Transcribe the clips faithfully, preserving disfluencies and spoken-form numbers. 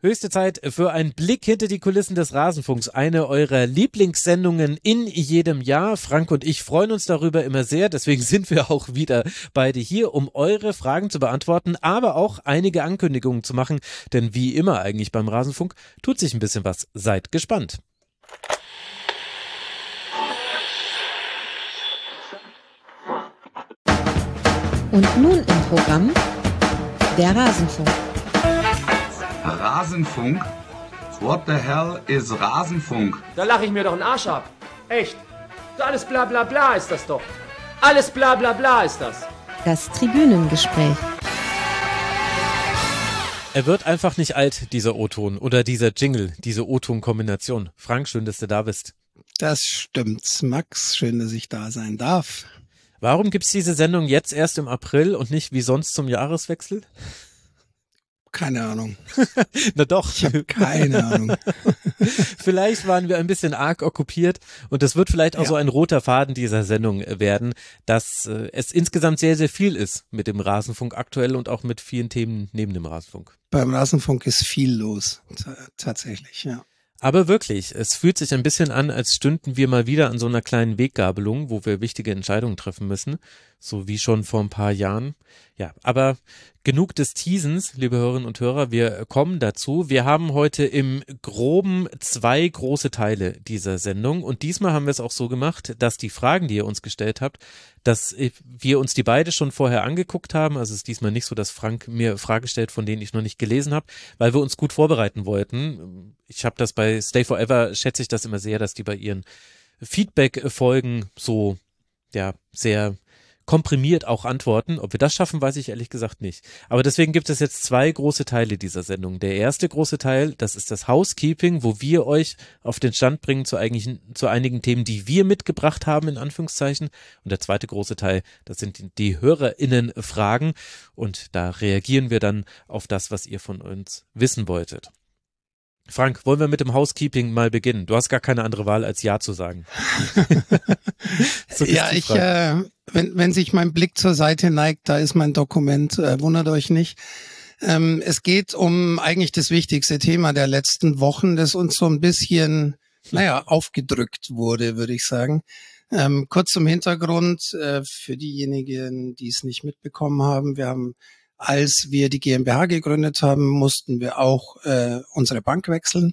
Höchste Zeit für einen Blick hinter die Kulissen des Rasenfunks. Eine eurer Lieblingssendungen in jedem Jahr. Frank und ich freuen uns darüber immer sehr. Deswegen sind wir auch wieder beide hier, um eure Fragen zu beantworten, aber auch einige Ankündigungen zu machen. Denn wie immer eigentlich beim Rasenfunk tut sich ein bisschen was. Seid gespannt. Und nun im Programm der Rasenfunk. Rasenfunk? What the hell is Rasenfunk? Da lache ich mir doch einen Arsch ab. Echt. So alles bla bla bla ist das doch. Alles bla bla bla ist das. Das Tribünengespräch. Er wird einfach nicht alt, dieser O-Ton oder dieser Jingle, diese O-Ton-Kombination. Frank, schön, dass du da bist. Das stimmt, Max. Schön, dass ich da sein darf. Warum gibt's diese Sendung jetzt erst im April und nicht wie sonst zum Jahreswechsel? Keine Ahnung. Na doch. Ich habe keine Ahnung. Vielleicht waren wir ein bisschen arg okkupiert und das wird vielleicht auch ja. so ein roter Faden dieser Sendung werden, dass äh, es insgesamt sehr, sehr viel ist mit dem Rasenfunk aktuell und auch mit vielen Themen neben dem Rasenfunk. Beim Rasenfunk ist viel los, t- tatsächlich, ja. Aber wirklich, es fühlt sich ein bisschen an, als stünden wir mal wieder an so einer kleinen Weggabelung, wo wir wichtige Entscheidungen treffen müssen, so wie schon vor ein paar Jahren. Ja, aber genug des Teasens, liebe Hörerinnen und Hörer, wir kommen dazu. Wir haben heute im Groben zwei große Teile dieser Sendung und diesmal haben wir es auch so gemacht, dass die Fragen, die ihr uns gestellt habt, dass wir uns die beide schon vorher angeguckt haben. Also es ist diesmal nicht so, dass Frank mir Fragen stellt, von denen ich noch nicht gelesen habe, weil wir uns gut vorbereiten wollten. Ich habe das bei Stay Forever, schätze ich das immer sehr, dass die bei ihren Feedback-Folgen so ja sehr komprimiert auch antworten. Ob wir das schaffen, weiß ich ehrlich gesagt nicht. Aber deswegen gibt es jetzt zwei große Teile dieser Sendung. Der erste große Teil, das ist das Housekeeping, wo wir euch auf den Stand bringen zu, eigentlichen, zu einigen Themen, die wir mitgebracht haben, in Anführungszeichen. Und der zweite große Teil, das sind die, die HörerInnen-Fragen. Und da reagieren wir dann auf das, was ihr von uns wissen wolltet. Frank, wollen wir mit dem Housekeeping mal beginnen? Du hast gar keine andere Wahl, als Ja zu sagen. so ja, ich, äh, wenn, wenn sich mein Blick zur Seite neigt, da ist mein Dokument, äh, wundert euch nicht. Ähm, es geht um eigentlich das wichtigste Thema der letzten Wochen, das uns so ein bisschen, naja, aufgedrückt wurde, würde ich sagen. Ähm, kurz zum Hintergrund, äh, für diejenigen, die es nicht mitbekommen haben, wir haben Als wir die GmbH gegründet haben, mussten wir auch äh, unsere Bank wechseln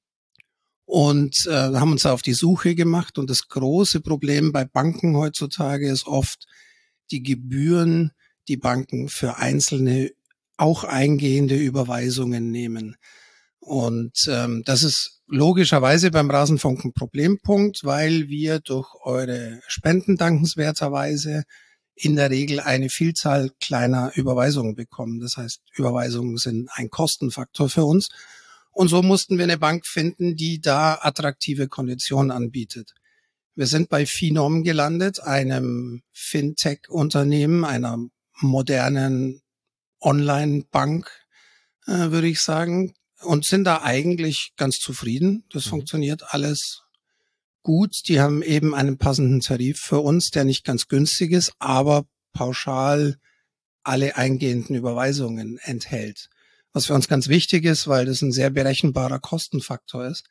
und äh, haben uns auf die Suche gemacht. Und das große Problem bei Banken heutzutage ist oft die Gebühren, die Banken für einzelne, auch eingehende Überweisungen nehmen. Und ähm, das ist logischerweise beim Rasenfunk ein Problempunkt, weil wir durch eure Spenden dankenswerterweise in der Regel eine Vielzahl kleiner Überweisungen bekommen. Das heißt, Überweisungen sind ein Kostenfaktor für uns. Und so mussten wir eine Bank finden, die da attraktive Konditionen anbietet. Wir sind bei Finom gelandet, einem Fintech-Unternehmen, einer modernen Online-Bank, äh, würde ich sagen, und sind da eigentlich ganz zufrieden. Das mhm. funktioniert alles gut. Die haben eben einen passenden Tarif für uns, der nicht ganz günstig ist, aber pauschal alle eingehenden Überweisungen enthält. Was für uns ganz wichtig ist, weil das ein sehr berechenbarer Kostenfaktor ist.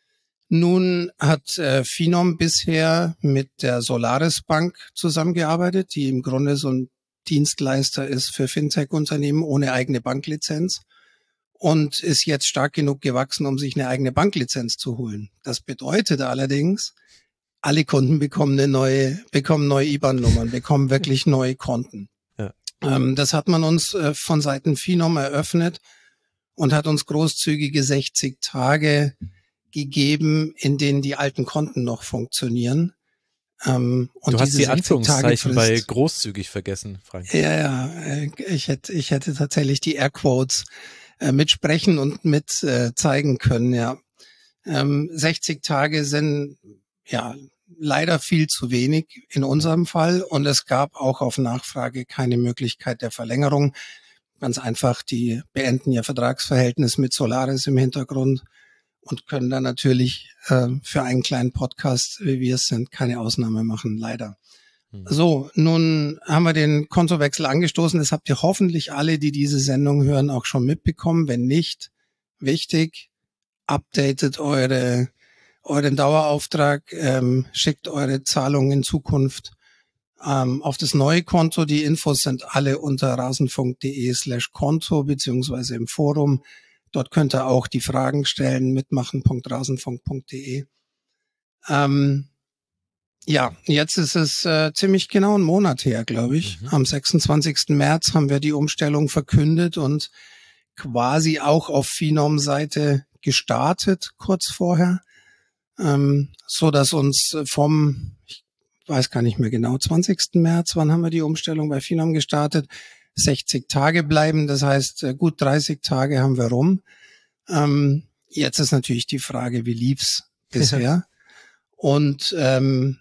Nun hat äh, Finom bisher mit der Solaris Bank zusammengearbeitet, die im Grunde so ein Dienstleister ist für Fintech-Unternehmen ohne eigene Banklizenz. Und ist jetzt stark genug gewachsen, um sich eine eigene Banklizenz zu holen. Das bedeutet allerdings, alle Kunden bekommen eine neue, bekommen neue I B A N-Nummern, bekommen wirklich neue Konten. Ja. Ähm, das hat man uns äh, von Seiten Finom eröffnet und hat uns großzügige sechzig Tage gegeben, in denen die alten Konten noch funktionieren. Ähm, und du hast die Anführungszeichen bei Frist, großzügig vergessen, Frank. Ja, ja, äh, ich hätte, ich hätte tatsächlich die Airquotes Äh, mitsprechen und mit äh, zeigen können, ja. Ähm, sechzig Tage sind ja leider viel zu wenig in unserem Fall und es gab auch auf Nachfrage keine Möglichkeit der Verlängerung. Ganz einfach, die beenden ihr Vertragsverhältnis mit Solaris im Hintergrund und können dann natürlich äh, für einen kleinen Podcast, wie wir es sind, keine Ausnahme machen, leider. So, nun haben wir den Kontowechsel angestoßen. Das habt ihr hoffentlich alle, die diese Sendung hören, auch schon mitbekommen. Wenn nicht, wichtig, updatet eure, euren Dauerauftrag, ähm, schickt eure Zahlungen in Zukunft ähm, auf das neue Konto. Die Infos sind alle unter rasenfunk.de slash Konto beziehungsweise im Forum. Dort könnt ihr auch die Fragen stellen, mitmachen punkt rasenfunk punkt de. Ähm, ja, jetzt ist es äh, ziemlich genau einen Monat her, glaube ich. Mhm. Am sechsundzwanzigsten März haben wir die Umstellung verkündet und quasi auch auf Phenom-Seite gestartet, kurz vorher, ähm, so dass uns vom, ich weiß gar nicht mehr genau, zwanzigsten März, wann haben wir die Umstellung bei Phenom gestartet, sechzig Tage bleiben, das heißt, gut dreißig Tage haben wir rum. Ähm, jetzt ist natürlich die Frage, wie lief's bisher? Und ähm,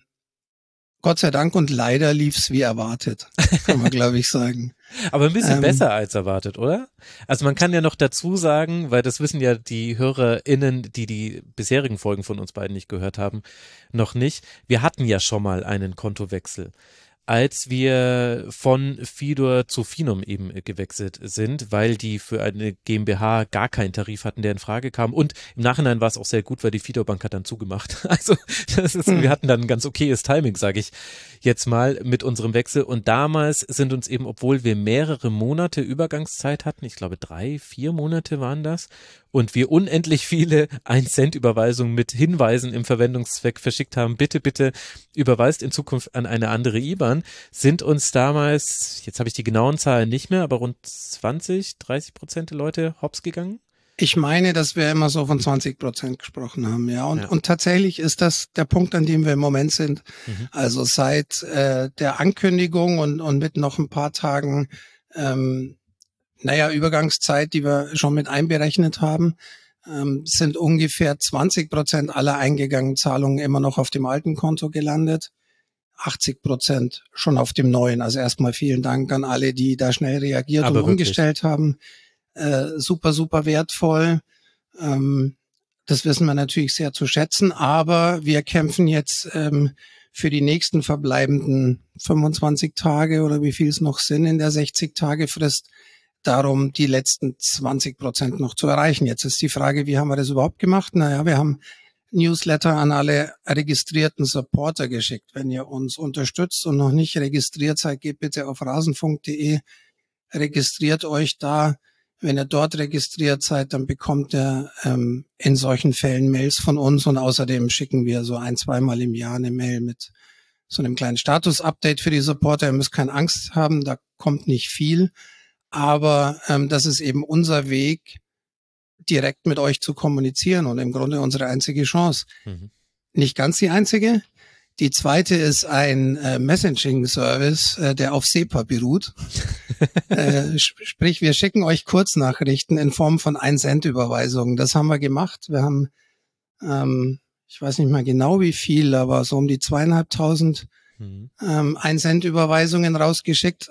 Gott sei Dank und leider lief's wie erwartet, kann man glaube ich sagen. Aber ein bisschen ähm, besser als erwartet, oder? Also man kann ja noch dazu sagen, weil das wissen ja die HörerInnen, die die bisherigen Folgen von uns beiden nicht gehört haben, noch nicht. Wir hatten ja schon mal einen Kontowechsel, als wir von Fidor zu Phenom eben gewechselt sind, weil die für eine GmbH gar keinen Tarif hatten, der in Frage kam. Und im Nachhinein war es auch sehr gut, weil die Fidor Bank hat dann zugemacht. Also das ist, mhm. wir hatten dann ein ganz okayes Timing, sage ich jetzt mal, mit unserem Wechsel. Und damals sind uns eben, obwohl wir mehrere Monate Übergangszeit hatten, ich glaube drei, vier Monate waren das, und wir unendlich viele ein Cent Überweisungen mit Hinweisen im Verwendungszweck verschickt haben, bitte, bitte überweist in Zukunft an eine andere I B A N, sind uns damals, jetzt habe ich die genauen Zahlen nicht mehr, aber rund zwanzig, dreißig Prozent der Leute hops gegangen. Ich meine, dass wir immer so von zwanzig Prozent gesprochen haben, ja. Und, ja. und tatsächlich ist das der Punkt, an dem wir im Moment sind. Mhm. Also seit äh, der Ankündigung und, und mit noch ein paar Tagen ähm, naja, Übergangszeit, die wir schon mit einberechnet haben, ähm, sind ungefähr zwanzig Prozent aller eingegangenen Zahlungen immer noch auf dem alten Konto gelandet, achtzig Prozent schon auf dem neuen. Also erstmal vielen Dank an alle, die da schnell reagiert Aber und wirklich? umgestellt haben. Äh, super, super wertvoll. Ähm, das wissen wir natürlich sehr zu schätzen, aber wir kämpfen jetzt ähm, für die nächsten verbleibenden fünfundzwanzig Tage oder wie viel es noch sind in der sechzig-Tage-Frist, darum, die letzten zwanzig Prozent noch zu erreichen. Jetzt ist die Frage, wie haben wir das überhaupt gemacht? Naja, wir haben Newsletter an alle registrierten Supporter geschickt. Wenn ihr uns unterstützt und noch nicht registriert seid, geht bitte auf rasenfunk punkt de, registriert euch da. Wenn ihr dort registriert seid, dann bekommt ihr ähm, in solchen Fällen Mails von uns und außerdem schicken wir so ein-, zweimal im Jahr eine Mail mit so einem kleinen Status-Update für die Supporter. Ihr müsst keine Angst haben, da kommt nicht viel. Aber ähm, das ist eben unser Weg, direkt mit euch zu kommunizieren und im Grunde unsere einzige Chance. Mhm. Nicht ganz die einzige. Die zweite ist ein äh, Messaging-Service, äh, der auf SEPA beruht. äh, sp- sprich, wir schicken euch Kurznachrichten in Form von ein Cent Überweisungen. Das haben wir gemacht. Wir haben, ähm, ich weiß nicht mal genau wie viel, aber so um die zweieinhalbtausend mhm. ähm, ein Cent Überweisungen rausgeschickt.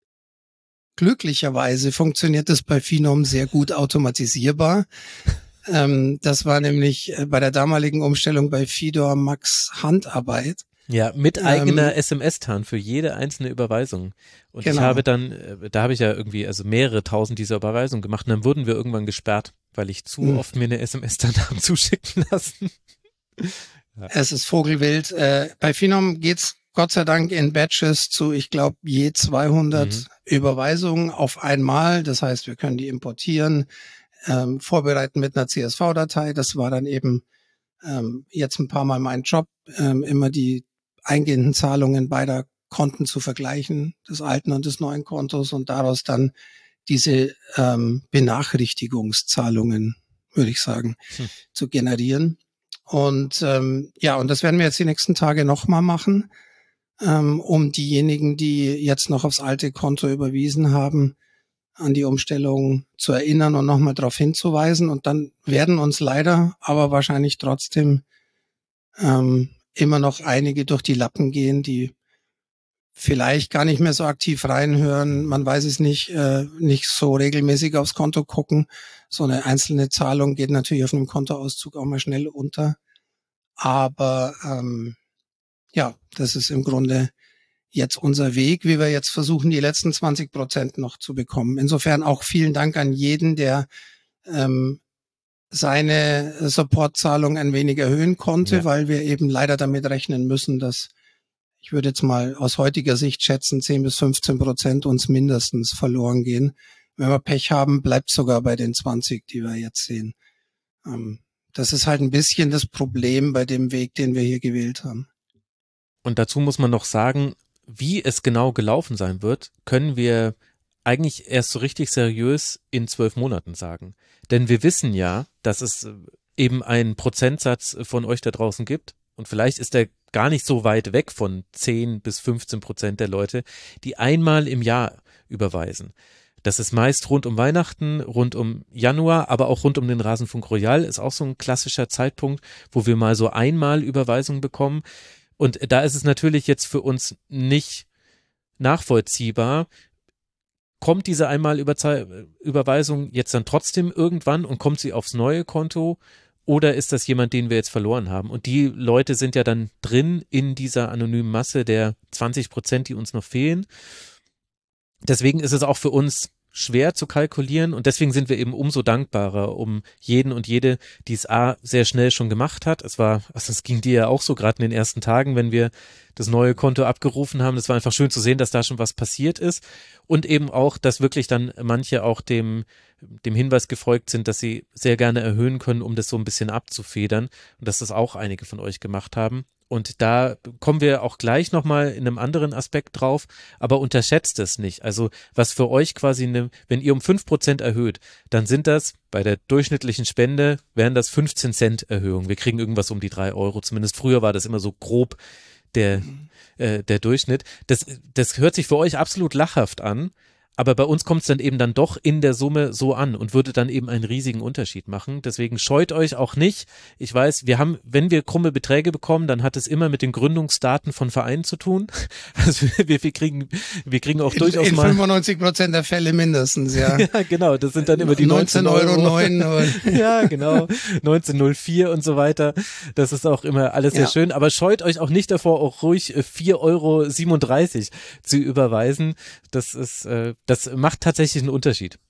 Glücklicherweise funktioniert das bei Phenom sehr gut automatisierbar. Ähm, das war nämlich bei der damaligen Umstellung bei Fidor Max Handarbeit. Ja, mit eigener ähm, S M S-Tarn für jede einzelne Überweisung. Und genau. ich habe dann, da habe ich ja irgendwie also mehrere tausend dieser Überweisungen gemacht und dann wurden wir irgendwann gesperrt, weil ich zu hm. oft mir eine S M S-Tarn habe zuschicken lassen. Ja. Es ist Vogelwild. Äh, bei Phenom geht's Gott sei Dank in Batches zu, ich glaube, je zweihundert mhm. Überweisungen auf einmal. Das heißt, wir können die importieren, ähm, vorbereiten mit einer C S V-Datei. Das war dann eben ähm, jetzt ein paar Mal mein Job, ähm, immer die eingehenden Zahlungen beider Konten zu vergleichen, des alten und des neuen Kontos und daraus dann diese ähm, Benachrichtigungszahlungen, würde ich sagen, hm. zu generieren. Und ähm, ja, und das werden wir jetzt die nächsten Tage nochmal machen. Um diejenigen, die jetzt noch aufs alte Konto überwiesen haben, an die Umstellung zu erinnern und nochmal darauf hinzuweisen. Und dann werden uns leider, aber wahrscheinlich trotzdem ähm, immer noch einige durch die Lappen gehen, die vielleicht gar nicht mehr so aktiv reinhören. Man weiß es nicht, äh, nicht so regelmäßig aufs Konto gucken. So eine einzelne Zahlung geht natürlich auf einem Kontoauszug auch mal schnell unter. Aber ähm, ja, das ist im Grunde jetzt unser Weg, wie wir jetzt versuchen, die letzten zwanzig Prozent noch zu bekommen. Insofern auch vielen Dank an jeden, der ähm, seine Supportzahlung ein wenig erhöhen konnte, Ja. weil wir eben leider damit rechnen müssen, dass, ich würde jetzt mal aus heutiger Sicht schätzen, zehn bis fünfzehn Prozent uns mindestens verloren gehen. Wenn wir Pech haben, bleibt sogar bei den zwanzig, die wir jetzt sehen. Ähm, das ist halt ein bisschen das Problem bei dem Weg, den wir hier gewählt haben. Und dazu muss man noch sagen, wie es genau gelaufen sein wird, können wir eigentlich erst so richtig seriös in zwölf Monaten sagen. Denn wir wissen ja, dass es eben einen Prozentsatz von euch da draußen gibt und vielleicht ist der gar nicht so weit weg von zehn bis fünfzehn Prozent der Leute, die einmal im Jahr überweisen. Das ist meist rund um Weihnachten, rund um Januar, aber auch rund um den Rasenfunk Royal ist auch so ein klassischer Zeitpunkt, wo wir mal so einmal Überweisungen bekommen. Und da ist es natürlich jetzt für uns nicht nachvollziehbar, kommt diese einmal Überweisung jetzt dann trotzdem irgendwann und kommt sie aufs neue Konto oder ist das jemand, den wir jetzt verloren haben? Und die Leute sind ja dann drin in dieser anonymen Masse der zwanzig Prozent, die uns noch fehlen. Deswegen ist es auch für uns schwer zu kalkulieren und deswegen sind wir eben umso dankbarer um jeden und jede, die es A, sehr schnell schon gemacht hat. Es war, also es ging dir ja auch so gerade in den ersten Tagen, wenn wir das neue Konto abgerufen haben. Das war einfach schön zu sehen, dass da schon was passiert ist und eben auch, dass wirklich dann manche auch dem, dem Hinweis gefolgt sind, dass sie sehr gerne erhöhen können, um das so ein bisschen abzufedern und dass das auch einige von euch gemacht haben. Und da kommen wir auch gleich nochmal in einem anderen Aspekt drauf, aber unterschätzt es nicht. Also was für euch quasi, eine, wenn ihr um fünf Prozent erhöht, dann sind das bei der durchschnittlichen Spende, wären das fünfzehn Cent Erhöhung. Wir kriegen irgendwas um die drei Euro, zumindest früher war das immer so grob der, äh, der Durchschnitt. Das, das hört sich für euch absolut lachhaft an. Aber bei uns kommt es dann eben dann doch in der Summe so an und würde dann eben einen riesigen Unterschied machen. Deswegen scheut euch auch nicht. Ich weiß, wir haben, wenn wir krumme Beträge bekommen, dann hat es immer mit den Gründungsdaten von Vereinen zu tun. Also wir, wir kriegen, wir kriegen auch in, durchaus in mal. In fünfundneunzig Prozent der Fälle mindestens, ja. Ja, genau. Das sind dann immer die neunzehn Euro neun. Ja, genau. neunzehn Null vier und so weiter. Das ist auch immer alles sehr ja. schön. Aber scheut euch auch nicht davor, auch ruhig vier Euro siebenunddreißig zu überweisen. Das ist, äh, Das macht tatsächlich einen Unterschied.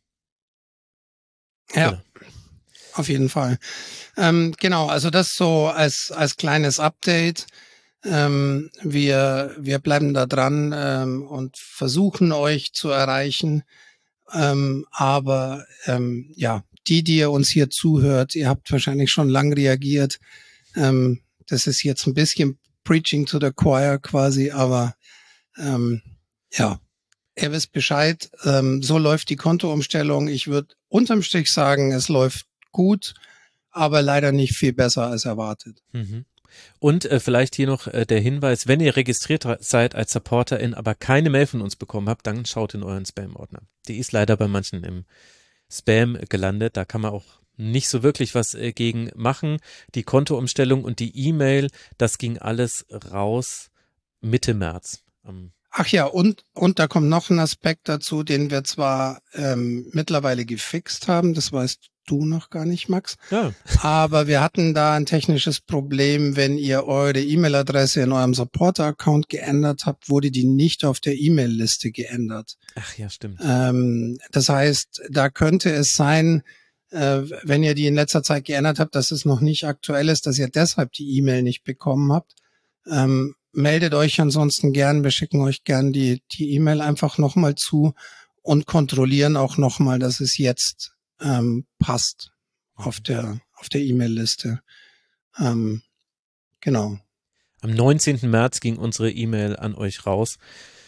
Ja, genau. Auf jeden Fall. Ähm, genau, also das so als als kleines Update. Ähm, wir wir bleiben da dran ähm, und versuchen euch zu erreichen. Ähm, aber ähm, ja, die, die ihr uns hier zuhört, ihr habt wahrscheinlich schon lang reagiert. Ähm, das ist jetzt ein bisschen Preaching to the Choir quasi, aber ähm, ja. Ihr wisst Bescheid, ähm, so läuft die Kontoumstellung. Ich würde unterm Strich sagen, es läuft gut, aber leider nicht viel besser als erwartet. Mhm. Und äh, vielleicht hier noch äh, der Hinweis, wenn ihr registriert seid als Supporterin, aber keine Mail von uns bekommen habt, dann schaut in euren Spam-Ordner. Die ist leider bei manchen im Spam gelandet, da kann man auch nicht so wirklich was äh, gegen machen. Die Kontoumstellung und die E-Mail, das ging alles raus Mitte März. Am Ach ja, und und da kommt noch ein Aspekt dazu, den wir zwar ähm, mittlerweile gefixt haben, das weißt du noch gar nicht, Max, ja. aber wir hatten da ein technisches Problem, wenn ihr eure E-Mail-Adresse in eurem Supporter-Account geändert habt, wurde die nicht auf der E-Mail-Liste geändert. Ach ja, stimmt. Ähm, das heißt, da könnte es sein, äh, wenn ihr die in letzter Zeit geändert habt, dass es noch nicht aktuell ist, dass ihr deshalb die E-Mail nicht bekommen habt. Ähm, meldet euch ansonsten gern, wir schicken euch gern die die E-Mail einfach nochmal zu und kontrollieren auch nochmal, dass es jetzt ähm, passt auf der auf der E-Mail-Liste. Ähm, genau. Am neunzehnten März ging unsere E-Mail an euch raus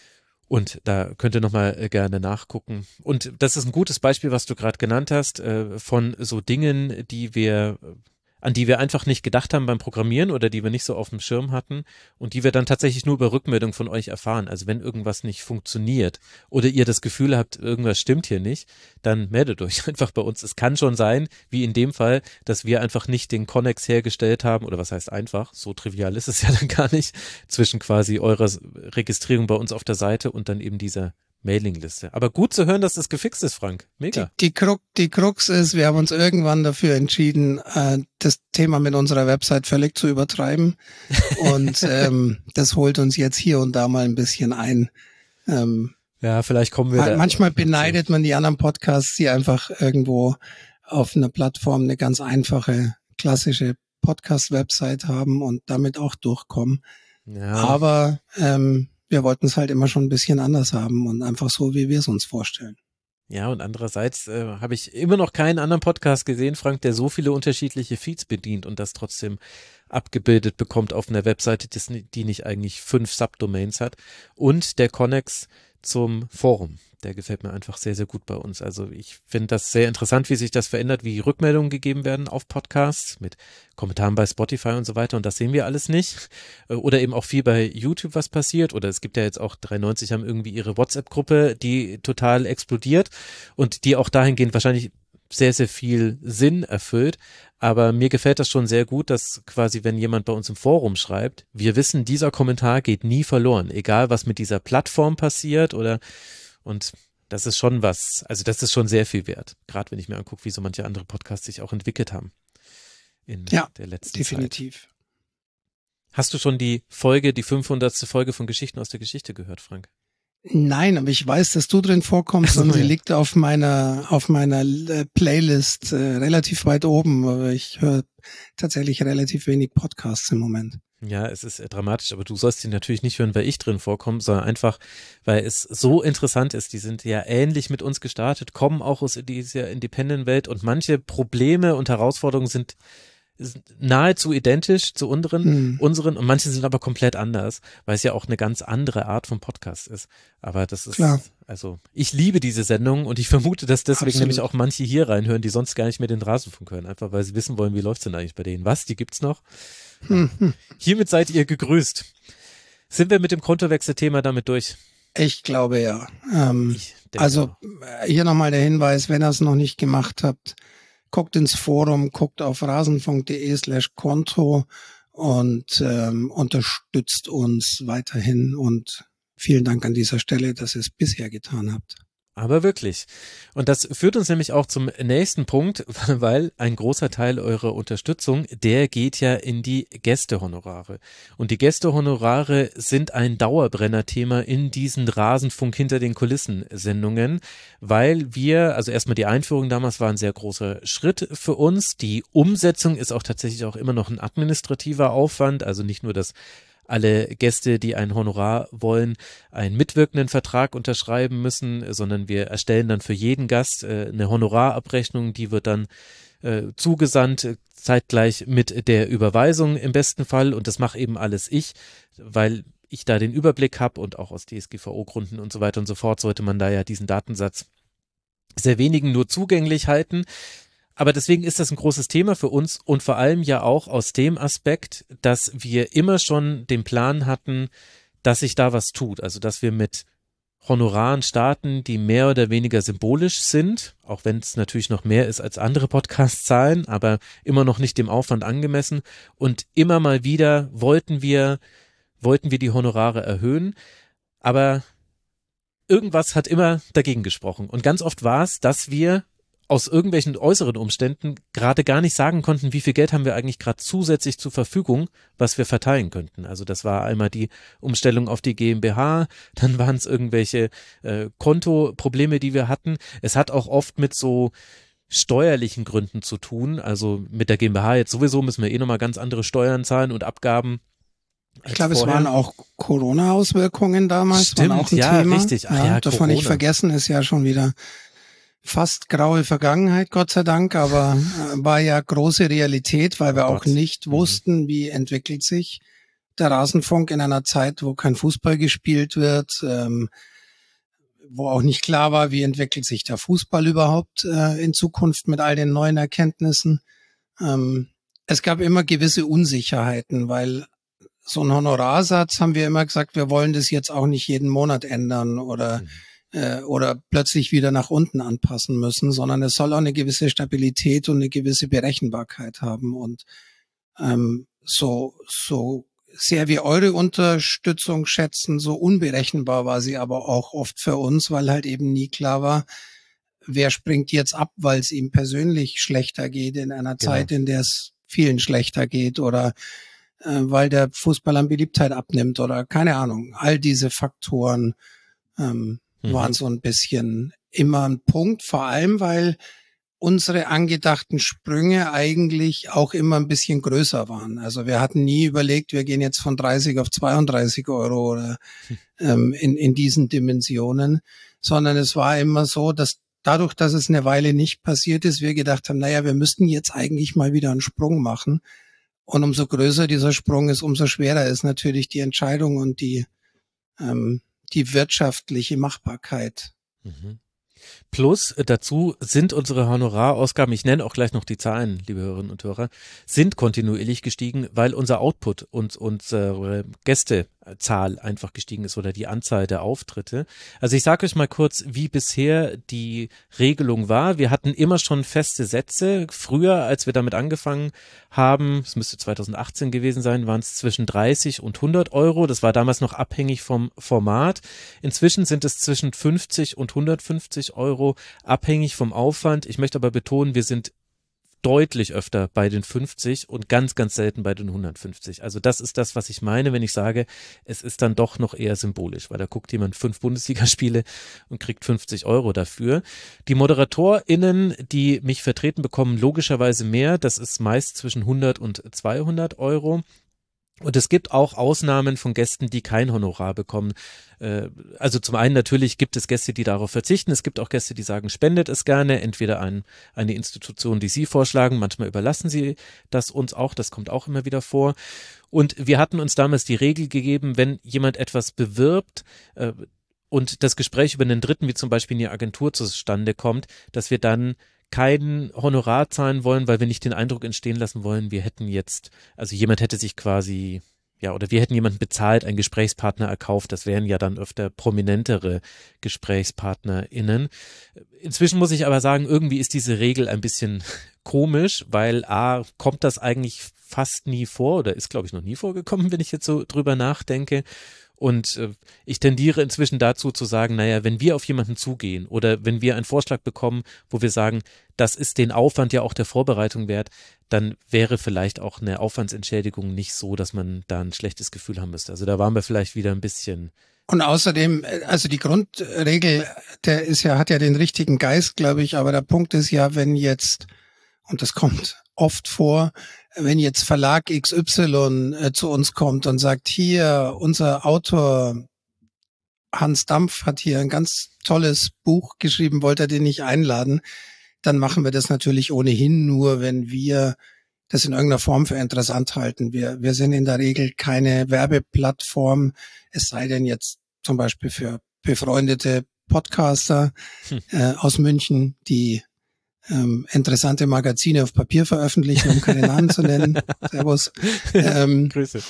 und da könnt ihr nochmal gerne nachgucken. Und das ist ein gutes Beispiel, was du gerade genannt hast, äh, von so Dingen, die wir an die wir einfach nicht gedacht haben beim Programmieren oder die wir nicht so auf dem Schirm hatten und die wir dann tatsächlich nur über Rückmeldung von euch erfahren. Also wenn irgendwas nicht funktioniert oder ihr das Gefühl habt, irgendwas stimmt hier nicht, dann meldet euch einfach bei uns. Es kann schon sein, wie in dem Fall, dass wir einfach nicht den Connex hergestellt haben oder was heißt einfach, so trivial ist es ja dann gar nicht, zwischen quasi eurer Registrierung bei uns auf der Seite und dann eben dieser Mailingliste. Aber gut zu hören, dass das gefixt ist, Frank. Mega. Die, die, Krux, die Krux ist, wir haben uns irgendwann dafür entschieden, äh, das Thema mit unserer Website völlig zu übertreiben. Und ähm, das holt uns jetzt hier und da mal ein bisschen ein. Ähm, ja, vielleicht kommen wir man, da. Manchmal beneidet man die anderen Podcasts, die einfach irgendwo auf einer Plattform eine ganz einfache, klassische Podcast-Website haben und damit auch durchkommen. Ja. Aber ähm, wir wollten es halt immer schon ein bisschen anders haben und einfach so, wie wir es uns vorstellen. Ja, und andererseits äh, habe ich immer noch keinen anderen Podcast gesehen, Frank, der so viele unterschiedliche Feeds bedient und das trotzdem abgebildet bekommt auf einer Webseite, die nicht eigentlich fünf Subdomains hat. Und der Connex zum Forum, der gefällt mir einfach sehr, sehr gut bei uns. Also ich finde das sehr interessant, wie sich das verändert, wie Rückmeldungen gegeben werden auf Podcasts mit Kommentaren bei Spotify und so weiter, und das sehen wir alles nicht. Oder eben auch viel bei YouTube, was passiert, oder es gibt ja jetzt auch dreiundneunzig haben irgendwie ihre WhatsApp-Gruppe, die total explodiert und die auch dahingehend wahrscheinlich sehr, sehr viel Sinn erfüllt. Aber mir gefällt das schon sehr gut, dass quasi, wenn jemand bei uns im Forum schreibt, wir wissen, dieser Kommentar geht nie verloren, egal was mit dieser Plattform passiert oder, und das ist schon was, also das ist schon sehr viel wert. Gerade wenn ich mir angucke, wie so manche andere Podcasts sich auch entwickelt haben in ja, der letzten definitiv. Zeit. Hast du schon die Folge, die fünfhundertste Folge von Geschichten aus der Geschichte gehört, Frank? Nein, aber ich weiß, dass du drin vorkommst also, und sie ja. liegt auf meiner auf meiner Playlist äh, relativ weit oben, aber ich höre tatsächlich relativ wenig Podcasts im Moment. Ja, es ist äh, dramatisch, aber du sollst ihn natürlich nicht hören, weil ich drin vorkomme, sondern einfach, weil es so interessant ist. Die sind ja ähnlich mit uns gestartet, kommen auch aus dieser Independent-Welt und manche Probleme und Herausforderungen sind nahezu identisch zu unseren, hm. unseren und manche sind aber komplett anders, weil es ja auch eine ganz andere Art von Podcast ist. Aber das ist, Klar. Also ich liebe diese Sendung und ich vermute, dass deswegen Absolut. nämlich auch manche hier reinhören, die sonst gar nicht mehr den Rasenfunk hören, einfach weil sie wissen wollen, wie läuft's denn eigentlich bei denen. Was, die gibt's noch? Hm. Hiermit seid ihr gegrüßt. Sind wir mit dem Kontowechselthema damit durch? Ich glaube ja. Ähm, ich also auch. Hier nochmal der Hinweis, wenn ihr es noch nicht gemacht habt, guckt ins Forum, guckt auf rasenfunk.de slash Konto und ähm, unterstützt uns weiterhin und vielen Dank an dieser Stelle, dass ihr es bisher getan habt. Aber wirklich. Und das führt uns nämlich auch zum nächsten Punkt, weil ein großer Teil eurer Unterstützung, der geht ja in die Gästehonorare. Und die Gästehonorare sind ein Dauerbrenner-Thema in diesen Rasenfunk hinter den Kulissen Sendungen, weil wir, also erstmal die Einführung damals war ein sehr großer Schritt für uns. Die Umsetzung ist auch tatsächlich auch immer noch ein administrativer Aufwand, also nicht nur das alle Gäste, die ein Honorar wollen, einen mitwirkenden Vertrag unterschreiben müssen, sondern wir erstellen dann für jeden Gast äh, eine Honorarabrechnung, die wird dann äh, zugesandt, äh, zeitgleich mit der Überweisung im besten Fall, und das mache eben alles ich, weil ich da den Überblick habe und auch aus D S G V O-Gründen und so weiter und so fort sollte man da ja diesen Datensatz sehr wenigen nur zugänglich halten. Aber deswegen ist das ein großes Thema für uns und vor allem ja auch aus dem Aspekt, dass wir immer schon den Plan hatten, dass sich da was tut. Also dass wir mit Honoraren starten, die mehr oder weniger symbolisch sind, auch wenn es natürlich noch mehr ist als andere Podcast-Zahlen, aber immer noch nicht dem Aufwand angemessen. Und immer mal wieder wollten wir, wollten wir die Honorare erhöhen, aber irgendwas hat immer dagegen gesprochen. Und ganz oft war es, dass wir aus irgendwelchen äußeren Umständen gerade gar nicht sagen konnten, wie viel Geld haben wir eigentlich gerade zusätzlich zur Verfügung, was wir verteilen könnten. Also das war einmal die Umstellung auf die GmbH, dann waren es irgendwelche äh, Kontoprobleme, die wir hatten. Es hat auch oft mit so steuerlichen Gründen zu tun, also mit der GmbH jetzt sowieso müssen wir eh nochmal ganz andere Steuern zahlen und Abgaben. Ich glaube, es waren auch Corona-Auswirkungen damals, Stimmt, waren auch ein ja, Thema. richtig. Ach, ja, ja, darf Corona. man nicht vergessen, ist ja schon wieder fast graue Vergangenheit, Gott sei Dank, aber äh, war ja große Realität, weil wir oh auch nicht wussten, mhm. wie entwickelt sich der Rasenfunk in einer Zeit, wo kein Fußball gespielt wird, ähm, wo auch nicht klar war, wie entwickelt sich der Fußball überhaupt äh, in Zukunft mit all den neuen Erkenntnissen. Ähm, es gab immer gewisse Unsicherheiten, weil so ein Honorarsatz haben wir immer gesagt, wir wollen das jetzt auch nicht jeden Monat ändern oder mhm. oder plötzlich wieder nach unten anpassen müssen, sondern es soll auch eine gewisse Stabilität und eine gewisse Berechenbarkeit haben. Und ähm, so so sehr wir eure Unterstützung schätzen, so unberechenbar war sie aber auch oft für uns, weil halt eben nie klar war, wer springt jetzt ab, weil es ihm persönlich schlechter geht in einer genau. Zeit, in der es vielen schlechter geht oder äh, weil der Fußball an Beliebtheit abnimmt oder keine Ahnung. All diese Faktoren ähm, waren so ein bisschen immer ein Punkt, vor allem, weil unsere angedachten Sprünge eigentlich auch immer ein bisschen größer waren. Also wir hatten nie überlegt, wir gehen jetzt von dreißig auf zweiunddreißig Euro oder ähm, in, in diesen Dimensionen, sondern es war immer so, dass dadurch, dass es eine Weile nicht passiert ist, wir gedacht haben, naja, wir müssten jetzt eigentlich mal wieder einen Sprung machen. Und umso größer dieser Sprung ist, umso schwerer ist natürlich die Entscheidung und die, ähm, die wirtschaftliche Machbarkeit. Mhm. Plus äh, dazu sind unsere Honorarausgaben, ich nenne auch gleich noch die Zahlen, liebe Hörerinnen und Hörer, sind kontinuierlich gestiegen, weil unser Output und unsere Gästezahl einfach gestiegen ist oder die Anzahl der Auftritte. Also ich sage euch mal kurz, wie bisher die Regelung war. Wir hatten immer schon feste Sätze. Früher, als wir damit angefangen haben, es müsste zweitausendachtzehn gewesen sein, waren es zwischen dreißig und hundert Euro. Das war damals noch abhängig vom Format. Inzwischen sind es zwischen fünfzig und hundertfünfzig Euro, abhängig vom Aufwand. Ich möchte aber betonen, wir sind deutlich öfter bei den fünfzig und ganz, ganz selten bei den hundertfünfzig. Also das ist das, was ich meine, wenn ich sage, es ist dann doch noch eher symbolisch, weil da guckt jemand fünf Bundesligaspiele und kriegt fünfzig Euro dafür. Die ModeratorInnen, die mich vertreten, bekommen logischerweise mehr. Das ist meist zwischen hundert und zweihundert Euro. Und es gibt auch Ausnahmen von Gästen, die kein Honorar bekommen. Also zum einen natürlich gibt es Gäste, die darauf verzichten. Es gibt auch Gäste, die sagen, spendet es gerne. Entweder an eine Institution, die Sie vorschlagen. Manchmal überlassen Sie das uns auch. Das kommt auch immer wieder vor. Und wir hatten uns damals die Regel gegeben, wenn jemand etwas bewirbt und das Gespräch über einen Dritten, wie zum Beispiel in die Agentur zustande kommt, dass wir dann kein Honorar zahlen wollen, weil wir nicht den Eindruck entstehen lassen wollen, wir hätten jetzt, also jemand hätte sich quasi, ja, oder wir hätten jemanden bezahlt, einen Gesprächspartner erkauft, das wären ja dann öfter prominentere GesprächspartnerInnen. Inzwischen muss ich aber sagen, irgendwie ist diese Regel ein bisschen komisch, weil A, kommt das eigentlich fast nie vor oder ist, glaube ich, noch nie vorgekommen, wenn ich jetzt so drüber nachdenke. Und äh, ich tendiere inzwischen dazu zu sagen, naja, wenn wir auf jemanden zugehen oder wenn wir einen Vorschlag bekommen, wo wir sagen, das ist den Aufwand ja auch der Vorbereitung wert, dann wäre vielleicht auch eine Aufwandsentschädigung nicht so, dass man da ein schlechtes Gefühl haben müsste. Also da waren wir vielleicht wieder ein bisschen. Und außerdem, also die Grundregel, der ist ja, hat ja den richtigen Geist, glaube ich, aber der Punkt ist ja, wenn jetzt, und das kommt oft vor, wenn jetzt Verlag X Y äh, zu uns kommt und sagt, hier, unser Autor Hans Dampf hat hier ein ganz tolles Buch geschrieben, wollt ihr den nicht einladen? Dann machen wir das natürlich ohnehin nur, wenn wir das in irgendeiner Form für interessant halten. Wir, wir sind in der Regel keine Werbeplattform, es sei denn jetzt zum Beispiel für befreundete Podcaster hm. äh, aus München, die Ähm, interessante Magazine auf Papier veröffentlichen, um keine Namen zu nennen. Servus. Ähm, Grüße.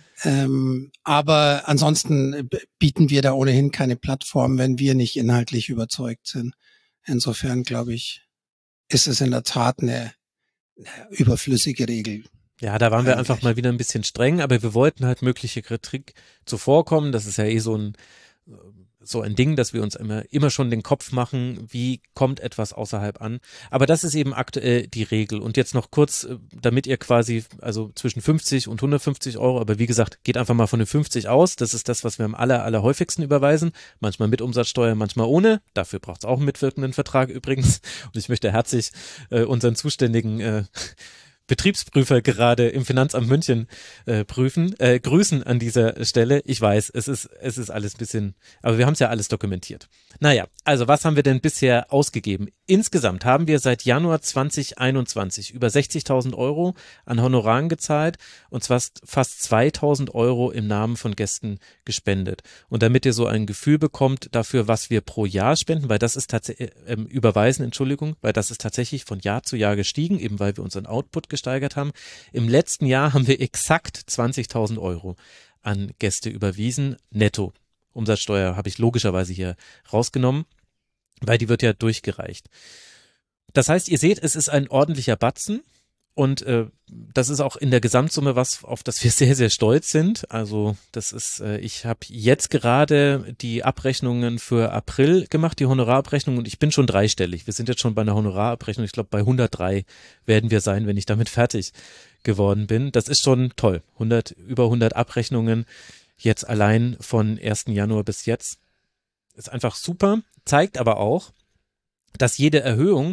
Ähm, aber ansonsten bieten wir da ohnehin keine Plattform, wenn wir nicht inhaltlich überzeugt sind. Insofern, glaube ich, ist es in der Tat eine, eine überflüssige Regel. Ja, da waren wir eigentlich einfach mal wieder ein bisschen streng, aber wir wollten halt mögliche Kritik zuvorkommen. Das ist ja eh so ein so ein Ding, dass wir uns immer, immer schon den Kopf machen, wie kommt etwas außerhalb an. Aber das ist eben aktuell die Regel. Und jetzt noch kurz, damit ihr quasi, also zwischen fünfzig und hundertfünfzig Euro, aber wie gesagt, geht einfach mal von den fünfzig aus. Das ist das, was wir am aller, aller häufigsten überweisen. Manchmal mit Umsatzsteuer, manchmal ohne. Dafür braucht es auch einen mitwirkenden Vertrag übrigens. Und ich möchte herzlich äh, unseren zuständigen äh, Betriebsprüfer gerade im Finanzamt München äh, prüfen, äh, grüßen an dieser Stelle. Ich weiß, es ist, es ist alles ein bisschen, aber wir haben es ja alles dokumentiert. Naja, also was haben wir denn bisher ausgegeben? Insgesamt haben wir seit Januar zwanzig einundzwanzig über sechzigtausend Euro an Honoraren gezahlt und zwar fast zweitausend Euro im Namen von Gästen gespendet. Und damit ihr so ein Gefühl bekommt dafür, was wir pro Jahr spenden, weil das ist tatsächlich, äh, überweisen, Entschuldigung, weil das ist tatsächlich von Jahr zu Jahr gestiegen, eben weil wir unseren Output gesteigert haben. Im letzten Jahr haben wir exakt zwanzigtausend Euro an Gäste überwiesen, netto. Umsatzsteuer habe ich logischerweise hier rausgenommen, weil die wird ja durchgereicht. Das heißt, ihr seht, es ist ein ordentlicher Batzen und äh, das ist auch in der Gesamtsumme was, auf das wir sehr, sehr stolz sind. Also das ist, äh, ich habe jetzt gerade die Abrechnungen für April gemacht, die Honorarabrechnung, und ich bin schon dreistellig. Wir sind jetzt schon bei einer Honorarabrechnung, ich glaube bei hundertdrei werden wir sein, wenn ich damit fertig geworden bin. Das ist schon toll. hundert, über hundert Abrechnungen jetzt allein von ersten Januar bis jetzt. Ist einfach super, zeigt aber auch, dass jede Erhöhung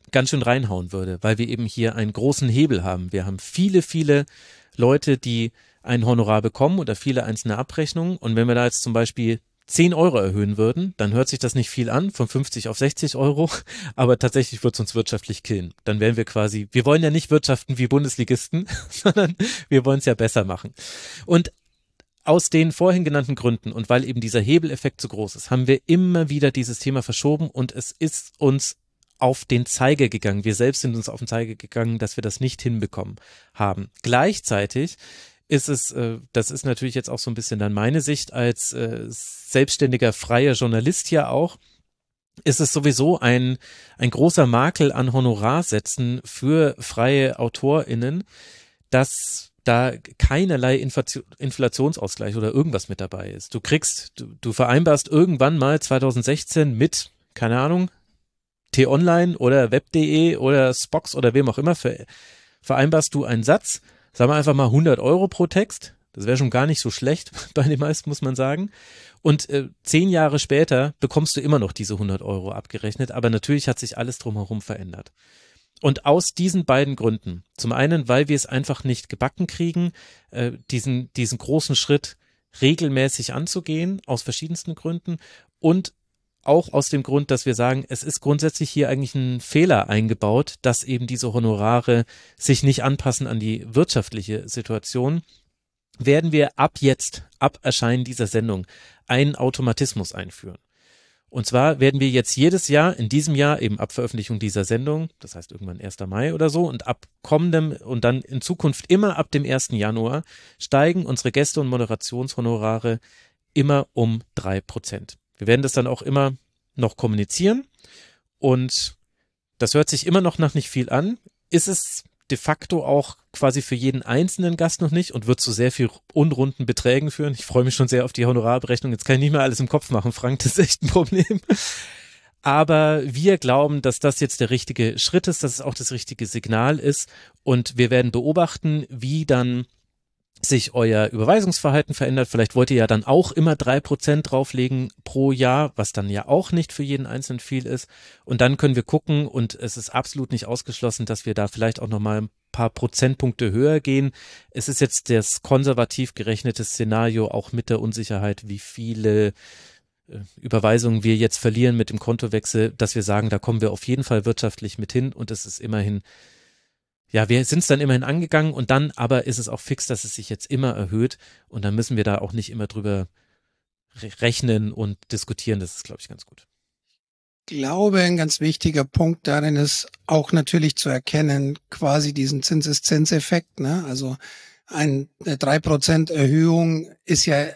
ganz schön reinhauen würde, weil wir eben hier einen großen Hebel haben. Wir haben viele, viele Leute, die ein Honorar bekommen oder viele einzelne Abrechnungen. Und wenn wir da jetzt zum Beispiel zehn Euro erhöhen würden, dann hört sich das nicht viel an, von fünfzig auf sechzig Euro, aber tatsächlich wird es uns wirtschaftlich killen. Dann wären wir quasi, wir wollen ja nicht wirtschaften wie Bundesligisten, sondern wir wollen es ja besser machen. Und aus den vorhin genannten Gründen und weil eben dieser Hebeleffekt so groß ist, haben wir immer wieder dieses Thema verschoben und es ist uns auf den Zeiger gegangen. Wir selbst sind uns auf den Zeiger gegangen, dass wir das nicht hinbekommen haben. Gleichzeitig ist es, äh, das ist natürlich jetzt auch so ein bisschen dann meine Sicht als äh, selbstständiger freier Journalist hier auch, ist es sowieso ein, ein großer Makel an Honorarsätzen für freie AutorInnen, dass da keinerlei Inflation, Inflationsausgleich oder irgendwas mit dabei ist. Du kriegst, du, du vereinbarst irgendwann mal zwanzig sechzehn mit, keine Ahnung, T-Online oder web punkt de oder Spox oder wem auch immer, ver, vereinbarst du einen Satz, sagen wir einfach mal hundert Euro pro Text, das wäre schon gar nicht so schlecht bei den meisten, muss man sagen. Und äh, zehn Jahre später bekommst du immer noch diese hundert Euro abgerechnet, aber natürlich hat sich alles drumherum verändert. Und aus diesen beiden Gründen, zum einen, weil wir es einfach nicht gebacken kriegen, äh, diesen, diesen großen Schritt regelmäßig anzugehen, aus verschiedensten Gründen, und auch aus dem Grund, dass wir sagen, es ist grundsätzlich hier eigentlich ein Fehler eingebaut, dass eben diese Honorare sich nicht anpassen an die wirtschaftliche Situation, werden wir ab jetzt, ab Erscheinen dieser Sendung, einen Automatismus einführen. Und zwar werden wir jetzt jedes Jahr, in diesem Jahr eben ab Veröffentlichung dieser Sendung, das heißt irgendwann erster Mai oder so, und ab kommendem und dann in Zukunft immer ab dem ersten Januar steigen unsere Gäste- und Moderationshonorare immer um drei Prozent. Wir werden das dann auch immer noch kommunizieren und das hört sich immer noch nach nicht viel an, ist es de facto auch quasi für jeden einzelnen Gast noch nicht und wird zu sehr viel unrunden Beträgen führen. Ich freue mich schon sehr auf die Honorarberechnung. Jetzt kann ich nicht mehr alles im Kopf machen, Frank, das ist echt ein Problem. Aber wir glauben, dass das jetzt der richtige Schritt ist, dass es auch das richtige Signal ist und wir werden beobachten, wie dann sich euer Überweisungsverhalten verändert. Vielleicht wollt ihr ja dann auch immer drei Prozent drauflegen pro Jahr, was dann ja auch nicht für jeden Einzelnen viel ist. Und dann können wir gucken und es ist absolut nicht ausgeschlossen, dass wir da vielleicht auch nochmal ein paar Prozentpunkte höher gehen. Es ist jetzt das konservativ gerechnete Szenario auch mit der Unsicherheit, wie viele Überweisungen wir jetzt verlieren mit dem Kontowechsel, dass wir sagen, da kommen wir auf jeden Fall wirtschaftlich mit hin und es ist immerhin Ja, wir sind es dann immerhin angegangen und dann aber ist es auch fix, dass es sich jetzt immer erhöht und dann müssen wir da auch nicht immer drüber rechnen und diskutieren. Das ist, glaube ich, ganz gut. Ich glaube, ein ganz wichtiger Punkt darin ist auch natürlich zu erkennen, quasi diesen Zinseszinseffekt, ne? Also eine drei Prozent Erhöhung ist ja,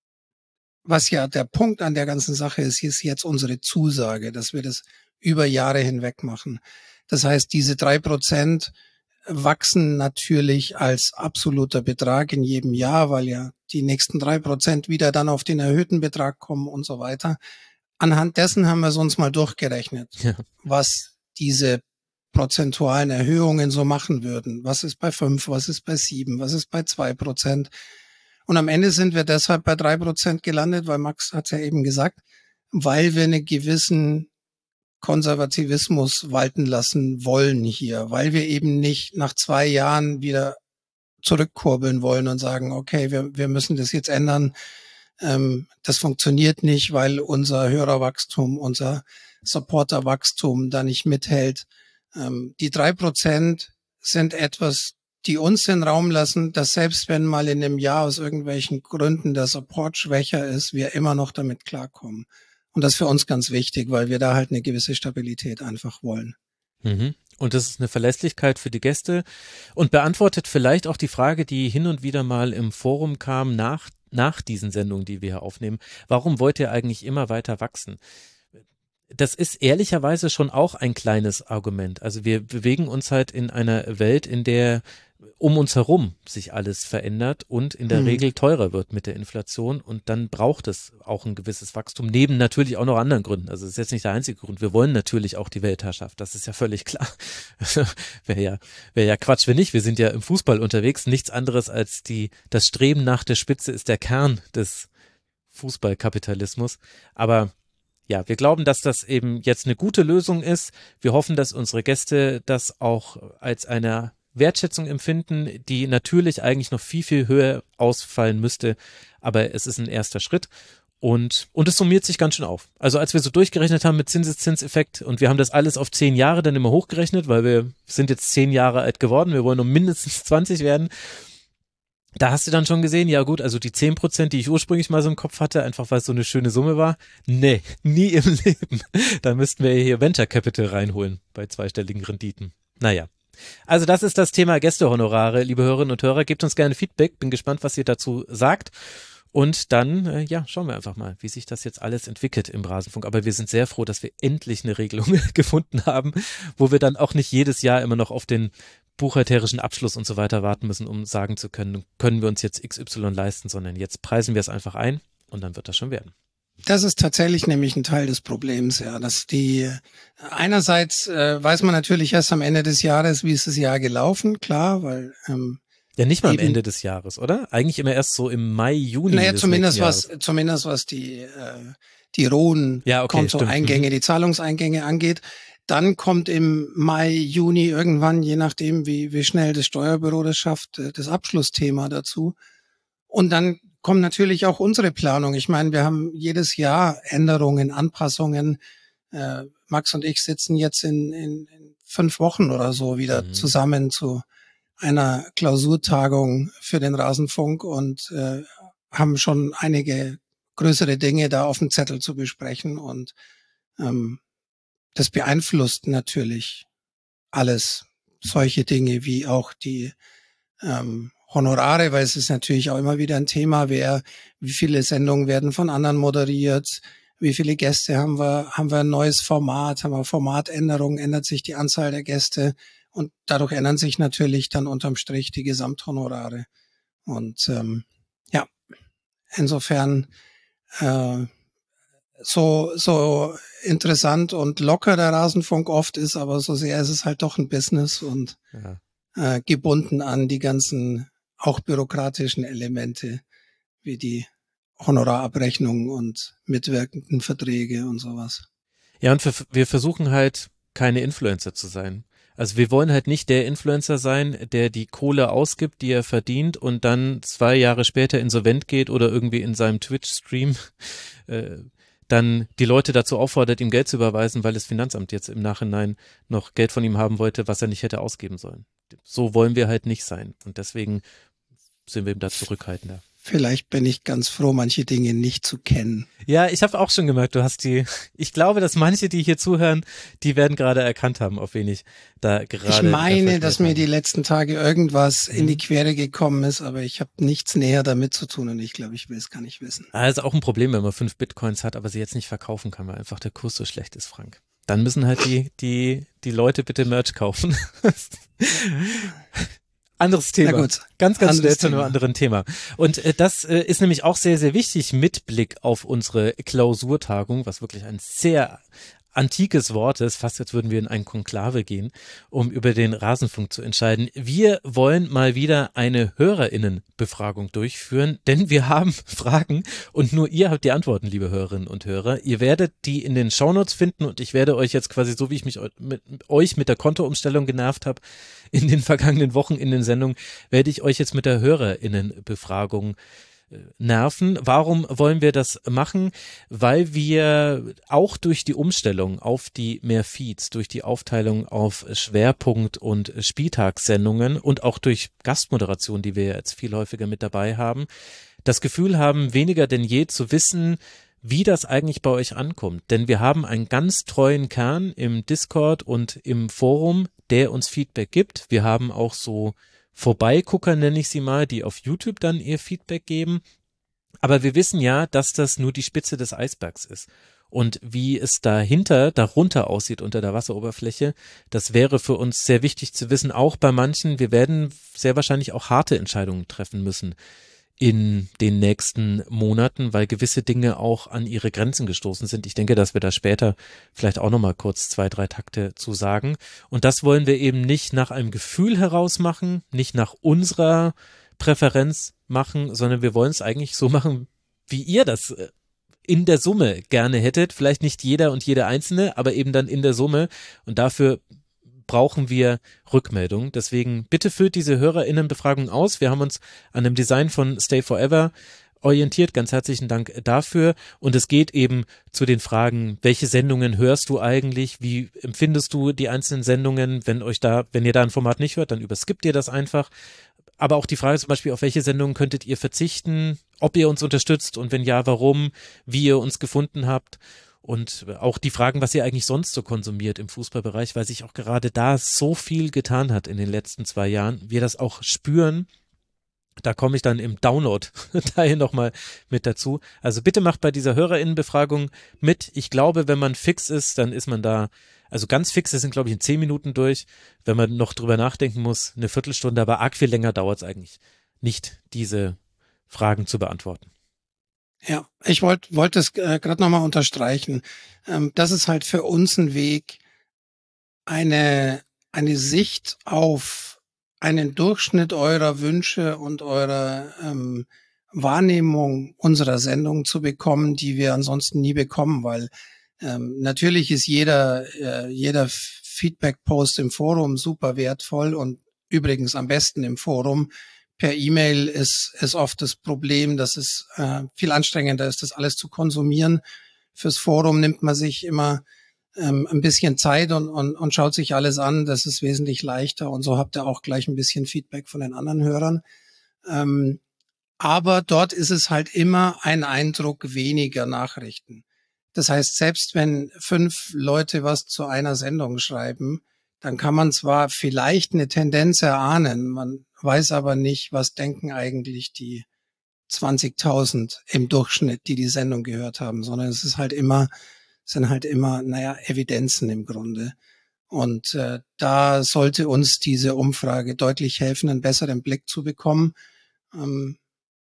was ja der Punkt an der ganzen Sache ist, ist jetzt unsere Zusage, dass wir das über Jahre hinweg machen. Das heißt, diese drei Prozent wachsen natürlich als absoluter Betrag in jedem Jahr, weil ja die nächsten drei Prozent wieder dann auf den erhöhten Betrag kommen und so weiter. Anhand dessen haben wir es uns mal durchgerechnet, ja, was diese prozentualen Erhöhungen so machen würden. Was ist bei fünf, was ist bei sieben, was ist bei zwei Prozent? Und am Ende sind wir deshalb bei drei Prozent gelandet, weil Max hat es ja eben gesagt, weil wir einen gewissen Konservativismus walten lassen wollen hier, weil wir eben nicht nach zwei Jahren wieder zurückkurbeln wollen und sagen, okay, wir, wir müssen das jetzt ändern. Ähm, das funktioniert nicht, weil unser Hörerwachstum, unser Supporterwachstum da nicht mithält. Ähm, die drei Prozent sind etwas, die uns den Raum lassen, dass selbst wenn mal in einem Jahr aus irgendwelchen Gründen der Support schwächer ist, wir immer noch damit klarkommen. Und das ist für uns ganz wichtig, weil wir da halt eine gewisse Stabilität einfach wollen. Mhm. Und das ist eine Verlässlichkeit für die Gäste und beantwortet vielleicht auch die Frage, die hin und wieder mal im Forum kam nach, nach diesen Sendungen, die wir hier aufnehmen. Warum wollt ihr eigentlich immer weiter wachsen? Das ist ehrlicherweise schon auch ein kleines Argument. Also wir bewegen uns halt in einer Welt, in der um uns herum sich alles verändert und in der mhm. Regel teurer wird mit der Inflation und dann braucht es auch ein gewisses Wachstum, neben natürlich auch noch anderen Gründen. Also das ist jetzt nicht der einzige Grund. Wir wollen natürlich auch die Weltherrschaft, das ist ja völlig klar. Wäre ja, wäre ja Quatsch, wenn nicht. Wir sind ja im Fußball unterwegs. Nichts anderes als die, das Streben nach der Spitze ist der Kern des Fußballkapitalismus. Aber ja, wir glauben, dass das eben jetzt eine gute Lösung ist. Wir hoffen, dass unsere Gäste das auch als eine Wertschätzung empfinden, die natürlich eigentlich noch viel, viel höher ausfallen müsste. Aber es ist ein erster Schritt. Und, und es summiert sich ganz schön auf. Also als wir so durchgerechnet haben mit Zinseszinseffekt und wir haben das alles auf zehn Jahre dann immer hochgerechnet, weil wir sind jetzt zehn Jahre alt geworden, wir wollen um mindestens zwanzig werden. Da hast du dann schon gesehen, ja gut, also die zehn Prozent, die ich ursprünglich mal so im Kopf hatte, einfach weil es so eine schöne Summe war, nee, nie im Leben. Da müssten wir hier Venture Capital reinholen bei zweistelligen Renditen. Naja. Also das ist das Thema Gästehonorare, liebe Hörerinnen und Hörer. Gebt uns gerne Feedback, bin gespannt, was ihr dazu sagt. Und dann, äh, ja, schauen wir einfach mal, wie sich das jetzt alles entwickelt im Rasenfunk. Aber wir sind sehr froh, dass wir endlich eine Regelung gefunden haben, wo wir dann auch nicht jedes Jahr immer noch auf den buchhalterischen Abschluss und so weiter warten müssen, um sagen zu können, können wir uns jetzt X Y leisten, sondern jetzt preisen wir es einfach ein und dann wird das schon werden. Das ist tatsächlich nämlich ein Teil des Problems, ja, dass die einerseits äh, weiß man natürlich erst am Ende des Jahres, wie ist das Jahr gelaufen, klar, weil ähm, ja, nicht mal Eben. am Ende des Jahres, oder? Eigentlich immer erst so im Mai, Juni. Naja, des zumindest nächsten was, zumindest was die, äh, die rohen Ja, okay, Kontoeingänge, stimmt. die Zahlungseingänge angeht. Dann kommt im Mai, Juni irgendwann, je nachdem, wie, wie schnell das Steuerbüro das schafft, äh, das Abschlussthema dazu. Und dann kommt natürlich auch unsere Planung. Ich meine, wir haben jedes Jahr Änderungen, Anpassungen. Äh, Max und ich sitzen jetzt in, in, in fünf Wochen oder so wieder Mhm. zusammen zu einer Klausurtagung für den Rasenfunk und äh, haben schon einige größere Dinge da auf dem Zettel zu besprechen und ähm, das beeinflusst natürlich alles, solche Dinge wie auch die ähm, Honorare, weil es ist natürlich auch immer wieder ein Thema, wer, wie viele Sendungen werden von anderen moderiert, wie viele Gäste haben wir, haben wir ein neues Format, haben wir Formatänderungen, ändert sich die Anzahl der Gäste. Und dadurch ändern sich natürlich dann unterm Strich die Gesamthonorare. Und ähm, ja, insofern äh, so so interessant und locker der Rasenfunk oft ist, aber so sehr ist es halt doch ein Business und Ja. äh, gebunden an die ganzen auch bürokratischen Elemente wie die Honorarabrechnung und mitwirkenden Verträge und sowas. Ja, und wir, wir versuchen halt keine Influencer zu sein. Also wir wollen halt nicht der Influencer sein, der die Kohle ausgibt, die er verdient und dann zwei Jahre später insolvent geht oder irgendwie in seinem Twitch-Stream äh, dann die Leute dazu auffordert, ihm Geld zu überweisen, weil das Finanzamt jetzt im Nachhinein noch Geld von ihm haben wollte, was er nicht hätte ausgeben sollen. So wollen wir halt nicht sein und deswegen sind wir ihm da zurückhaltender. Vielleicht bin ich ganz froh, manche Dinge nicht zu kennen. Ja, ich habe auch schon gemerkt, du hast die, ich glaube, dass manche, die hier zuhören, die werden gerade erkannt haben, auf wen ich da gerade. Ich meine, dass mir habe. die letzten Tage irgendwas in die Quere gekommen ist, aber ich habe nichts näher damit zu tun und ich glaube, ich will es gar nicht wissen. Also auch ein Problem, wenn man fünf Bitcoins hat, aber sie jetzt nicht verkaufen kann, weil einfach der Kurs so schlecht ist, Frank. Dann müssen halt die, die, die Leute bitte Merch kaufen. Anderes Thema. Na gut. Ganz, ganz schnell Anderes zu einem Thema. anderen Thema. Und äh, das äh, ist nämlich auch sehr, sehr wichtig mit Blick auf unsere Klausurtagung, was wirklich ein sehr antikes Wort ist, fast als würden wir in ein Konklave gehen, um über den Rasenfunk zu entscheiden. Wir wollen mal wieder eine HörerInnenbefragung durchführen, denn wir haben Fragen und nur ihr habt die Antworten, liebe Hörerinnen und Hörer. Ihr werdet die in den Shownotes finden und ich werde euch jetzt quasi, so wie ich mich mit, mit euch mit der Kontoumstellung genervt habe, in den vergangenen Wochen in den Sendungen, werde ich euch jetzt mit der HörerInnenbefragung nerven. Warum wollen wir das machen? Weil wir auch durch die Umstellung auf die mehr Feeds, durch die Aufteilung auf Schwerpunkt- und Spieltagssendungen und auch durch Gastmoderation, die wir jetzt viel häufiger mit dabei haben, das Gefühl haben, weniger denn je zu wissen, wie das eigentlich bei euch ankommt. Denn wir haben einen ganz treuen Kern im Discord und im Forum, der uns Feedback gibt. Wir haben auch so Vorbeigucker, nenne ich sie mal, die auf YouTube dann ihr Feedback geben. Aber wir wissen ja, dass das nur die Spitze des Eisbergs ist. Und wie es dahinter, darunter aussieht unter der Wasseroberfläche, das wäre für uns sehr wichtig zu wissen, auch bei manchen. Wir werden sehr wahrscheinlich auch harte Entscheidungen treffen müssen in den nächsten Monaten, weil gewisse Dinge auch an ihre Grenzen gestoßen sind. Ich denke, dass wir da später vielleicht auch nochmal kurz zwei, drei Takte zu sagen. Und das wollen wir eben nicht nach einem Gefühl heraus machen, nicht nach unserer Präferenz machen, sondern wir wollen es eigentlich so machen, wie ihr das in der Summe gerne hättet. Vielleicht nicht jeder und jede Einzelne, aber eben dann in der Summe. Und dafür brauchen wir Rückmeldung. Deswegen bitte füllt diese HörerInnenbefragung aus. Wir haben uns an dem Design von Stay Forever orientiert. Ganz herzlichen Dank dafür. Und es geht eben zu den Fragen, welche Sendungen hörst du eigentlich? Wie empfindest du die einzelnen Sendungen? Wenn euch da, wenn ihr da ein Format nicht hört, dann überskippt ihr das einfach. Aber auch die Frage zum Beispiel, auf welche Sendungen könntet ihr verzichten? Ob ihr uns unterstützt und wenn ja, warum? Wie ihr uns gefunden habt? Und auch die Fragen, was ihr eigentlich sonst so konsumiert im Fußballbereich, weil sich auch gerade da so viel getan hat in den letzten zwei Jahren. Wir das auch spüren. Da komme ich dann im Download-Teil nochmal mit dazu. Also bitte macht bei dieser HörerInnenbefragung mit. Ich glaube, wenn man fix ist, dann ist man da, also ganz fix, das sind glaube ich in zehn Minuten durch. Wenn man noch drüber nachdenken muss, eine Viertelstunde, aber arg viel länger dauert es eigentlich nicht, diese Fragen zu beantworten. Ja, ich wollte wollte es äh, gerade nochmal unterstreichen. Ähm, das ist halt für uns ein Weg, eine, eine Sicht auf einen Durchschnitt eurer Wünsche und eurer ähm, Wahrnehmung unserer Sendung zu bekommen, die wir ansonsten nie bekommen, weil ähm, natürlich ist jeder äh, jeder Feedback-Post im Forum super wertvoll und übrigens am besten im Forum. Per E-Mail ist ist oft das Problem, dass es äh, viel anstrengender ist, das alles zu konsumieren. Fürs Forum nimmt man sich immer ähm, ein bisschen Zeit und, und, und schaut sich alles an. Das ist wesentlich leichter und so habt ihr auch gleich ein bisschen Feedback von den anderen Hörern. Ähm, aber dort ist es halt immer ein Eindruck weniger Nachrichten. Das heißt, selbst wenn fünf Leute was zu einer Sendung schreiben, dann kann man zwar vielleicht eine Tendenz erahnen, man weiß aber nicht, was denken eigentlich die zwanzigtausend im Durchschnitt, die die Sendung gehört haben, sondern es ist halt immer, sind halt immer, naja, Evidenzen im Grunde. Und äh, da sollte uns diese Umfrage deutlich helfen, einen besseren Blick zu bekommen ähm,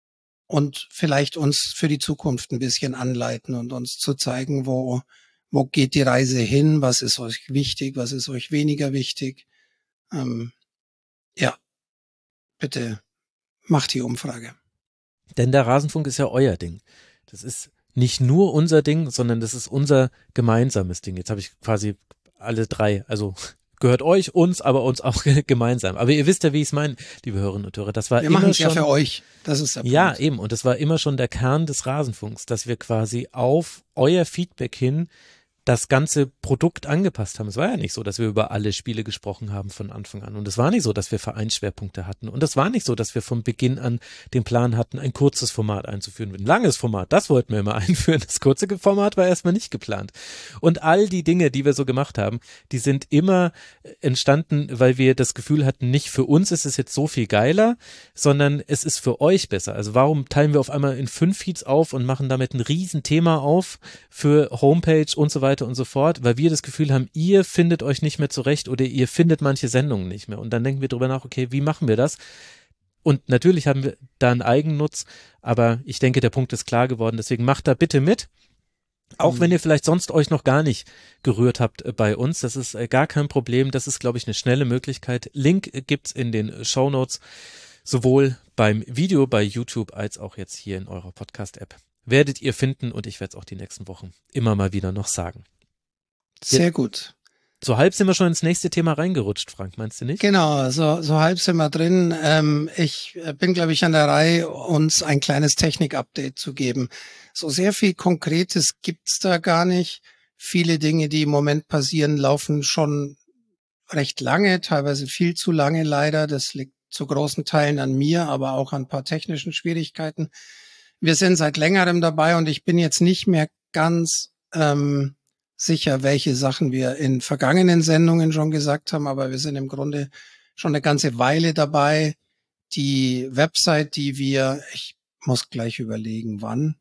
und vielleicht uns für die Zukunft ein bisschen anleiten und uns zu zeigen, wo wo geht die Reise hin, was ist euch wichtig, was ist euch weniger wichtig. Ähm, ja, bitte macht die Umfrage. Denn der Rasenfunk ist ja euer Ding. Das ist nicht nur unser Ding, sondern das ist unser gemeinsames Ding. Jetzt habe ich quasi alle drei, also gehört euch, uns, aber uns auch gemeinsam. Aber ihr wisst ja, wie ich es meine, liebe Hörerinnen und Hörer. Das war wir immer machen es schon, ja für euch. Das ist der Punkt. Ja, eben. Und das war immer schon der Kern des Rasenfunks, dass wir quasi auf euer Feedback hin das ganze Produkt angepasst haben. Es war ja nicht so, dass wir über alle Spiele gesprochen haben von Anfang an. Und es war nicht so, dass wir Vereinsschwerpunkte hatten. Und es war nicht so, dass wir von Beginn an den Plan hatten, ein kurzes Format einzuführen. Ein langes Format, das wollten wir immer einführen. Das kurze Format war erstmal nicht geplant. Und all die Dinge, die wir so gemacht haben, die sind immer entstanden, weil wir das Gefühl hatten, nicht für uns ist es jetzt so viel geiler, sondern es ist für euch besser. Also warum teilen wir auf einmal in fünf Feeds auf und machen damit ein Riesenthema auf für Homepage und so weiter und so fort, weil wir das Gefühl haben, ihr findet euch nicht mehr zurecht oder ihr findet manche Sendungen nicht mehr. Und dann denken wir drüber nach, okay, wie machen wir das? Und natürlich haben wir da einen Eigennutz, aber ich denke, der Punkt ist klar geworden. Deswegen macht da bitte mit. Auch wenn ihr vielleicht sonst euch noch gar nicht gerührt habt bei uns, das ist gar kein Problem. Das ist, glaube ich, eine schnelle Möglichkeit. Link gibt's in den Shownotes, sowohl beim Video bei YouTube als auch jetzt hier in eurer Podcast-App. Werdet ihr finden und ich werde es auch die nächsten Wochen immer mal wieder noch sagen. Sehr gut. So halb sind wir schon ins nächste Thema reingerutscht, Frank, meinst du nicht? Genau, so, so halb sind wir drin. Ähm, ich bin, glaube ich, an der Reihe, uns ein kleines Technik-Update zu geben. So sehr viel Konkretes gibt's da gar nicht. Viele Dinge, die im Moment passieren, laufen schon recht lange, teilweise viel zu lange leider. Das liegt zu großen Teilen an mir, aber auch an ein paar technischen Schwierigkeiten. Wir sind seit längerem dabei und ich bin jetzt nicht mehr ganz ähm, sicher, welche Sachen wir in vergangenen Sendungen schon gesagt haben, aber wir sind im Grunde schon eine ganze Weile dabei. Die Website, die wir, ich muss gleich überlegen, wann.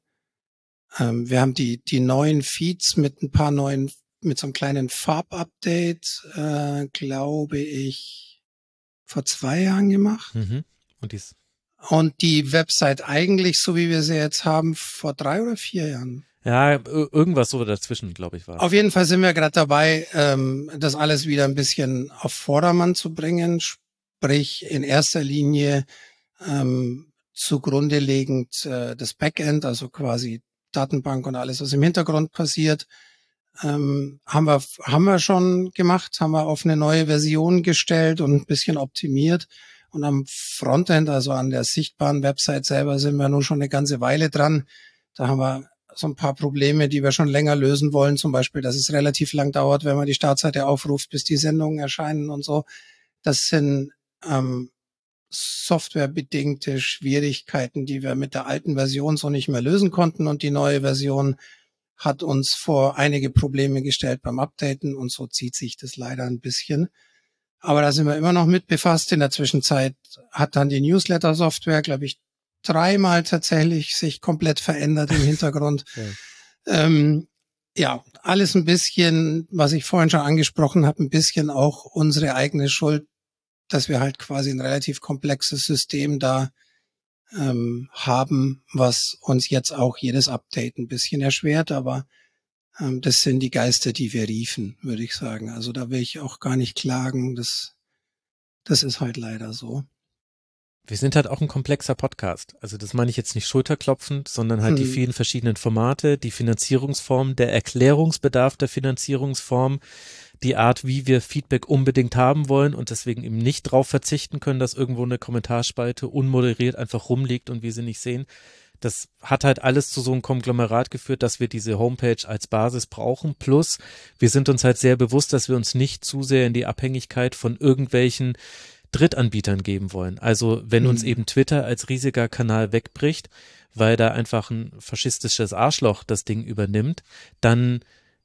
Ähm, wir haben die die neuen Feeds mit ein paar neuen, mit so einem kleinen Farbupdate, äh, glaube ich, vor zwei Jahren gemacht. Mhm. Und dies Und die Website eigentlich, so wie wir sie jetzt haben, vor drei oder vier Jahren. Ja, irgendwas so dazwischen, glaube ich, war. Auf jeden Fall sind wir gerade dabei, ähm, das alles wieder ein bisschen auf Vordermann zu bringen, sprich in erster Linie ähm, zugrunde legend äh, das Backend, also quasi Datenbank und alles, was im Hintergrund passiert, ähm, haben wir haben wir schon gemacht, haben wir auf eine neue Version gestellt und ein bisschen optimiert. Und am Frontend, also an der sichtbaren Website selber, sind wir nun schon eine ganze Weile dran. Da haben wir so ein paar Probleme, die wir schon länger lösen wollen. Zum Beispiel, dass es relativ lang dauert, wenn man die Startseite aufruft, bis die Sendungen erscheinen und so. Das sind ähm, softwarebedingte Schwierigkeiten, die wir mit der alten Version so nicht mehr lösen konnten. Und die neue Version hat uns vor einige Probleme gestellt beim Updaten. Und so zieht sich das leider ein bisschen. Aber da sind wir immer noch mit befasst. In der Zwischenzeit hat dann die Newsletter-Software, glaube ich, dreimal tatsächlich sich komplett verändert im Hintergrund. Ja. Ähm, ja, alles ein bisschen, was ich vorhin schon angesprochen habe, ein bisschen auch unsere eigene Schuld, dass wir halt quasi ein relativ komplexes System da ähm, haben, was uns jetzt auch jedes Update ein bisschen erschwert, aber das sind die Geister, die wir riefen, würde ich sagen. Also da will ich auch gar nicht klagen. Das, das ist halt leider so. Wir sind halt auch ein komplexer Podcast. Also das meine ich jetzt nicht schulterklopfend, sondern halt hm. die vielen verschiedenen Formate, die Finanzierungsform, der Erklärungsbedarf der Finanzierungsform, die Art, wie wir Feedback unbedingt haben wollen und deswegen eben nicht drauf verzichten können, dass irgendwo eine Kommentarspalte unmoderiert einfach rumliegt und wir sie nicht sehen. Das hat halt alles zu so einem Konglomerat geführt, dass wir diese Homepage als Basis brauchen. Plus, wir sind uns halt sehr bewusst, dass wir uns nicht zu sehr in die Abhängigkeit von irgendwelchen Drittanbietern geben wollen. Also wenn mhm. uns eben Twitter als riesiger Kanal wegbricht, weil da einfach ein faschistisches Arschloch das Ding übernimmt, dann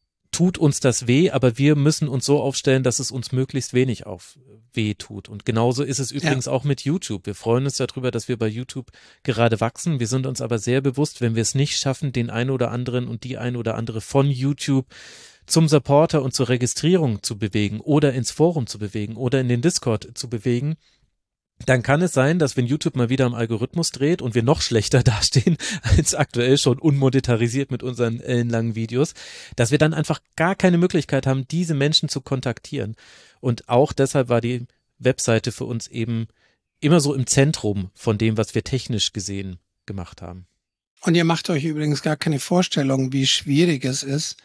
tut uns das weh, aber wir müssen uns so aufstellen, dass es uns möglichst wenig auf weh tut. Und genauso ist es übrigens ja. auch mit YouTube. Wir freuen uns darüber, dass wir bei YouTube gerade wachsen. Wir sind uns aber sehr bewusst, wenn wir es nicht schaffen, den einen oder anderen und die ein oder andere von YouTube zum Supporter und zur Registrierung zu bewegen oder ins Forum zu bewegen oder in den Discord zu bewegen, dann kann es sein, dass wenn YouTube mal wieder am Algorithmus dreht und wir noch schlechter dastehen als aktuell schon unmonetarisiert mit unseren ellenlangen Videos, dass wir dann einfach gar keine Möglichkeit haben, diese Menschen zu kontaktieren. Und auch deshalb war die Webseite für uns eben immer so im Zentrum von dem, was wir technisch gesehen gemacht haben. Und ihr macht euch übrigens gar keine Vorstellung, wie schwierig es ist,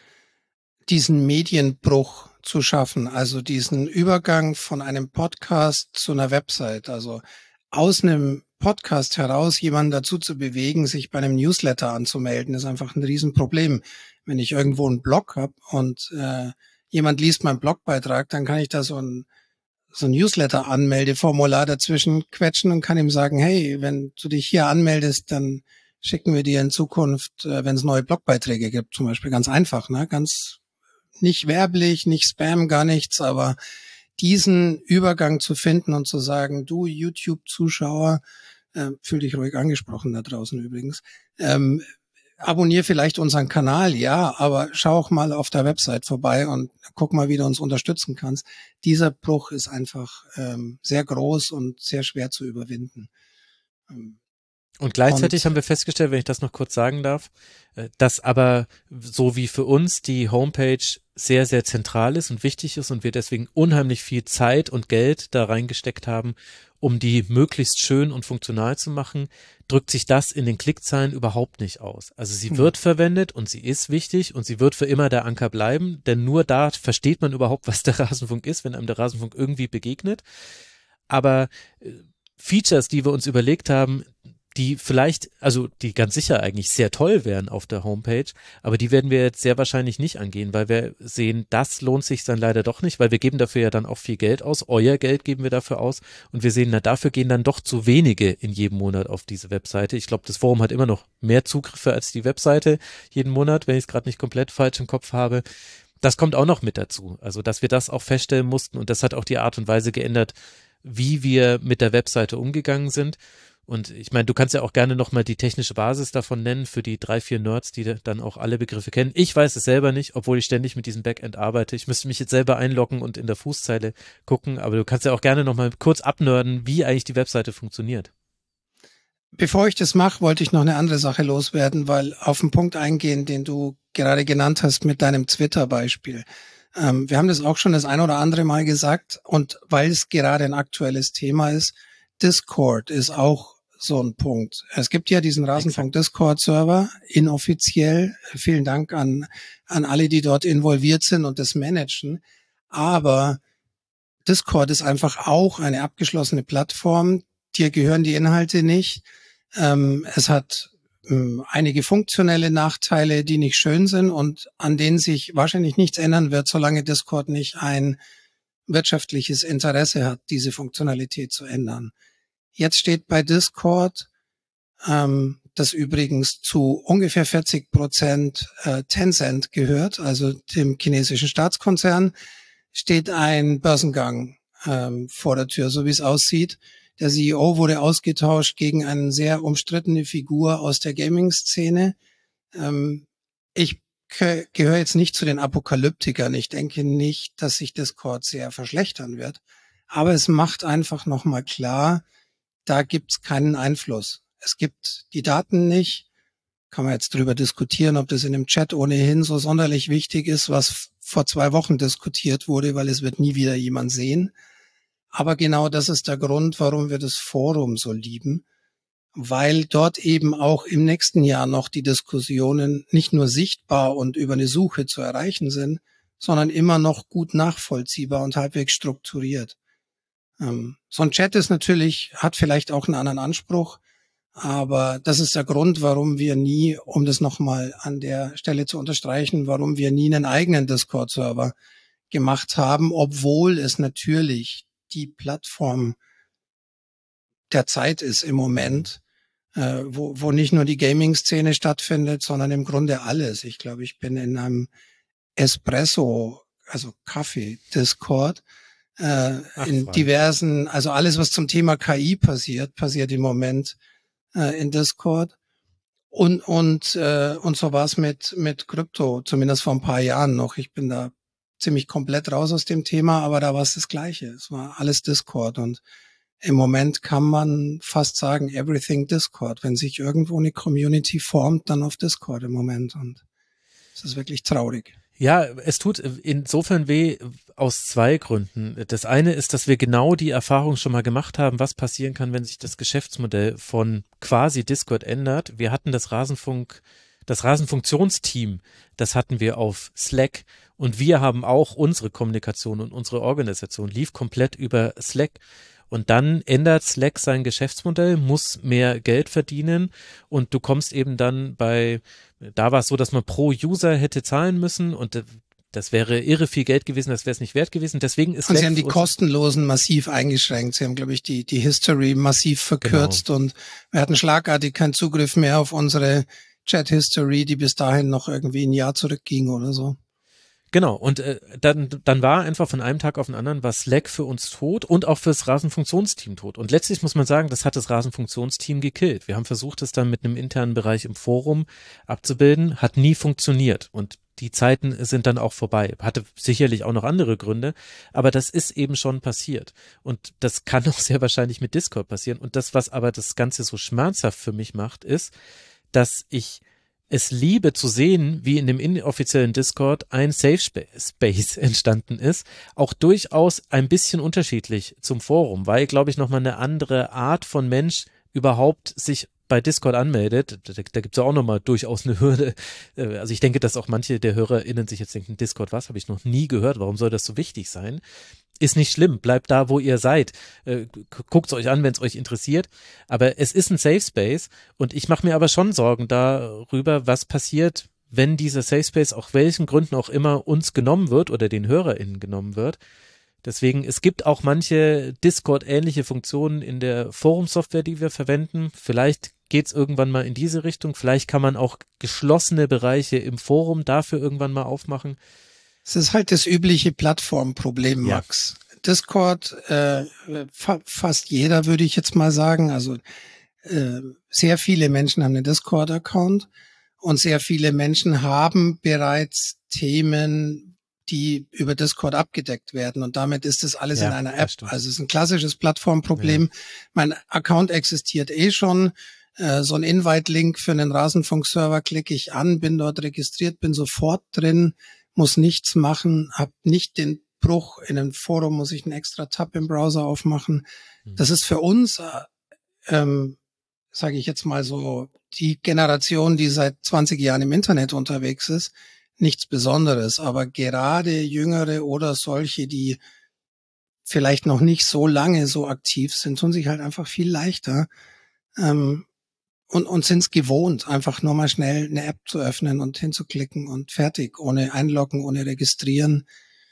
diesen Medienbruch zu schaffen, also diesen Übergang von einem Podcast zu einer Website, also aus einem Podcast heraus jemanden dazu zu bewegen, sich bei einem Newsletter anzumelden, ist einfach ein Riesenproblem. Wenn ich irgendwo einen Blog habe und äh, jemand liest meinen Blogbeitrag, dann kann ich da so ein so ein Newsletter-Anmeldeformular dazwischen quetschen und kann ihm sagen, hey, wenn du dich hier anmeldest, dann schicken wir dir in Zukunft, äh, wenn es neue Blogbeiträge gibt, zum Beispiel ganz einfach, ne, ganz nicht werblich, nicht Spam, gar nichts, aber diesen Übergang zu finden und zu sagen, du YouTube-Zuschauer, äh, fühl dich ruhig angesprochen da draußen übrigens, ähm, abonnier vielleicht unseren Kanal, ja, aber schau auch mal auf der Website vorbei und guck mal, wie du uns unterstützen kannst. Dieser Bruch ist einfach ähm, sehr groß und sehr schwer zu überwinden. Ähm, Und gleichzeitig und, haben wir festgestellt, wenn ich das noch kurz sagen darf, dass aber so wie für uns die Homepage sehr, sehr zentral ist und wichtig ist und wir deswegen unheimlich viel Zeit und Geld da reingesteckt haben, um die möglichst schön und funktional zu machen, drückt sich das in den Klickzahlen überhaupt nicht aus. Also sie wird verwendet und sie ist wichtig und sie wird für immer der Anker bleiben, denn nur da versteht man überhaupt, was der Rasenfunk ist, wenn einem der Rasenfunk irgendwie begegnet. Aber Features, die wir uns überlegt haben, die vielleicht, also die ganz sicher eigentlich sehr toll wären auf der Homepage, aber die werden wir jetzt sehr wahrscheinlich nicht angehen, weil wir sehen, das lohnt sich dann leider doch nicht, weil wir geben dafür ja dann auch viel Geld aus, euer Geld geben wir dafür aus und wir sehen, na dafür gehen dann doch zu wenige in jedem Monat auf diese Webseite. Ich glaube, das Forum hat immer noch mehr Zugriffe als die Webseite jeden Monat, wenn ich es gerade nicht komplett falsch im Kopf habe. Das kommt auch noch mit dazu, also dass wir das auch feststellen mussten und das hat auch die Art und Weise geändert, wie wir mit der Webseite umgegangen sind. Und ich meine, du kannst ja auch gerne nochmal die technische Basis davon nennen für die drei, vier Nerds, die dann auch alle Begriffe kennen. Ich weiß es selber nicht, obwohl ich ständig mit diesem Backend arbeite. Ich müsste mich jetzt selber einloggen und in der Fußzeile gucken, aber du kannst ja auch gerne nochmal kurz abnörden, wie eigentlich die Webseite funktioniert. Bevor ich das mache, wollte ich noch eine andere Sache loswerden, weil auf den Punkt eingehen, den du gerade genannt hast mit deinem Twitter-Beispiel. Ähm, wir haben das auch schon das ein oder andere Mal gesagt und weil es gerade ein aktuelles Thema ist, Discord ist auch so ein Punkt. Es gibt ja diesen Rasenfunk-Discord-Server, inoffiziell. Vielen Dank an, an alle, die dort involviert sind und das managen. Aber Discord ist einfach auch eine abgeschlossene Plattform. Dir gehören die Inhalte nicht. Ähm, es hat ähm, einige funktionelle Nachteile, die nicht schön sind und an denen sich wahrscheinlich nichts ändern wird, solange Discord nicht ein wirtschaftliches Interesse hat, diese Funktionalität zu ändern. Jetzt steht bei Discord, ähm, das übrigens zu ungefähr vierzig Prozent äh, Tencent gehört, also dem chinesischen Staatskonzern, steht ein Börsengang ähm, vor der Tür, so wie es aussieht. Der C E O wurde ausgetauscht gegen eine sehr umstrittene Figur aus der Gaming-Szene. Ähm, ich ge- gehöre jetzt nicht zu den Apokalyptikern. Ich denke nicht, dass sich Discord sehr verschlechtern wird. Aber es macht einfach nochmal klar, da gibt's keinen Einfluss. Es gibt die Daten nicht. Kann man jetzt drüber diskutieren, ob das in dem Chat ohnehin so sonderlich wichtig ist, was vor zwei Wochen diskutiert wurde, weil es wird nie wieder jemand sehen. Aber genau das ist der Grund, warum wir das Forum so lieben, weil dort eben auch im nächsten Jahr noch die Diskussionen nicht nur sichtbar und über eine Suche zu erreichen sind, sondern immer noch gut nachvollziehbar und halbwegs strukturiert. Ähm, so ein Chat ist natürlich, hat vielleicht auch einen anderen Anspruch, aber das ist der Grund, warum wir nie, um das nochmal an der Stelle zu unterstreichen, warum wir nie einen eigenen Discord-Server gemacht haben, obwohl es natürlich die Plattform der Zeit ist im Moment, äh, wo, wo nicht nur die Gaming-Szene stattfindet, sondern im Grunde alles. Ich glaube, ich bin in einem Espresso, also Kaffee-Discord, äh, Ach, in Mann. diversen, also alles, was zum Thema K I passiert, passiert im Moment äh, in Discord. Und und äh, und so war es mit mit Krypto, zumindest vor ein paar Jahren noch. Ich bin da ziemlich komplett raus aus dem Thema, aber da war es das Gleiche. Es war alles Discord und im Moment kann man fast sagen, everything Discord. Wenn sich irgendwo eine Community formt, dann auf Discord im Moment und es ist wirklich traurig. Ja, es tut insofern weh aus zwei Gründen. Das eine ist, dass wir genau die Erfahrung schon mal gemacht haben, was passieren kann, wenn sich das Geschäftsmodell von quasi Discord ändert. Wir hatten das Rasenfunk, das Rasenfunktionsteam, das hatten wir auf Slack und wir haben auch unsere Kommunikation und unsere Organisation lief komplett über Slack. Und dann ändert Slack sein Geschäftsmodell, muss mehr Geld verdienen und du kommst eben dann bei, da war es so, dass man pro User hätte zahlen müssen und das wäre irre viel Geld gewesen, das wäre es nicht wert gewesen. Deswegen ist und Slack sie haben die kostenlosen massiv eingeschränkt. Sie haben, glaube ich, die die History massiv verkürzt genau. Und wir hatten schlagartig keinen Zugriff mehr auf unsere Chat-History, die bis dahin noch irgendwie ein Jahr zurückging oder so. Genau, und äh, dann, dann war einfach von einem Tag auf den anderen war Slack für uns tot und auch fürs Rasenfunktionsteam tot. Und letztlich muss man sagen, das hat das Rasenfunktionsteam gekillt. Wir haben versucht, es dann mit einem internen Bereich im Forum abzubilden, hat nie funktioniert und die Zeiten sind dann auch vorbei. Hatte sicherlich auch noch andere Gründe, aber das ist eben schon passiert. Und das kann auch sehr wahrscheinlich mit Discord passieren. Und das, was aber das Ganze so schmerzhaft für mich macht, ist, dass ich es liebe zu sehen, wie in dem inoffiziellen Discord ein Safe Space entstanden ist, auch durchaus ein bisschen unterschiedlich zum Forum, weil, glaube ich, nochmal eine andere Art von Mensch überhaupt sich bei Discord anmeldet. Da, da gibt es ja auch nochmal durchaus eine Hürde. Also ich denke, dass auch manche der HörerInnen sich jetzt denken, Discord, was, habe ich noch nie gehört, warum soll das so wichtig sein? Ist nicht schlimm, bleibt da, wo ihr seid. Äh, Guckt es euch an, wenn es euch interessiert. Aber es ist ein Safe Space und ich mache mir aber schon Sorgen darüber, was passiert, wenn dieser Safe Space, auch welchen Gründen auch immer, uns genommen wird oder den HörerInnen genommen wird. Deswegen, es gibt auch manche Discord-ähnliche Funktionen in der Forum-Software, die wir verwenden. Vielleicht geht es irgendwann mal in diese Richtung. Vielleicht kann man auch geschlossene Bereiche im Forum dafür irgendwann mal aufmachen. Es ist halt das übliche Plattformproblem, Max. Ja. Discord, äh, fa- fast jeder, würde ich jetzt mal sagen. Also äh, sehr viele Menschen haben einen Discord-Account und sehr viele Menschen haben bereits Themen, die über Discord abgedeckt werden. Und damit ist das alles ja, in einer App. Also es ist ein klassisches Plattformproblem. Ja. Mein Account existiert eh schon. Äh, so ein Invite-Link für einen Rasenfunk-Server klicke ich an, bin dort registriert, bin sofort drin, muss nichts machen, habe nicht den Bruch in einem Forum, muss ich einen extra Tab im Browser aufmachen. Mhm. Das ist für uns äh, ähm, sage ich jetzt mal so, die Generation, die seit zwanzig Jahren im Internet unterwegs ist, nichts Besonderes. Aber gerade Jüngere oder solche, die vielleicht noch nicht so lange so aktiv sind, tun sich halt einfach viel leichter ähm, und, und sind es gewohnt, einfach nur mal schnell eine App zu öffnen und hinzuklicken und fertig, ohne einloggen, ohne registrieren.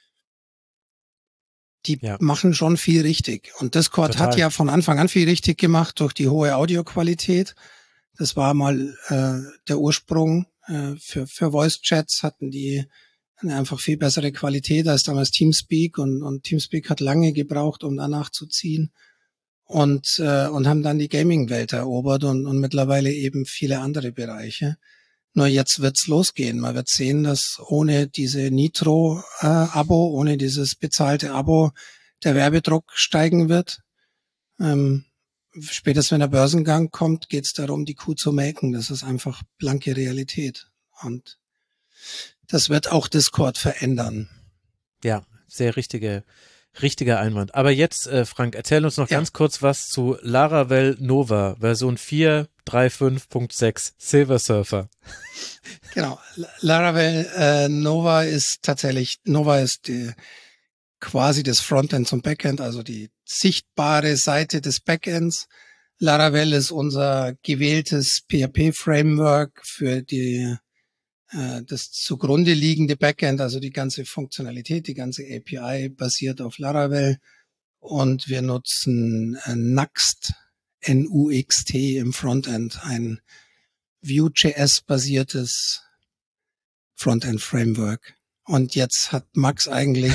Die ja. machen schon viel richtig. Und Discord Total. Hat ja von Anfang an viel richtig gemacht durch die hohe Audioqualität. Das war mal äh, der Ursprung. Äh, für für Voice-Chats hatten die eine einfach viel bessere Qualität als damals Teamspeak. Und, und Teamspeak hat lange gebraucht, um danach zu ziehen. Und äh, und haben dann die Gaming-Welt erobert und, und mittlerweile eben viele andere Bereiche. Nur jetzt wird's losgehen. Man wird sehen, dass ohne diese Nitro-Abo, äh, ohne dieses bezahlte Abo, der Werbedruck steigen wird. Ähm, spätestens wenn der Börsengang kommt, geht's darum, die Kuh zu melken. Das ist einfach blanke Realität. Und das wird auch Discord verändern. Ja, sehr richtige, richtiger Einwand. Aber jetzt, äh, Frank, erzähl uns noch ja. ganz kurz was zu Laravel Nova, Version vier Punkt drei fünf Punkt sechs, Silver Surfer. Genau, Laravel äh, Nova ist tatsächlich, Nova ist die, quasi das Frontend zum Backend, also die sichtbare Seite des Backends. Laravel ist unser gewähltes P H P-Framework für die äh, das zugrunde liegende Backend, also die ganze Funktionalität, die ganze A P I basiert auf Laravel und wir nutzen äh, Nuxt, N U X T im Frontend, ein Vue.js-basiertes Frontend-Framework. Und jetzt hat Max eigentlich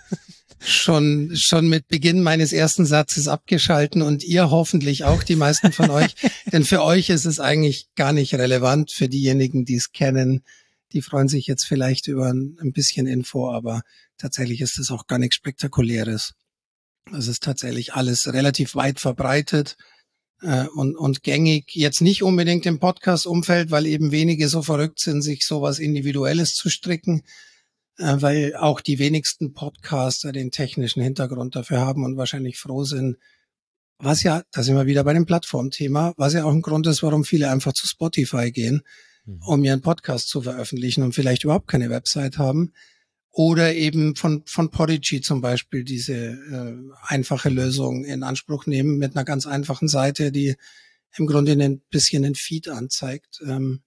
schon schon mit Beginn meines ersten Satzes abgeschalten und ihr hoffentlich auch, die meisten von euch. Denn für euch ist es eigentlich gar nicht relevant. Für diejenigen, die es kennen, die freuen sich jetzt vielleicht über ein bisschen Info, aber tatsächlich ist es auch gar nichts Spektakuläres. Es ist tatsächlich alles relativ weit verbreitet. Und, und gängig, jetzt nicht unbedingt im Podcast-Umfeld, weil eben wenige so verrückt sind, sich sowas Individuelles zu stricken, weil auch die wenigsten Podcaster den technischen Hintergrund dafür haben und wahrscheinlich froh sind, was ja, da sind wir wieder bei dem Plattformthema, was ja auch ein Grund ist, warum viele einfach zu Spotify gehen, mhm. um ihren Podcast zu veröffentlichen und vielleicht überhaupt keine Website haben. Oder eben von von Podigy zum Beispiel diese äh, einfache Lösung in Anspruch nehmen mit einer ganz einfachen Seite, die im Grunde ein bisschen den Feed anzeigt. Ähm,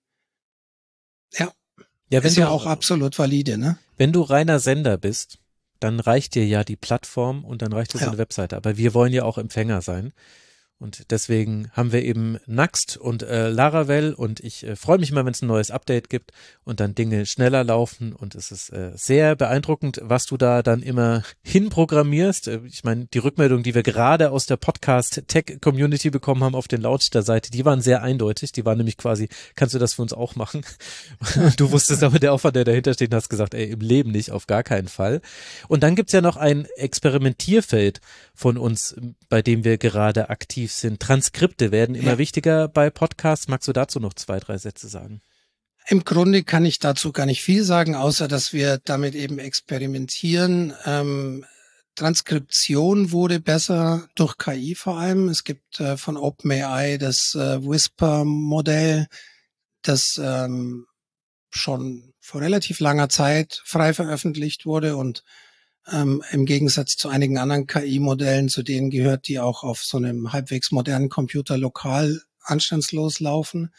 ja, ja wenn ist ja auch absolut valide, ne? Wenn du reiner Sender bist, dann reicht dir ja die Plattform und dann reicht dir so eine ja. Webseite. Aber wir wollen ja auch Empfänger sein. Und deswegen haben wir eben Nuxt und äh, Laravel und ich äh, freue mich immer, wenn es ein neues Update gibt und dann Dinge schneller laufen und es ist äh, sehr beeindruckend, was du da dann immer hinprogrammierst. Äh, ich meine, die Rückmeldungen, die wir gerade aus der Podcast-Tech-Community bekommen haben auf den Launch-der-Seite, die waren sehr eindeutig. Die waren nämlich quasi, kannst du das für uns auch machen? Und du wusstest aber, der Aufwand, der dahinter steht, und hast gesagt, ey, im Leben nicht, auf gar keinen Fall. Und dann gibt's ja noch ein Experimentierfeld von uns, bei dem wir gerade aktiv sind. Transkripte werden immer ja. wichtiger bei Podcasts. Magst du dazu noch zwei, drei Sätze sagen? Im Grunde kann ich dazu gar nicht viel sagen, außer dass wir damit eben experimentieren. Ähm, Transkription wurde besser durch K I vor allem. Es gibt äh, von OpenAI das äh, Whisper-Modell, das ähm, schon vor relativ langer Zeit frei veröffentlicht wurde und Ähm, im Gegensatz zu einigen anderen K I-Modellen, zu denen gehört, die auch auf so einem halbwegs modernen Computer lokal anstandslos laufen.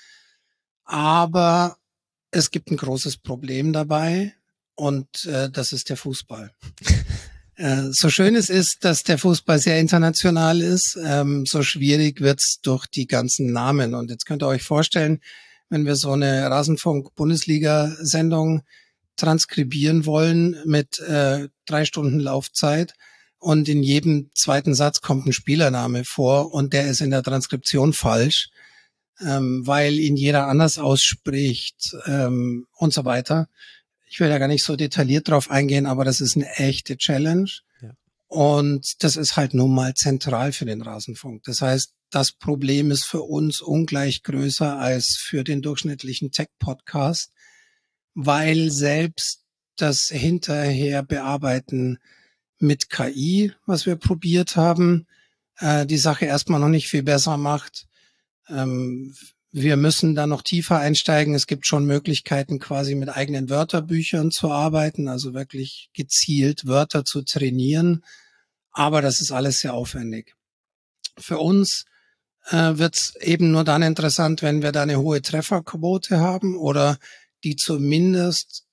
Aber es gibt ein großes Problem dabei und äh, das ist der Fußball. äh, so schön es ist, dass der Fußball sehr international ist, ähm, so schwierig wird's durch die ganzen Namen. Und jetzt könnt ihr euch vorstellen, wenn wir so eine Rasenfunk-Bundesliga-Sendung transkribieren wollen mit äh, drei Stunden Laufzeit und in jedem zweiten Satz kommt ein Spielername vor und der ist in der Transkription falsch, ähm, weil ihn jeder anders ausspricht ähm, und so weiter. Ich will da gar nicht so detailliert drauf eingehen, aber das ist eine echte Challenge. Ja. Und das ist halt nun mal zentral für den Rasenfunk. Das heißt, das Problem ist für uns ungleich größer als für den durchschnittlichen Tech-Podcast, weil selbst das hinterher Bearbeiten mit K I, was wir probiert haben, äh, die Sache erstmal noch nicht viel besser macht. Ähm, wir müssen da noch tiefer einsteigen. Es gibt schon Möglichkeiten, quasi mit eigenen Wörterbüchern zu arbeiten, also wirklich gezielt Wörter zu trainieren. Aber das ist alles sehr aufwendig. Für uns äh, wird es eben nur dann interessant, wenn wir da eine hohe Trefferquote haben oder die zumindest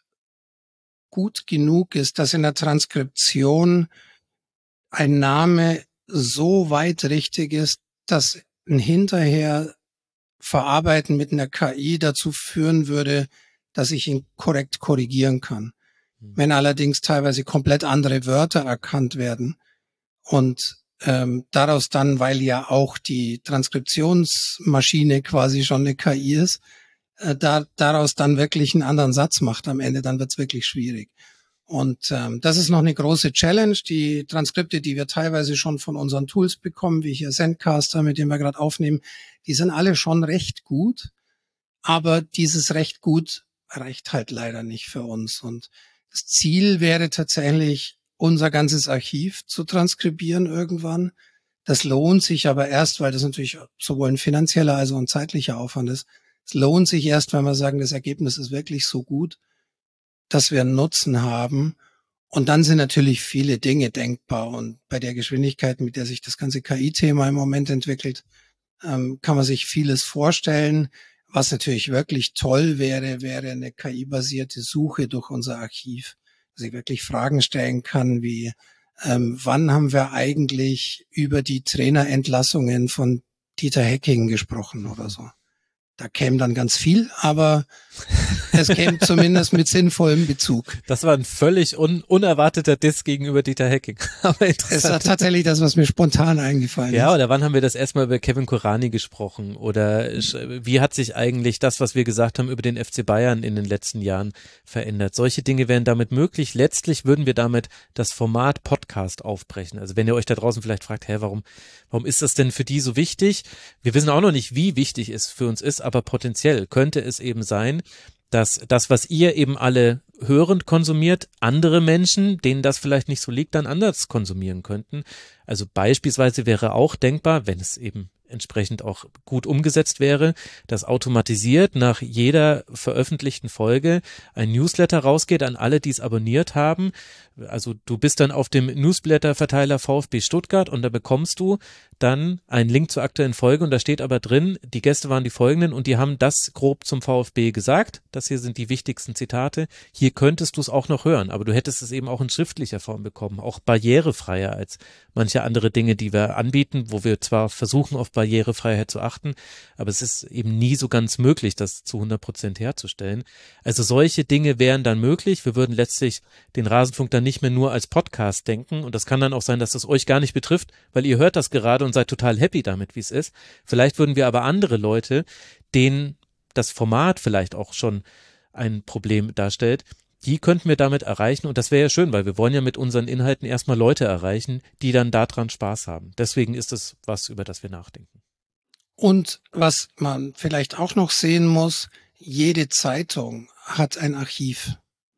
gut genug ist, dass in der Transkription ein Name so weit richtig ist, dass ein hinterher Verarbeiten mit einer K I dazu führen würde, dass ich ihn korrekt korrigieren kann. Mhm. Wenn allerdings teilweise komplett andere Wörter erkannt werden und ähm, daraus dann, weil ja auch die Transkriptionsmaschine quasi schon eine K I ist, äh, da, daraus dann wirklich einen anderen Satz macht am Ende, dann wird's wirklich schwierig. Und ähm, das ist noch eine große Challenge. Die Transkripte, die wir teilweise schon von unseren Tools bekommen, wie hier Zencaster, mit dem wir gerade aufnehmen, die sind alle schon recht gut. Aber dieses recht gut reicht halt leider nicht für uns. Und das Ziel wäre tatsächlich, unser ganzes Archiv zu transkribieren irgendwann. Das lohnt sich aber erst, weil das natürlich sowohl ein finanzieller als auch ein zeitlicher Aufwand ist. Es lohnt sich erst, wenn wir sagen, das Ergebnis ist wirklich so gut, dass wir einen Nutzen haben. Und dann sind natürlich viele Dinge denkbar. Und bei der Geschwindigkeit, mit der sich das ganze K I-Thema im Moment entwickelt, ähm, kann man sich vieles vorstellen. Was natürlich wirklich toll wäre, wäre eine K I-basierte Suche durch unser Archiv. Dass ich wirklich Fragen stellen kann, wie ähm, wann haben wir eigentlich über die Trainerentlassungen von Dieter Hecking gesprochen oder so. Da käme dann ganz viel, aber es käme zumindest mit sinnvollem Bezug. Das war ein völlig un- unerwarteter Diss gegenüber Dieter Hecking. Aber interessant. Es war tatsächlich das, was mir spontan eingefallen ja, ist. Ja, oder wann haben wir das erstmal über Kevin Kurani gesprochen? Oder wie hat sich eigentlich das, was wir gesagt haben über den F C Bayern in den letzten Jahren verändert? Solche Dinge wären damit möglich. Letztlich würden wir damit das Format Podcast aufbrechen. Also wenn ihr euch da draußen vielleicht fragt, hä, warum, warum ist das denn für die so wichtig? Wir wissen auch noch nicht, wie wichtig es für uns ist, aber potenziell könnte es eben sein, dass das, was ihr eben alle hörend konsumiert, andere Menschen, denen das vielleicht nicht so liegt, dann anders konsumieren könnten. Also beispielsweise wäre auch denkbar, wenn es eben entsprechend auch gut umgesetzt wäre, dass automatisiert nach jeder veröffentlichten Folge ein Newsletter rausgeht an alle, die es abonniert haben. Also du bist dann auf dem Newsletter-Verteiler VfB Stuttgart und da bekommst du dann einen Link zur aktuellen Folge und da steht aber drin, die Gäste waren die folgenden und die haben das grob zum VfB gesagt. Das hier sind die wichtigsten Zitate. Hier könntest du es auch noch hören, aber du hättest es eben auch in schriftlicher Form bekommen, auch barrierefreier als manche andere Dinge, die wir anbieten, wo wir zwar versuchen, auf Barrierefreiheit zu achten, aber es ist eben nie so ganz möglich, das zu hundert Prozent herzustellen. Also solche Dinge wären dann möglich. Wir würden letztlich den Rasenfunk dann nicht mehr nur als Podcast denken und das kann dann auch sein, dass das euch gar nicht betrifft, weil ihr hört das gerade und seid total happy damit, wie es ist. Vielleicht würden wir aber andere Leute, denen das Format vielleicht auch schon ein Problem darstellt, die könnten wir damit erreichen und das wäre ja schön, weil wir wollen ja mit unseren Inhalten erstmal Leute erreichen, die dann daran Spaß haben. Deswegen ist es was, über das wir nachdenken. Und was man vielleicht auch noch sehen muss, jede Zeitung hat ein Archiv.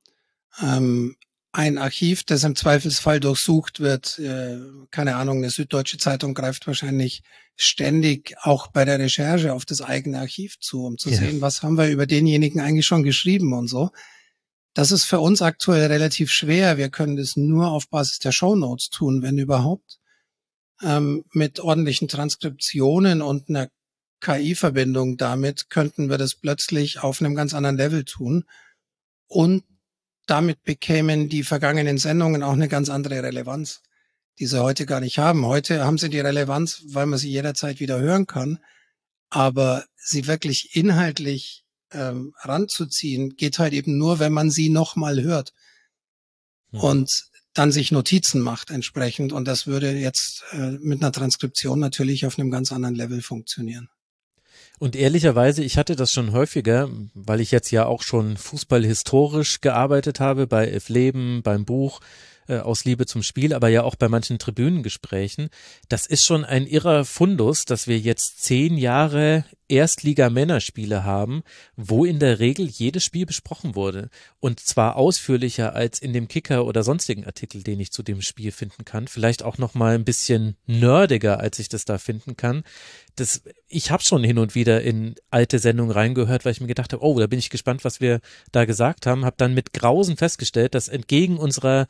Ähm, ein Archiv, das im Zweifelsfall durchsucht wird. Äh, keine Ahnung, eine Süddeutsche Zeitung greift wahrscheinlich ständig auch bei der Recherche auf das eigene Archiv zu, um zu ja. sehen, was haben wir über denjenigen eigentlich schon geschrieben und so. Das ist für uns aktuell relativ schwer. Wir können das nur auf Basis der Shownotes tun, wenn überhaupt. Ähm, mit ordentlichen Transkriptionen und einer K I-Verbindung damit könnten wir das plötzlich auf einem ganz anderen Level tun. Und damit bekämen die vergangenen Sendungen auch eine ganz andere Relevanz, die sie heute gar nicht haben. Heute haben sie die Relevanz, weil man sie jederzeit wieder hören kann. Aber sie wirklich inhaltlich ähm, ranzuziehen, geht halt eben nur, wenn man sie nochmal hört. Ja. Und dann sich Notizen macht entsprechend. Und das würde jetzt äh, mit einer Transkription natürlich auf einem ganz anderen Level funktionieren. Und ehrlicherweise, ich hatte das schon häufiger, weil ich jetzt ja auch schon fußballhistorisch gearbeitet habe, bei Elf Leben, beim Buch, äh, aus Liebe zum Spiel, aber ja auch bei manchen Tribünengesprächen. Das ist schon ein irrer Fundus, dass wir jetzt zehn Jahre Erstliga-Männerspiele haben, wo in der Regel jedes Spiel besprochen wurde. Und zwar ausführlicher als in dem Kicker oder sonstigen Artikel, den ich zu dem Spiel finden kann. Vielleicht auch noch mal ein bisschen nerdiger, als ich das da finden kann. Das, ich habe schon hin und wieder in alte Sendungen reingehört, weil ich mir gedacht habe, oh, da bin ich gespannt, was wir da gesagt haben. Habe dann mit Grausen festgestellt, dass entgegen unserer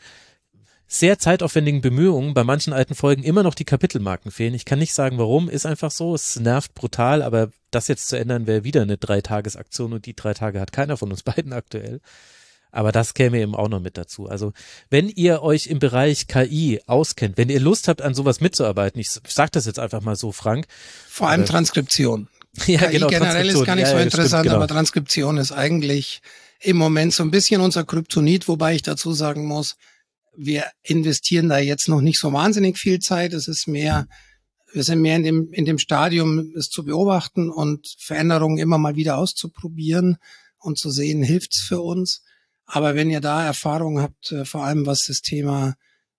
sehr zeitaufwendigen Bemühungen bei manchen alten Folgen immer noch die Kapitelmarken fehlen. Ich kann nicht sagen, warum, ist einfach so, es nervt brutal, aber das jetzt zu ändern wäre wieder eine Dreitagesaktion und die drei Tage hat keiner von uns beiden aktuell. Aber das käme eben auch noch mit dazu. Also wenn ihr euch im Bereich K I auskennt, wenn ihr Lust habt, an sowas mitzuarbeiten, ich sage das jetzt einfach mal so, Frank. Vor allem Transkription. Ja, K I genau, generell ist gar nicht ja, so ja, interessant, stimmt, genau. Aber Transkription ist eigentlich im Moment so ein bisschen unser Kryptonit, wobei ich dazu sagen muss, wir investieren da jetzt noch nicht so wahnsinnig viel Zeit. Es ist mehr, wir sind mehr in dem, in dem Stadium, es zu beobachten und Veränderungen immer mal wieder auszuprobieren und zu sehen, hilft's für uns. Aber wenn ihr da Erfahrung habt, vor allem was das Thema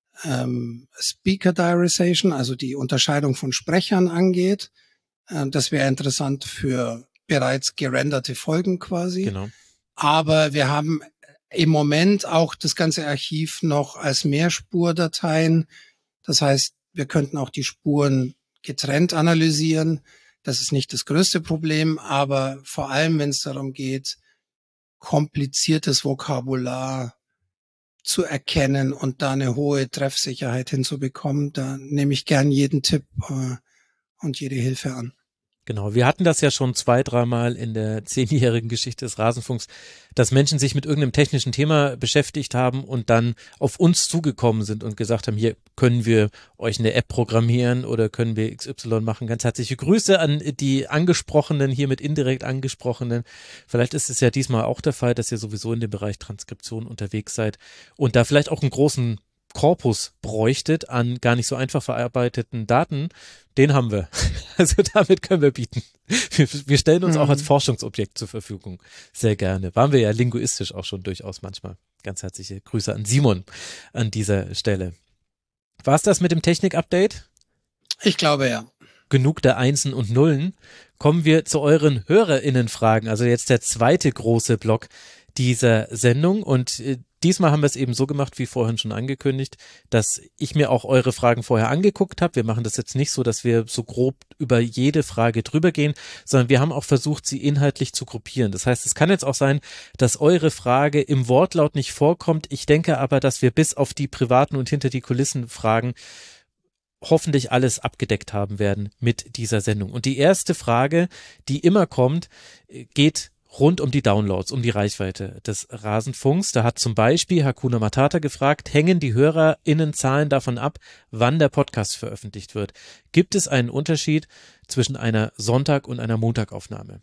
ähm, Speaker Diarization, also die Unterscheidung von Sprechern angeht, äh, das wäre interessant für bereits gerenderte Folgen quasi. Genau. Aber wir haben im Moment auch das ganze Archiv noch als Mehrspurdateien. Das heißt, wir könnten auch die Spuren getrennt analysieren. Das ist nicht das größte Problem, aber vor allem, wenn es darum geht, kompliziertes Vokabular zu erkennen und da eine hohe Treffsicherheit hinzubekommen, da nehme ich gern jeden Tipp äh, und jede Hilfe an. Genau, wir hatten das ja schon zwei, dreimal in der zehnjährigen Geschichte des Rasenfunks, dass Menschen sich mit irgendeinem technischen Thema beschäftigt haben und dann auf uns zugekommen sind und gesagt haben, hier können wir euch eine App programmieren oder können wir X Y machen. Ganz herzliche Grüße an die Angesprochenen, hiermit indirekt Angesprochenen. Vielleicht ist es ja diesmal auch der Fall, dass ihr sowieso in dem Bereich Transkription unterwegs seid und da vielleicht auch einen großen Korpus bräuchtet an gar nicht so einfach verarbeiteten Daten, den haben wir. Also damit können wir bieten. Wir, wir stellen uns mhm. auch als Forschungsobjekt zur Verfügung. Sehr gerne. Waren wir ja linguistisch auch schon durchaus manchmal. Ganz herzliche Grüße an Simon an dieser Stelle. War es das mit dem Technik-Update? Ich glaube ja. Genug der Einsen und Nullen. Kommen wir zu euren HörerInnen-Fragen. Also jetzt der zweite große Block dieser Sendung und äh, diesmal haben wir es eben so gemacht, wie vorhin schon angekündigt, dass ich mir auch eure Fragen vorher angeguckt habe. Wir machen das jetzt nicht so, dass wir so grob über jede Frage drüber gehen, sondern wir haben auch versucht, sie inhaltlich zu gruppieren. Das heißt, es kann jetzt auch sein, dass eure Frage im Wortlaut nicht vorkommt. Ich denke aber, dass wir bis auf die privaten und hinter die Kulissen Fragen hoffentlich alles abgedeckt haben werden mit dieser Sendung. Und die erste Frage, die immer kommt, geht rund um die Downloads, um die Reichweite des Rasenfunks. Da hat zum Beispiel Hakuna Matata gefragt, hängen die HörerInnenzahlen davon ab, wann der Podcast veröffentlicht wird? Gibt es einen Unterschied zwischen einer Sonntag- und einer Montagaufnahme?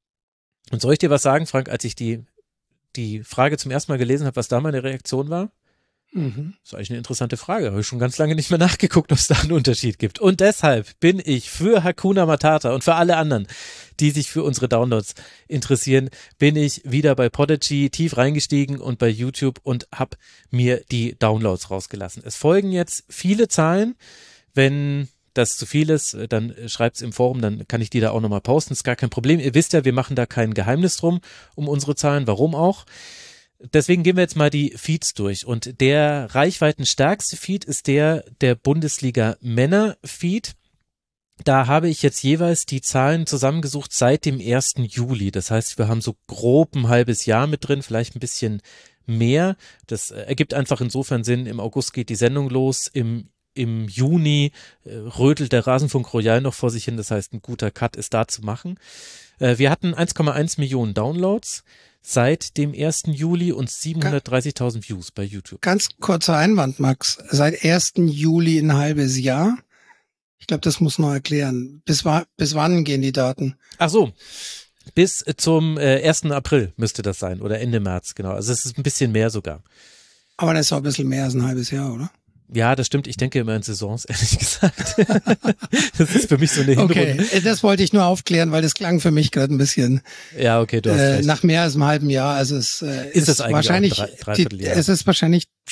Und soll ich dir was sagen, Frank, als ich die, die Frage zum ersten Mal gelesen habe, was da meine Reaktion war? Mhm. Das ist eigentlich eine interessante Frage. Habe ich schon ganz lange nicht mehr nachgeguckt, ob es da einen Unterschied gibt. Und deshalb bin ich für Hakuna Matata und für alle anderen, die sich für unsere Downloads interessieren, bin ich wieder bei Podigy tief reingestiegen und bei YouTube und habe mir die Downloads rausgelassen. Es folgen jetzt viele Zahlen. Wenn das zu viel ist, dann schreibt's im Forum, dann kann ich die da auch nochmal posten. Ist gar kein Problem. Ihr wisst ja, wir machen da kein Geheimnis drum um unsere Zahlen. Warum auch? Deswegen gehen wir jetzt mal die Feeds durch und der reichweitenstärkste Feed ist der der Bundesliga Männer Feed. Da habe ich jetzt jeweils die Zahlen zusammengesucht seit dem ersten Juli. Das heißt, wir haben so grob ein halbes Jahr mit drin, vielleicht ein bisschen mehr. Das ergibt einfach insofern Sinn. Im August geht die Sendung los, im Im Juni äh, rödelt der Rasenfunk Royal noch vor sich hin, das heißt, ein guter Cut ist da zu machen. Äh, wir hatten eins Komma eins Millionen Downloads seit dem ersten Juli und siebenhundertdreißigtausend Views bei YouTube. Ganz kurzer Einwand, Max. Seit ersten Juli ein halbes Jahr. Ich glaube, das muss noch erklären. Bis, bis wann gehen die Daten? Ach so, bis zum äh, ersten April müsste das sein oder Ende März, genau. Also es ist ein bisschen mehr sogar. Aber das ist auch ein bisschen mehr als ein halbes Jahr, oder? Ja, das stimmt. Ich denke immer in Saisons, ehrlich gesagt. Das ist für mich so eine Hinrunde. Okay, das wollte ich nur aufklären, weil das klang für mich gerade ein bisschen ja, okay, du hast äh, recht. nach mehr als einem halben Jahr. Also es äh, ist, ist es eigentlich wahrscheinlich, drei, die, es ist wahrscheinlich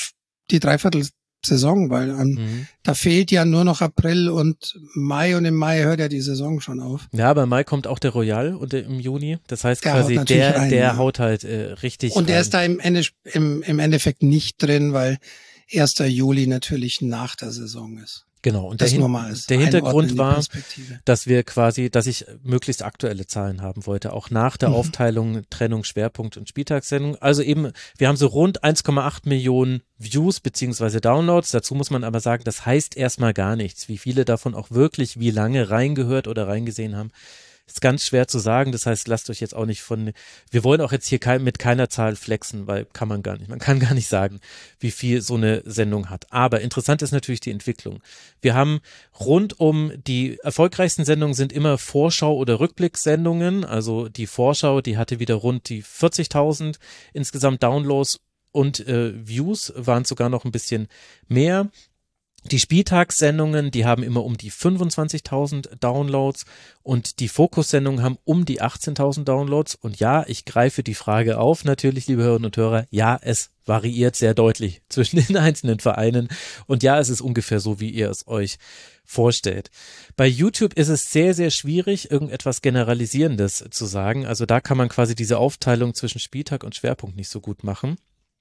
die Dreiviertelsaison, weil ähm, mhm. da fehlt ja nur noch April und Mai und im Mai hört ja die Saison schon auf. Ja, aber im Mai kommt auch der Royal und der, im Juni. Das heißt der quasi, der, rein, der ja. haut halt äh, richtig Und der rein. ist da im, Ende, im, im Endeffekt nicht drin, weil erster Juli natürlich nach der Saison ist. Genau, und das der, nur Hin der Hintergrund war, dass wir quasi, dass ich möglichst aktuelle Zahlen haben wollte, auch nach der mhm. Aufteilung, Trennung, Schwerpunkt und Spieltagssendung. Also eben, wir haben so rund eins Komma acht Millionen Views beziehungsweise Downloads. Dazu muss man aber sagen, das heißt erstmal gar nichts. Wie viele davon auch wirklich wie lange reingehört oder reingesehen haben, ist ganz schwer zu sagen. Das heißt, lasst euch jetzt auch nicht von, wir wollen auch jetzt hier kein, mit keiner Zahl flexen, weil kann man gar nicht. Man kann gar nicht sagen, wie viel so eine Sendung hat. Aber interessant ist natürlich die Entwicklung. Wir haben rund um die erfolgreichsten Sendungen sind immer Vorschau- oder Rückblickssendungen. Also die Vorschau, die hatte wieder rund die vierzigtausend insgesamt Downloads und äh, Views waren sogar noch ein bisschen mehr. Die Spieltagssendungen, die haben immer um die fünfundzwanzigtausend Downloads und die Fokussendungen haben um die achtzehntausend Downloads. Und ja, ich greife die Frage auf, natürlich, liebe Hörerinnen und Hörer, ja, es variiert sehr deutlich zwischen den einzelnen Vereinen und ja, es ist ungefähr so, wie ihr es euch vorstellt. Bei YouTube ist es sehr, sehr schwierig, irgendetwas Generalisierendes zu sagen. Also da kann man quasi diese Aufteilung zwischen Spieltag und Schwerpunkt nicht so gut machen.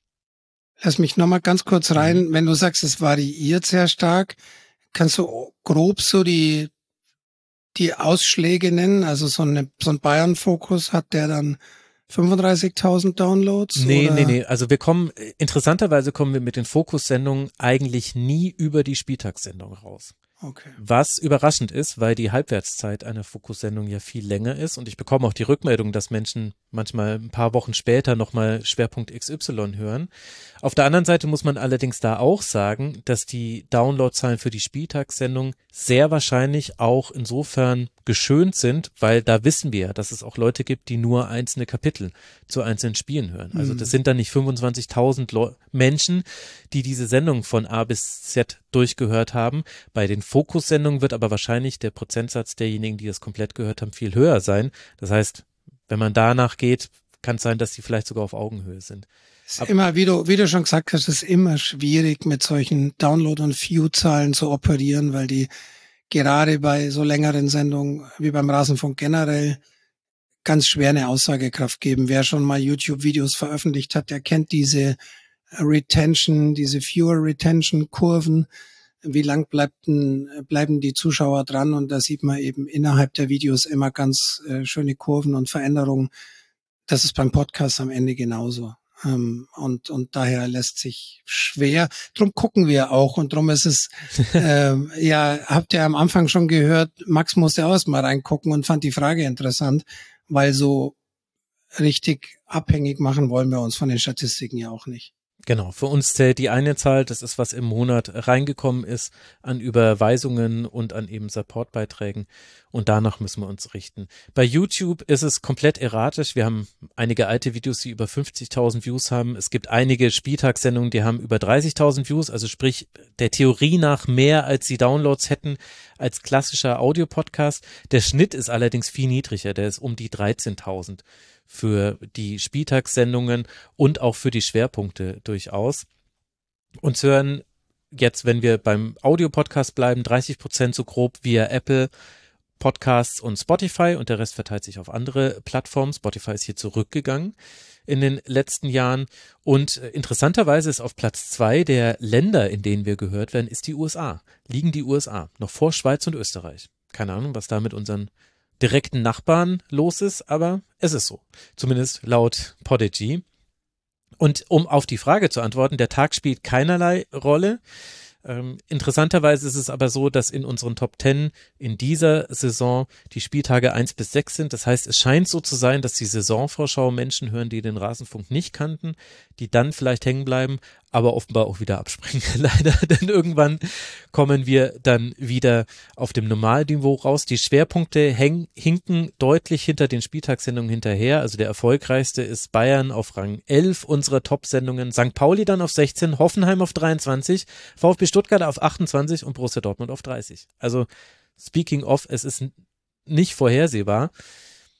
Lass mich nochmal ganz kurz rein. Wenn du sagst, es variiert sehr stark, kannst du grob so die, die Ausschläge nennen? Also so, eine, so ein Bayern-Fokus, hat der dann fünfunddreißigtausend Downloads? Nee, oder? nee, nee. Also wir kommen, interessanterweise kommen wir mit den Fokussendungen eigentlich nie über die Spieltagssendung raus. Okay. Was überraschend ist, weil die Halbwertszeit einer Fokussendung ja viel länger ist und ich bekomme auch die Rückmeldung, dass Menschen manchmal ein paar Wochen später nochmal Schwerpunkt X Y hören. Auf der anderen Seite muss man allerdings da auch sagen, dass die Downloadzahlen für die Spieltagssendung sehr wahrscheinlich auch insofern geschönt sind, weil da wissen wir, dass es auch Leute gibt, die nur einzelne Kapitel zu einzelnen Spielen hören. Also das sind dann nicht fünfundzwanzigtausend Leu- Menschen, die diese Sendung von A bis Z durchgehört haben. Bei den Fokussendungen wird aber wahrscheinlich der Prozentsatz derjenigen, die das komplett gehört haben, viel höher sein. Das heißt, wenn man danach geht, kann es sein, dass die vielleicht sogar auf Augenhöhe sind. Es ist immer, wie du, wie du schon gesagt hast, es ist immer schwierig, mit solchen Download- und View-Zahlen zu operieren, weil die gerade bei so längeren Sendungen wie beim Rasenfunk generell ganz schwer eine Aussagekraft geben. Wer schon mal YouTube-Videos veröffentlicht hat, der kennt diese Retention, diese Viewer-Retention-Kurven. Wie lang bleibt ein, bleiben die Zuschauer dran? Und da sieht man eben innerhalb der Videos immer ganz äh, schöne Kurven und Veränderungen. Das ist beim Podcast am Ende genauso. Ähm, und, und daher lässt sich schwer. Drum gucken wir auch und drum ist es, äh, ja, habt ihr am Anfang schon gehört, Max musste auch erst mal reingucken und fand die Frage interessant, weil so richtig abhängig machen wollen wir uns von den Statistiken ja auch nicht. Genau, für uns zählt die eine Zahl, das ist, was im Monat reingekommen ist an Überweisungen und an eben Supportbeiträgen und danach müssen wir uns richten. Bei YouTube ist es komplett erratisch, wir haben einige alte Videos, die über fünfzigtausend Views haben, es gibt einige Spieltagssendungen, die haben über dreißigtausend Views, also sprich der Theorie nach mehr als die Downloads hätten als klassischer Audiopodcast. Der Schnitt ist allerdings viel niedriger, der ist um die dreizehntausend. Für die Spieltagssendungen und auch für die Schwerpunkte durchaus. Uns hören jetzt, wenn wir beim Audio-Podcast bleiben, dreißig Prozent so grob via Apple Podcasts und Spotify und der Rest verteilt sich auf andere Plattformen. Spotify ist hier zurückgegangen in den letzten Jahren und interessanterweise ist auf Platz zwei der Länder, in denen wir gehört werden, ist die U S A. Liegen die U S A, noch vor Schweiz und Österreich. Keine Ahnung, was da mit unseren direkten Nachbarn los ist, aber es ist so. Zumindest laut Podigy. Und um auf die Frage zu antworten, der Tag spielt keinerlei Rolle. Ähm, interessanterweise ist es aber so, dass in unseren Top Ten in dieser Saison die Spieltage eins bis sechs sind. Das heißt, es scheint so zu sein, dass die Saisonvorschau Menschen hören, die den Rasenfunk nicht kannten, die dann vielleicht hängen bleiben, aber offenbar auch wieder abspringen. Leider, denn irgendwann kommen wir dann wieder auf dem Normalniveau raus. Die Schwerpunkte hängen, hinken deutlich hinter den Spieltagssendungen hinterher. Also der erfolgreichste ist Bayern auf Rang elf unserer Top-Sendungen, Sankt Pauli dann auf sechzehn, Hoffenheim auf dreiundzwanzig, VfB Stuttgart auf achtundzwanzig und Borussia Dortmund auf dreißig. Also speaking of, es ist nicht vorhersehbar.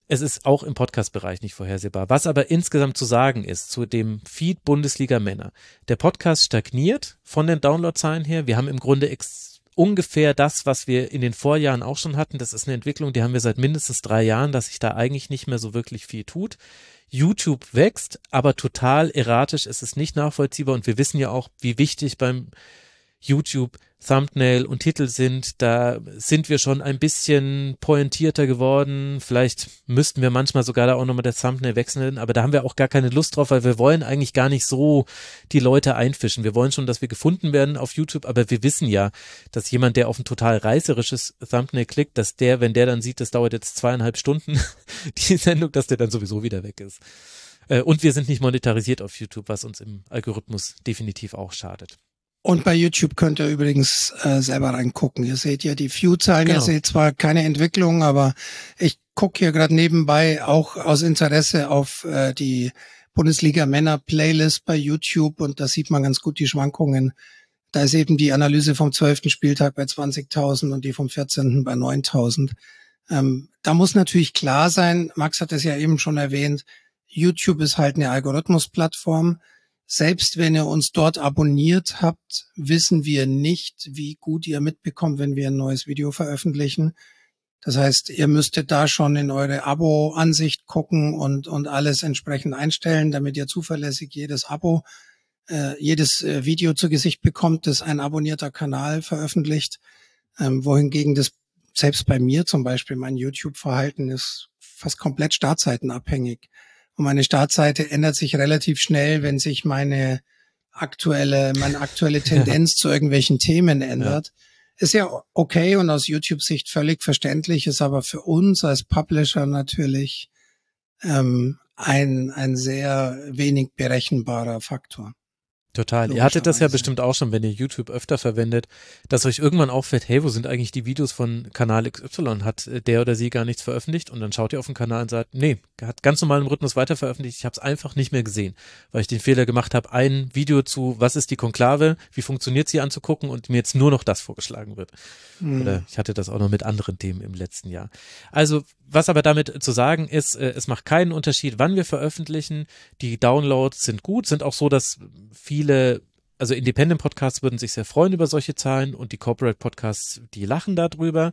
es ist auch im Podcast-Bereich nicht vorhersehbar. Was aber insgesamt zu sagen ist zu dem Feed Bundesliga Männer. Der Podcast stagniert von den Downloadzahlen her. Wir haben im Grunde ex- ungefähr das, was wir in den Vorjahren auch schon hatten. Das ist eine Entwicklung, die haben wir seit mindestens drei Jahren, dass sich da eigentlich nicht mehr so wirklich viel tut. YouTube wächst, aber total erratisch. Es ist nicht nachvollziehbar und wir wissen ja auch, wie wichtig beim YouTube Thumbnail und Titel sind. Da sind wir schon ein bisschen pointierter geworden. Vielleicht müssten wir manchmal sogar da auch nochmal das Thumbnail wechseln, aber da haben wir auch gar keine Lust drauf, weil wir wollen eigentlich gar nicht so die Leute einfischen. Wir wollen schon, dass wir gefunden werden auf YouTube, aber wir wissen ja, dass jemand, der auf ein total reißerisches Thumbnail klickt, dass der, wenn der dann sieht, das dauert jetzt zweieinhalb Stunden, die Sendung, dass der dann sowieso wieder weg ist. Und wir sind nicht monetarisiert auf YouTube, was uns im Algorithmus definitiv auch schadet. Und bei YouTube könnt ihr übrigens äh, selber reingucken. Ihr seht ja die View-Zahlen, genau. Ihr seht zwar keine Entwicklung, aber ich gucke hier gerade nebenbei auch aus Interesse auf äh, die Bundesliga-Männer-Playlist bei YouTube und da sieht man ganz gut die Schwankungen. Da ist eben die Analyse vom zwölften Spieltag bei zwanzigtausend und die vom vierzehnten bei neuntausend. Ähm, da muss natürlich klar sein, Max hat es ja eben schon erwähnt, YouTube ist halt eine Algorithmusplattform. Selbst wenn ihr uns dort abonniert habt, wissen wir nicht, wie gut ihr mitbekommt, wenn wir ein neues Video veröffentlichen. Das heißt, ihr müsstet da schon in eure Abo-Ansicht gucken und und alles entsprechend einstellen, damit ihr zuverlässig jedes Abo, äh, jedes äh, Video zu Gesicht bekommt, das ein abonnierter Kanal veröffentlicht. Ähm, wohingegen das selbst bei mir zum Beispiel, mein YouTube-Verhalten ist fast komplett startseitenabhängig. Und meine Startseite ändert sich relativ schnell, wenn sich meine aktuelle, meine aktuelle Tendenz ja. zu irgendwelchen Themen ändert. Ja. Ist ja okay und aus YouTube-Sicht völlig verständlich, ist aber für uns als Publisher natürlich ähm, ein, ein sehr wenig berechenbarer Faktor. Total. Ihr hattet das ja bestimmt auch schon, wenn ihr YouTube öfter verwendet, dass euch irgendwann auffällt, hey, wo sind eigentlich die Videos von Kanal X Y? Hat der oder sie gar nichts veröffentlicht? Und dann schaut ihr auf den Kanal und sagt, nee, hat ganz normal im Rhythmus weiter veröffentlicht. Ich habe es einfach nicht mehr gesehen, weil ich den Fehler gemacht habe, ein Video zu, was ist die Konklave, wie funktioniert sie anzugucken und mir jetzt nur noch das vorgeschlagen wird. Hm. Oder ich hatte das auch noch mit anderen Themen im letzten Jahr. Also, was aber damit zu sagen ist, äh, es macht keinen Unterschied, wann wir veröffentlichen. Die Downloads sind gut, sind auch so, dass viele, also Independent-Podcasts würden sich sehr freuen über solche Zahlen und die Corporate-Podcasts, die lachen darüber.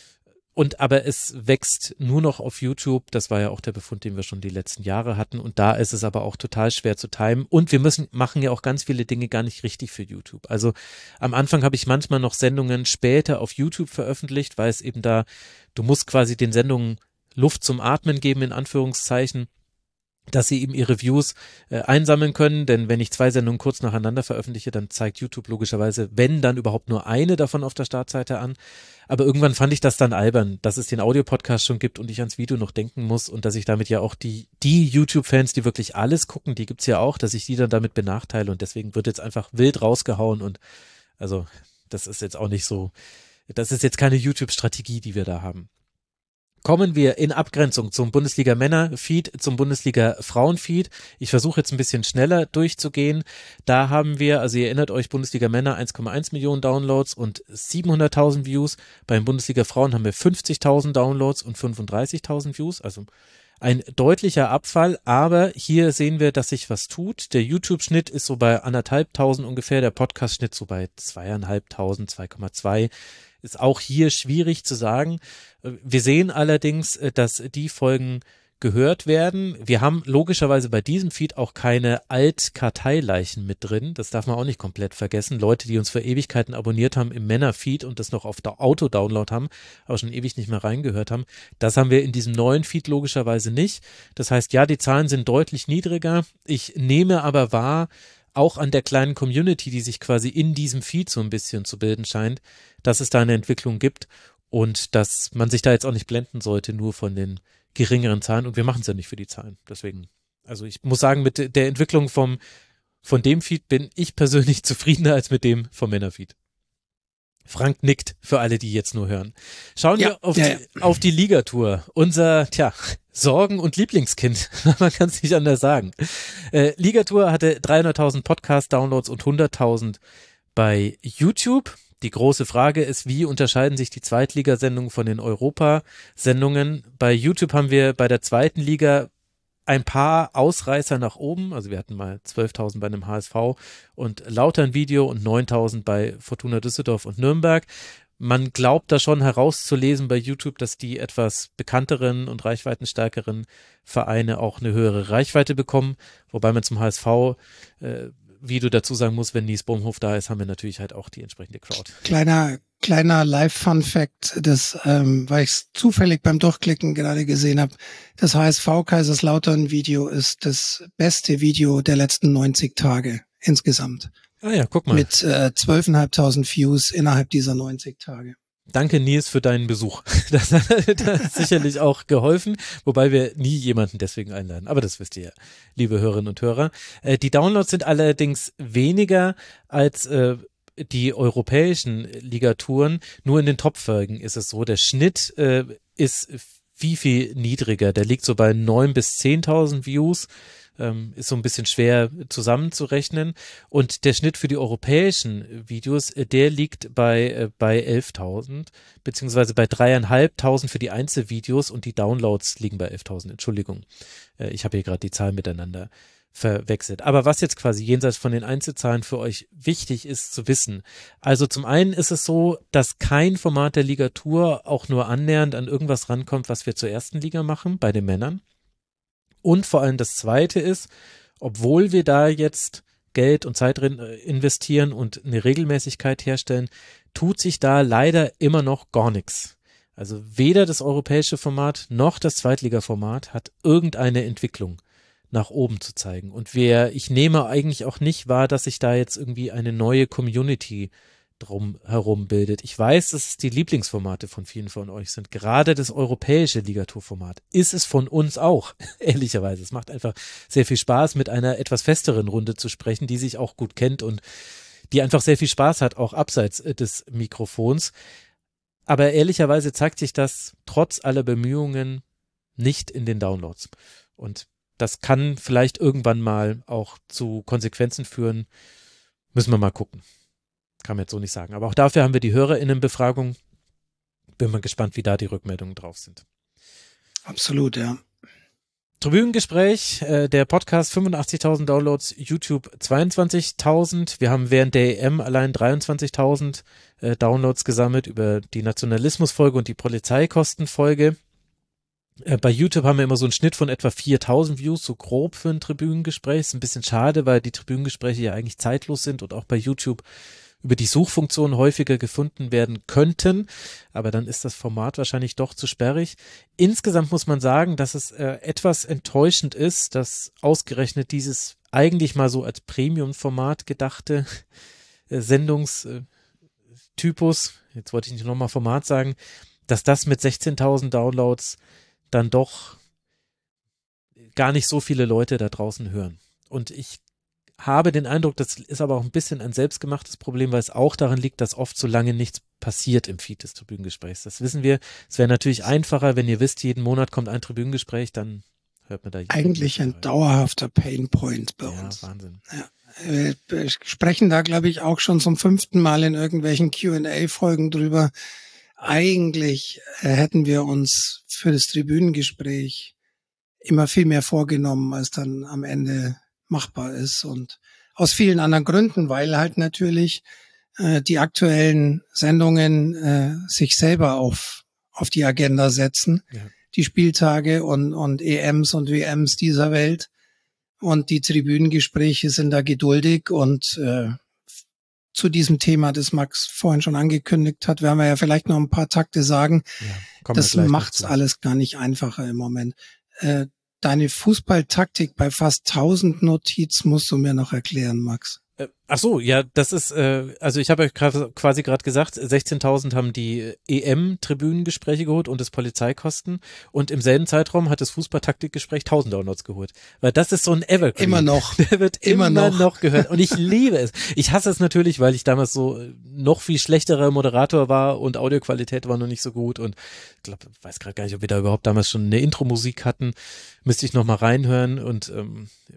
Und aber es wächst nur noch auf YouTube. Das war ja auch der Befund, den wir schon die letzten Jahre hatten. Und da ist es aber auch total schwer zu timen. Und wir müssen machen ja auch ganz viele Dinge gar nicht richtig für YouTube. Also am Anfang habe ich manchmal noch Sendungen später auf YouTube veröffentlicht, weil es eben da, du musst quasi den Sendungen Luft zum Atmen geben, in Anführungszeichen, dass sie eben ihre Views äh, einsammeln können, denn wenn ich zwei Sendungen kurz nacheinander veröffentliche, dann zeigt YouTube logischerweise, wenn dann überhaupt nur eine davon auf der Startseite an. Aber irgendwann fand ich das dann albern, dass es den Audio-Podcast schon gibt und ich ans Video noch denken muss und dass ich damit ja auch die die YouTube-Fans, die wirklich alles gucken, die gibt's ja auch, dass ich die dann damit benachteile und deswegen wird jetzt einfach wild rausgehauen und also das ist jetzt auch nicht so, das ist jetzt keine YouTube-Strategie, die wir da haben. Kommen wir in Abgrenzung zum Bundesliga-Männer-Feed, zum Bundesliga-Frauen-Feed. Ich versuche jetzt ein bisschen schneller durchzugehen. Da haben wir, also ihr erinnert euch, Bundesliga-Männer eins Komma eins Millionen Downloads und siebenhunderttausend Views. Beim Bundesliga-Frauen haben wir fünfzigtausend Downloads und fünfunddreißigtausend Views, also ein deutlicher Abfall, aber hier sehen wir, dass sich was tut. Der YouTube-Schnitt ist so bei anderthalbtausend ungefähr, der Podcast-Schnitt so bei zweieinhalbtausend, zwei Komma zwei. Ist auch hier schwierig zu sagen. Wir sehen allerdings, dass die Folgen gehört werden. Wir haben logischerweise bei diesem Feed auch keine Alt-Karteileichen mit drin. Das darf man auch nicht komplett vergessen. Leute, die uns für Ewigkeiten abonniert haben im Männer-Feed und das noch auf der Auto-Download haben, aber schon ewig nicht mehr reingehört haben. Das haben wir in diesem neuen Feed logischerweise nicht. Das heißt, ja, die Zahlen sind deutlich niedriger. Ich nehme aber wahr, auch an der kleinen Community, die sich quasi in diesem Feed so ein bisschen zu bilden scheint, dass es da eine Entwicklung gibt und dass man sich da jetzt auch nicht blenden sollte, nur von den geringeren Zahlen. Und wir machen es ja nicht für die Zahlen. Deswegen, also ich muss sagen, mit der Entwicklung vom, von dem Feed bin ich persönlich zufriedener als mit dem vom Männerfeed. Frank nickt für alle, die jetzt nur hören. Schauen ja, wir auf, ja, die, auf die Ligatour. Unser, tja, Sorgen- und Lieblingskind. Man kann es nicht anders sagen. Äh, Ligatour hatte dreihunderttausend Podcast-Downloads und hunderttausend bei YouTube. Die große Frage ist, wie unterscheiden sich die Zweitligasendungen von den Europasendungen? Bei YouTube haben wir bei der zweiten Liga ein paar Ausreißer nach oben. Also wir hatten mal zwölftausend bei einem H S V und Lautern-Video und neuntausend bei Fortuna Düsseldorf und Nürnberg. Man glaubt da schon herauszulesen bei YouTube, dass die etwas bekannteren und reichweitenstärkeren Vereine auch eine höhere Reichweite bekommen. Wobei man zum H S V, äh, wie du dazu sagen musst, wenn Nies Bohmhoff da ist, haben wir natürlich halt auch die entsprechende Crowd. Kleiner, kleiner Live-Fun-Fact, das, ähm, weil ich es zufällig beim Durchklicken gerade gesehen habe. Das H S V Kaiserslautern-Video ist das beste Video der letzten neunzig Tage insgesamt. Ah ja, guck mal. Mit äh, zwölftausendfünfhundert Views innerhalb dieser neunzig Tage. Danke, Nils, für deinen Besuch. Das hat, das hat sicherlich auch geholfen, wobei wir nie jemanden deswegen einladen. Aber das wisst ihr ja, liebe Hörerinnen und Hörer. Äh, die Downloads sind allerdings weniger als äh, die europäischen Ligatouren. Nur in den Top-Folgen ist es so. Der Schnitt äh, ist viel, viel niedriger. Der liegt so bei neun bis zehntausend Views. Ist so ein bisschen schwer zusammenzurechnen. Und der Schnitt für die europäischen Videos, der liegt bei, bei elftausend, beziehungsweise bei dreieinhalbtausend für die Einzelvideos und die Downloads liegen bei elftausend. Entschuldigung, ich habe hier gerade die Zahlen miteinander verwechselt. Aber was jetzt quasi jenseits von den Einzelzahlen für euch wichtig ist zu wissen. Also zum einen ist es so, dass kein Format der Ligatur auch nur annähernd an irgendwas rankommt, was wir zur ersten Liga machen, bei den Männern. Und vor allem das Zweite ist, obwohl wir da jetzt Geld und Zeit drin investieren und eine Regelmäßigkeit herstellen, tut sich da leider immer noch gar nichts. Also weder das europäische Format noch das Zweitligaformat hat irgendeine Entwicklung nach oben zu zeigen. Und wer, ich nehme eigentlich auch nicht wahr, dass sich da jetzt irgendwie eine neue Community drum herum bildet. Ich weiß, dass es die Lieblingsformate von vielen von euch sind. Gerade das europäische Ligaturformat ist es von uns auch, ehrlicherweise. Es macht einfach sehr viel Spaß, mit einer etwas festeren Runde zu sprechen, die sich auch gut kennt und die einfach sehr viel Spaß hat, auch abseits des Mikrofons. Aber ehrlicherweise zeigt sich das trotz aller Bemühungen nicht in den Downloads. Und das kann vielleicht irgendwann mal auch zu Konsequenzen führen. Müssen wir mal gucken. Kann man jetzt so nicht sagen. Aber auch dafür haben wir die HörerInnenbefragung. Bin mal gespannt, wie da die Rückmeldungen drauf sind. Absolut, ja. Tribünengespräch, äh, der Podcast fünfundachtzigtausend Downloads, YouTube zweiundzwanzigtausend. Wir haben während der E M allein dreiundzwanzigtausend äh, Downloads gesammelt über die Nationalismusfolge und die Polizeikostenfolge. Äh, bei YouTube haben wir immer so einen Schnitt von etwa viertausend Views, so grob für ein Tribünengespräch. Ist ein bisschen schade, weil die Tribünengespräche ja eigentlich zeitlos sind und auch bei YouTube über die Suchfunktion häufiger gefunden werden könnten, aber dann ist das Format wahrscheinlich doch zu sperrig. Insgesamt muss man sagen, dass es äh, etwas enttäuschend ist, dass ausgerechnet dieses eigentlich mal so als Premium-Format gedachte äh, Sendungstypus, jetzt wollte ich nicht nochmal Format sagen, dass das mit sechzehntausend Downloads dann doch gar nicht so viele Leute da draußen hören. Und ich habe den Eindruck, das ist aber auch ein bisschen ein selbstgemachtes Problem, weil es auch daran liegt, dass oft so lange nichts passiert im Feed des Tribünengesprächs. Das wissen wir. Es wäre natürlich einfacher, wenn ihr wisst, jeden Monat kommt ein Tribünengespräch, dann hört man da. Eigentlich ein dauerhafter Painpoint bei ja, uns. Wahnsinn. Ja. Wir sprechen da, glaube ich, auch schon zum fünften Mal in irgendwelchen Q and A-Folgen drüber. Eigentlich hätten wir uns für das Tribünengespräch immer viel mehr vorgenommen, als dann am Ende machbar ist, und aus vielen anderen Gründen, weil halt natürlich äh, die aktuellen Sendungen äh, sich selber auf auf die Agenda setzen, ja. Die Spieltage und und E Ms und W Ms dieser Welt, und die Tribünengespräche sind da geduldig. Und äh, zu diesem Thema, das Max vorhin schon angekündigt hat, werden wir ja vielleicht noch ein paar Takte sagen. Ja, das macht's alles gar nicht einfacher im Moment. Äh, Deine Fußballtaktik bei fast tausend Notiz musst du mir noch erklären, Max. Äh, ach so, ja, das ist, äh, also ich habe euch grad, quasi gerade gesagt, sechzehntausend haben die E M-Tribünengespräche geholt und das Polizeikosten, und im selben Zeitraum hat das Fußballtaktikgespräch tausend Downloads geholt. Weil das ist so ein Evergreen. Immer noch. Der wird immer, immer noch. noch gehört, und ich liebe es. Ich hasse es natürlich, weil ich damals so noch viel schlechterer Moderator war und Audioqualität war noch nicht so gut, und ich glaube, weiß gerade gar nicht, ob wir da überhaupt damals schon eine Intro-Musik hatten. Müsste ich noch mal reinhören, und ähm,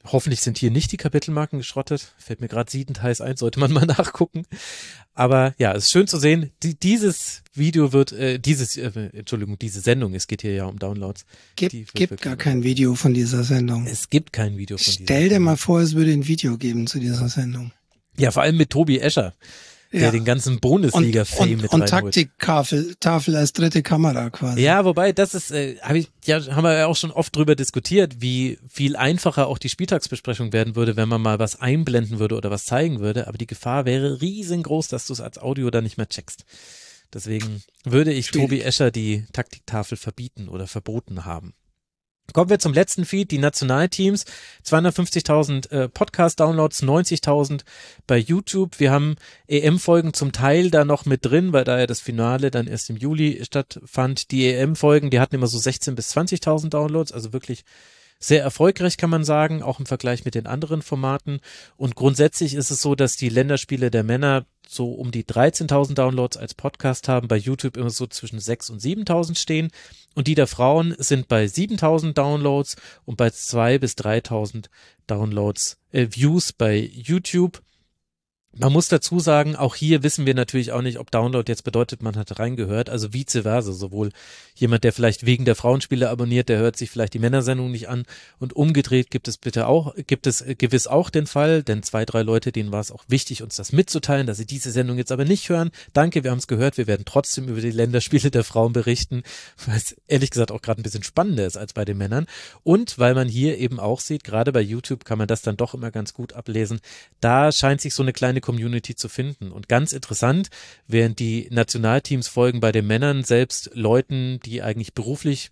Hoffentlich sind hier nicht die Kapitelmarken geschrottet. Fällt mir gerade siedend heiß ein, sollte man mal nachgucken. Aber ja, es ist schön zu sehen. Die, dieses Video wird, äh, dieses, äh, Entschuldigung, diese Sendung, es geht hier ja um Downloads. Gibt, gibt gar kein Video von dieser Sendung. Es gibt kein Video von dieser Stell dir Sendung. mal vor, es würde ein Video geben zu dieser Sendung. Ja, vor allem mit Tobi Escher, der Ja. den ganzen Bundesliga-Fame und, mit und, und reinholt. Taktiktafel Tafel als dritte Kamera quasi. Ja, wobei, das ist, äh, hab ich, ja, haben wir ja auch schon oft drüber diskutiert, wie viel einfacher auch die Spieltagsbesprechung werden würde, wenn man mal was einblenden würde oder was zeigen würde. Aber die Gefahr wäre riesengroß, dass du es als Audio dann nicht mehr checkst. Deswegen würde ich Schwierig. Tobi Escher die Taktiktafel verbieten oder verboten haben. Kommen wir zum letzten Feed, die Nationalteams, zweihundertfünfzigtausend äh, Podcast-Downloads, neunzigtausend bei YouTube. Wir haben E M-Folgen zum Teil da noch mit drin, weil da ja das Finale dann erst im Juli stattfand. Die E M-Folgen, die hatten immer so sechzehntausend bis zwanzigtausend Downloads, also wirklich sehr erfolgreich, kann man sagen, auch im Vergleich mit den anderen Formaten. Und grundsätzlich ist es so, dass die Länderspiele der Männer so um die dreizehntausend Downloads als Podcast haben, bei YouTube immer so zwischen sechstausend und siebentausend stehen. Und die der Frauen sind bei siebentausend Downloads und bei zweitausend bis dreitausend Downloads, äh, Views bei YouTube. Man muss dazu sagen, auch hier wissen wir natürlich auch nicht, ob Download jetzt bedeutet, man hat reingehört, also vice versa, sowohl jemand, der vielleicht wegen der Frauenspiele abonniert, der hört sich vielleicht die Männersendung nicht an und umgedreht gibt es bitte auch, gibt es gewiss auch den Fall, denn zwei, drei Leute, denen war es auch wichtig, uns das mitzuteilen, dass sie diese Sendung jetzt aber nicht hören. Danke, wir haben es gehört, wir werden trotzdem über die Länderspiele der Frauen berichten, weil es ehrlich gesagt auch gerade ein bisschen spannender ist als bei den Männern und weil man hier eben auch sieht, gerade bei YouTube kann man das dann doch immer ganz gut ablesen, da scheint sich so eine kleine Community zu finden. Und ganz interessant, während die Nationalteams folgen bei den Männern selbst Leuten, die eigentlich beruflich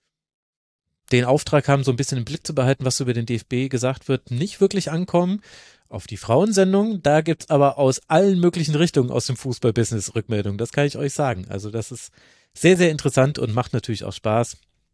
den Auftrag haben, so ein bisschen im Blick zu behalten, was über den D F B gesagt wird, nicht wirklich ankommen. Auf die Frauensendung, da gibt's aber aus allen möglichen Richtungen aus dem Fußballbusiness Rückmeldungen. Das kann ich euch sagen. Also das ist sehr, sehr interessant und macht natürlich auch Spaß.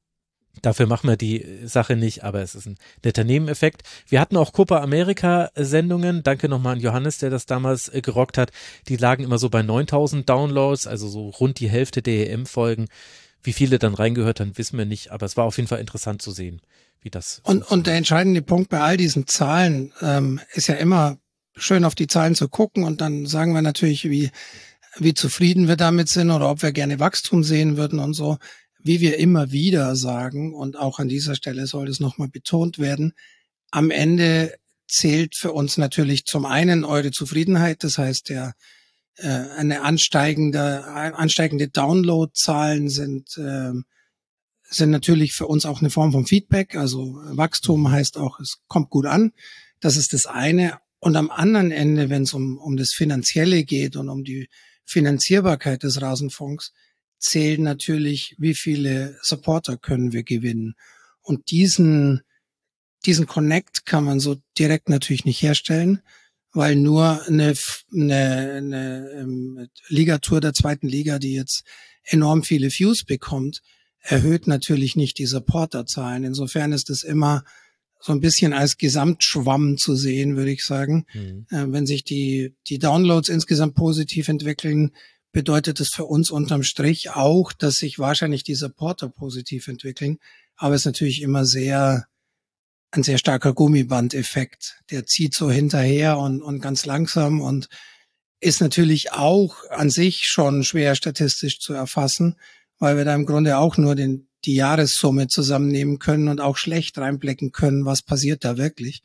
Dafür machen wir die Sache nicht, aber es ist ein netter Nebeneffekt. Wir hatten auch Copa America Sendungen. Danke nochmal an Johannes, der das damals äh, gerockt hat. Die lagen immer so bei neuntausend Downloads, also so rund die Hälfte der E M-Folgen. Wie viele dann reingehört haben, wissen wir nicht, aber es war auf jeden Fall interessant zu sehen, wie das Und, und der entscheidende Punkt bei all diesen Zahlen ähm, ist ja immer schön auf die Zahlen zu gucken und dann sagen wir natürlich, wie, wie zufrieden wir damit sind oder ob wir gerne Wachstum sehen würden und so. Wie wir immer wieder sagen, und auch an dieser Stelle soll das nochmal betont werden, am Ende zählt für uns natürlich zum einen eure Zufriedenheit, das heißt, der äh, eine ansteigende, ansteigende Downloadzahlen sind, äh, sind natürlich für uns auch eine Form von Feedback, also Wachstum heißt auch, es kommt gut an, das ist das eine. Und am anderen Ende, wenn es um, um das Finanzielle geht und um die Finanzierbarkeit des Rasenfunks, zählen natürlich, wie viele Supporter können wir gewinnen. Und diesen, diesen Connect kann man so direkt natürlich nicht herstellen, weil nur eine, eine, eine ähm, Ligatour der zweiten Liga, die jetzt enorm viele Views bekommt, erhöht natürlich nicht die Supporterzahlen. Insofern ist es immer so ein bisschen als Gesamtschwamm zu sehen, würde ich sagen. Mhm. Äh, wenn sich die, die Downloads insgesamt positiv entwickeln, bedeutet es für uns unterm Strich auch, dass sich wahrscheinlich die Supporter positiv entwickeln. Aber es ist natürlich immer sehr, ein sehr starker Gummibandeffekt. Der zieht so hinterher und, und ganz langsam und ist natürlich auch an sich schon schwer statistisch zu erfassen, weil wir da im Grunde auch nur den, die Jahressumme zusammennehmen können und auch schlecht reinblicken können, was passiert da wirklich.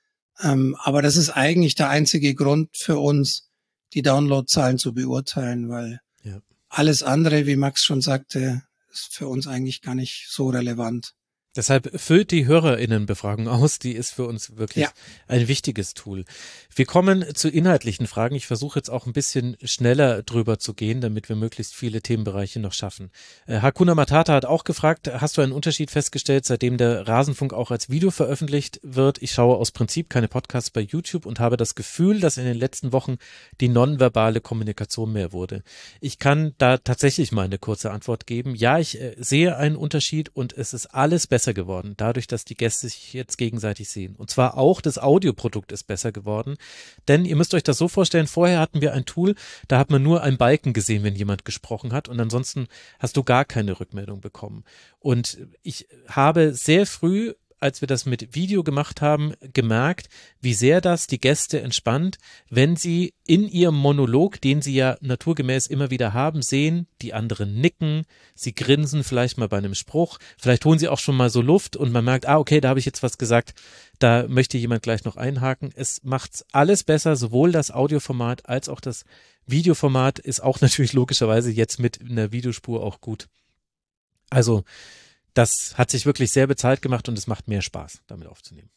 Ähm, aber das ist eigentlich der einzige Grund für uns, die Downloadzahlen zu beurteilen, weil ja. alles andere, wie Max schon sagte, ist für uns eigentlich gar nicht so relevant. Deshalb füllt die HörerInnenbefragung aus, die ist für uns wirklich ja. ein wichtiges Tool. Wir kommen zu inhaltlichen Fragen. Ich versuche jetzt auch ein bisschen schneller drüber zu gehen, damit wir möglichst viele Themenbereiche noch schaffen. Äh, Hakuna Matata hat auch gefragt, hast du einen Unterschied festgestellt, seitdem der Rasenfunk auch als Video veröffentlicht wird? Ich schaue aus Prinzip keine Podcasts bei YouTube und habe das Gefühl, dass in den letzten Wochen die nonverbale Kommunikation mehr wurde. Ich kann da tatsächlich mal eine kurze Antwort geben. Ja, ich äh, sehe einen Unterschied und es ist alles besser geworden, dadurch, dass die Gäste sich jetzt gegenseitig sehen. Und zwar auch das Audioprodukt ist besser geworden, denn ihr müsst euch das so vorstellen, vorher hatten wir ein Tool, da hat man nur einen Balken gesehen, wenn jemand gesprochen hat und ansonsten hast du gar keine Rückmeldung bekommen. Und ich habe sehr früh als wir das mit Video gemacht haben, gemerkt, wie sehr das die Gäste entspannt, wenn sie in ihrem Monolog, den sie ja naturgemäß immer wieder haben, sehen, die anderen nicken, sie grinsen vielleicht mal bei einem Spruch, vielleicht holen sie auch schon mal so Luft und man merkt, ah okay, da habe ich jetzt was gesagt, da möchte jemand gleich noch einhaken. Es macht's alles besser, sowohl das Audioformat als auch das Videoformat ist auch natürlich logischerweise jetzt mit einer Videospur auch gut. Also das hat sich wirklich sehr bezahlt gemacht und es macht mehr Spaß, damit aufzunehmen.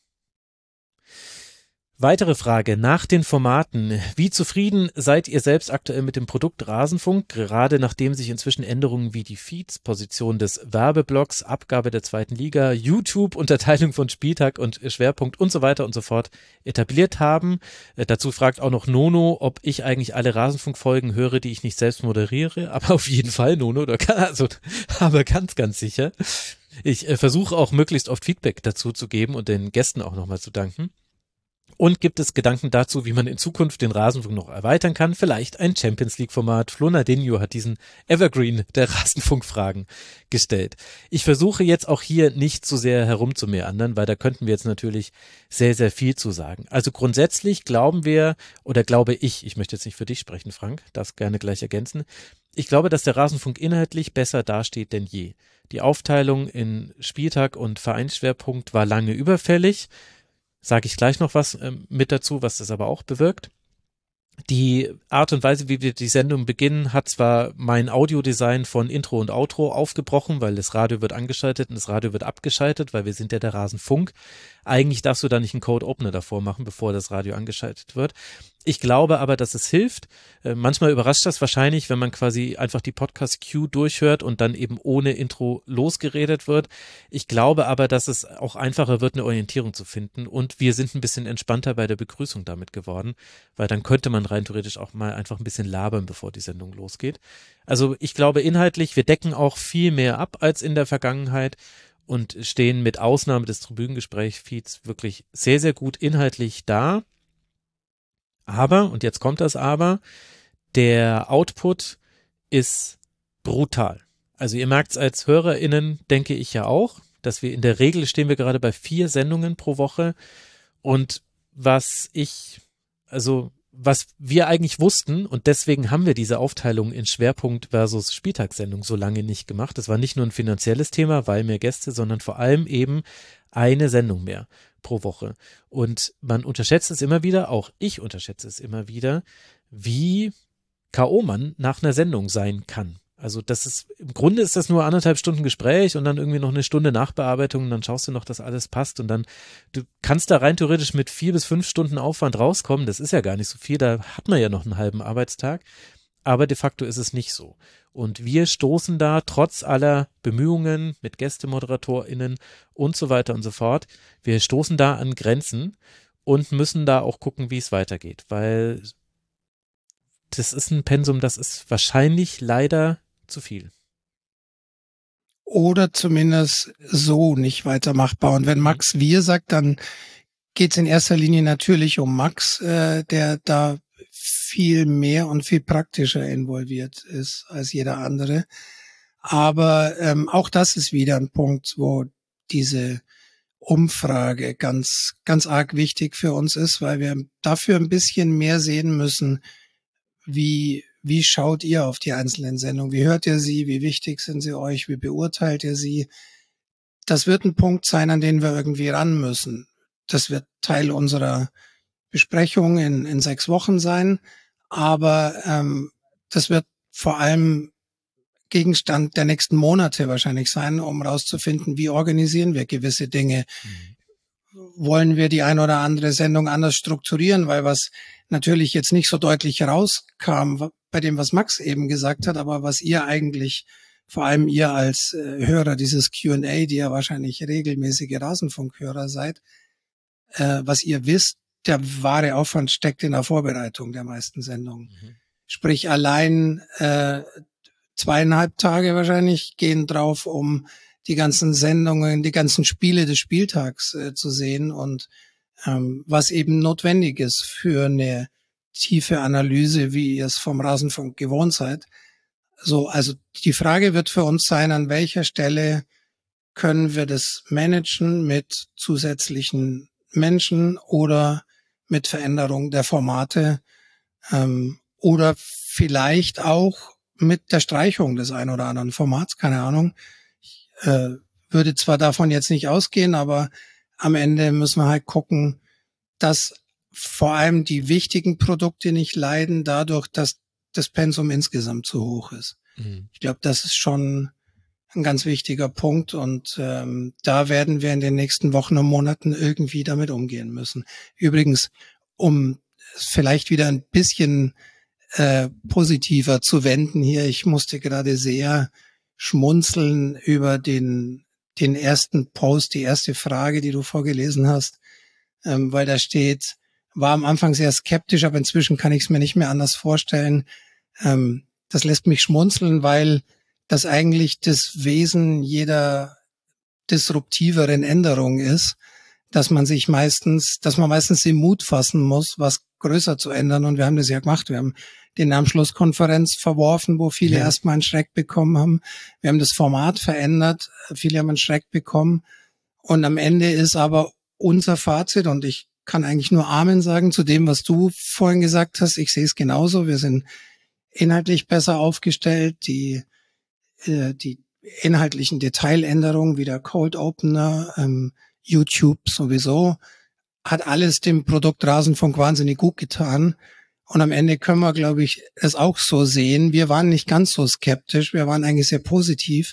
Weitere Frage nach den Formaten. Wie zufrieden seid ihr selbst aktuell mit dem Produkt Rasenfunk, gerade nachdem sich inzwischen Änderungen wie die Feeds, Position des Werbeblocks, Abgabe der zweiten Liga, YouTube, Unterteilung von Spieltag und Schwerpunkt und so weiter und so fort etabliert haben? Äh, dazu fragt auch noch Nono, ob ich eigentlich alle Rasenfunk-Folgen höre, die ich nicht selbst moderiere. Aber auf jeden Fall, Nono, da kann, also, aber ganz, ganz sicher. Ich äh, versuche auch möglichst oft Feedback dazu zu geben und den Gästen auch nochmal zu danken. Und gibt es Gedanken dazu, wie man in Zukunft den Rasenfunk noch erweitern kann? Vielleicht ein Champions-League-Format. Flonadinho hat diesen Evergreen der Rasenfunk-Fragen gestellt. Ich versuche jetzt auch hier nicht so sehr herumzumeandern, weil da könnten wir jetzt natürlich sehr, sehr viel zu sagen. Also grundsätzlich glauben wir, oder glaube ich, ich möchte jetzt nicht für dich sprechen, Frank, darfst gerne gleich ergänzen, ich glaube, dass der Rasenfunk inhaltlich besser dasteht denn je. Die Aufteilung in Spieltag und Vereinsschwerpunkt war lange überfällig. Sage ich gleich noch was äh, mit dazu, was das aber auch bewirkt. Die Art und Weise, wie wir die Sendung beginnen, hat zwar mein Audiodesign von Intro und Outro aufgebrochen, weil das Radio wird angeschaltet und das Radio wird abgeschaltet, weil wir sind ja der Rasenfunk. Eigentlich darfst du da nicht einen Code-Opener davor machen, bevor das Radio angeschaltet wird. Ich glaube aber, dass es hilft. Äh, manchmal überrascht das wahrscheinlich, wenn man quasi einfach die Podcast-Queue durchhört und dann eben ohne Intro losgeredet wird. Ich glaube aber, dass es auch einfacher wird, eine Orientierung zu finden und wir sind ein bisschen entspannter bei der Begrüßung damit geworden, weil dann könnte man rein theoretisch auch mal einfach ein bisschen labern, bevor die Sendung losgeht. Also ich glaube inhaltlich, wir decken auch viel mehr ab als in der Vergangenheit und stehen mit Ausnahme des Tribünengespräch-Feeds wirklich sehr, sehr gut inhaltlich da. Aber, und jetzt kommt das Aber, der Output ist brutal. Also ihr merkt es als HörerInnen, denke ich ja auch, dass wir in der Regel stehen wir gerade bei vier Sendungen pro Woche und was ich, also was wir eigentlich wussten und deswegen haben wir diese Aufteilung in Schwerpunkt versus Spieltagssendung so lange nicht gemacht. Das war nicht nur ein finanzielles Thema, weil mehr Gäste, sondern vor allem eben eine Sendung mehr pro Woche. Und man unterschätzt es immer wieder, auch ich unterschätze es immer wieder, wie K O man nach einer Sendung sein kann. Also das ist, im Grunde ist das nur anderthalb Stunden Gespräch und dann irgendwie noch eine Stunde Nachbearbeitung und dann schaust du noch, dass alles passt und dann, du kannst da rein theoretisch mit vier bis fünf Stunden Aufwand rauskommen, das ist ja gar nicht so viel, da hat man ja noch einen halben Arbeitstag, aber de facto ist es nicht so. Und wir stoßen da trotz aller Bemühungen mit GästemoderatorInnen und so weiter und so fort, wir stoßen da an Grenzen und müssen da auch gucken, wie es weitergeht, weil das ist ein Pensum, das ist wahrscheinlich leider zu viel. Oder zumindest so nicht weiter machbar. Und wenn Max wir sagt, dann geht es in erster Linie natürlich um Max, äh, der da viel mehr und viel praktischer involviert ist als jeder andere. Aber ähm, auch das ist wieder ein Punkt, wo diese Umfrage ganz, ganz arg wichtig für uns ist, weil wir dafür ein bisschen mehr sehen müssen, wie Wie schaut ihr auf die einzelnen Sendungen? Wie hört ihr sie? Wie wichtig sind sie euch? Wie beurteilt ihr sie? Das wird ein Punkt sein, an den wir irgendwie ran müssen. Das wird Teil unserer Besprechung in, in sechs Wochen sein. Aber ähm, das wird vor allem Gegenstand der nächsten Monate wahrscheinlich sein, um rauszufinden, wie organisieren wir gewisse Dinge. Mhm. Wollen wir die ein oder andere Sendung anders strukturieren, weil was natürlich jetzt nicht so deutlich rauskam bei dem, was Max eben gesagt hat, aber was ihr eigentlich, vor allem ihr als äh, Hörer dieses Q und A, die ja wahrscheinlich regelmäßige Rasenfunkhörer seid, äh, was ihr wisst, der wahre Aufwand steckt in der Vorbereitung der meisten Sendungen. Mhm. Sprich, allein äh, zweieinhalb Tage wahrscheinlich gehen drauf, um die ganzen Sendungen, die ganzen Spiele des Spieltags äh, zu sehen und ähm, was eben notwendig ist für eine tiefe Analyse, wie ihr es vom Rasenfunk gewohnt seid. So, also die Frage wird für uns sein, an welcher Stelle können wir das managen mit zusätzlichen Menschen oder mit Veränderung der Formate ähm, oder vielleicht auch mit der Streichung des einen oder anderen Formats, keine Ahnung. Ich äh, würde zwar davon jetzt nicht ausgehen, aber am Ende müssen wir halt gucken, dass vor allem die wichtigen Produkte nicht leiden dadurch, dass das Pensum insgesamt zu hoch ist. Mhm. Ich glaube, das ist schon ein ganz wichtiger Punkt und ähm, da werden wir in den nächsten Wochen und Monaten irgendwie damit umgehen müssen. Übrigens, um es vielleicht wieder ein bisschen äh, positiver zu wenden hier, ich musste gerade sehr schmunzeln über den den ersten Post, die erste Frage, die du vorgelesen hast, ähm, weil da steht, war am Anfang sehr skeptisch, aber inzwischen kann ich es mir nicht mehr anders vorstellen. Ähm, das lässt mich schmunzeln, weil das eigentlich das Wesen jeder disruptiveren Änderung ist, dass man sich meistens, dass man meistens den Mut fassen muss, was größer zu ändern. Und wir haben das ja gemacht. Wir haben die Namensschlusskonferenz verworfen, wo viele ja. erstmal einen Schreck bekommen haben. Wir haben das Format verändert. Viele haben einen Schreck bekommen. Und am Ende ist aber unser Fazit, und ich kann eigentlich nur Amen sagen zu dem, was du vorhin gesagt hast. Ich sehe es genauso. Wir sind inhaltlich besser aufgestellt. Die die inhaltlichen Detailänderungen wie der Cold Opener, ähm, YouTube sowieso, hat alles dem Produkt Rasenfunk wahnsinnig gut getan. Und am Ende können wir, glaube ich, es auch so sehen. Wir waren nicht ganz so skeptisch, wir waren eigentlich sehr positiv.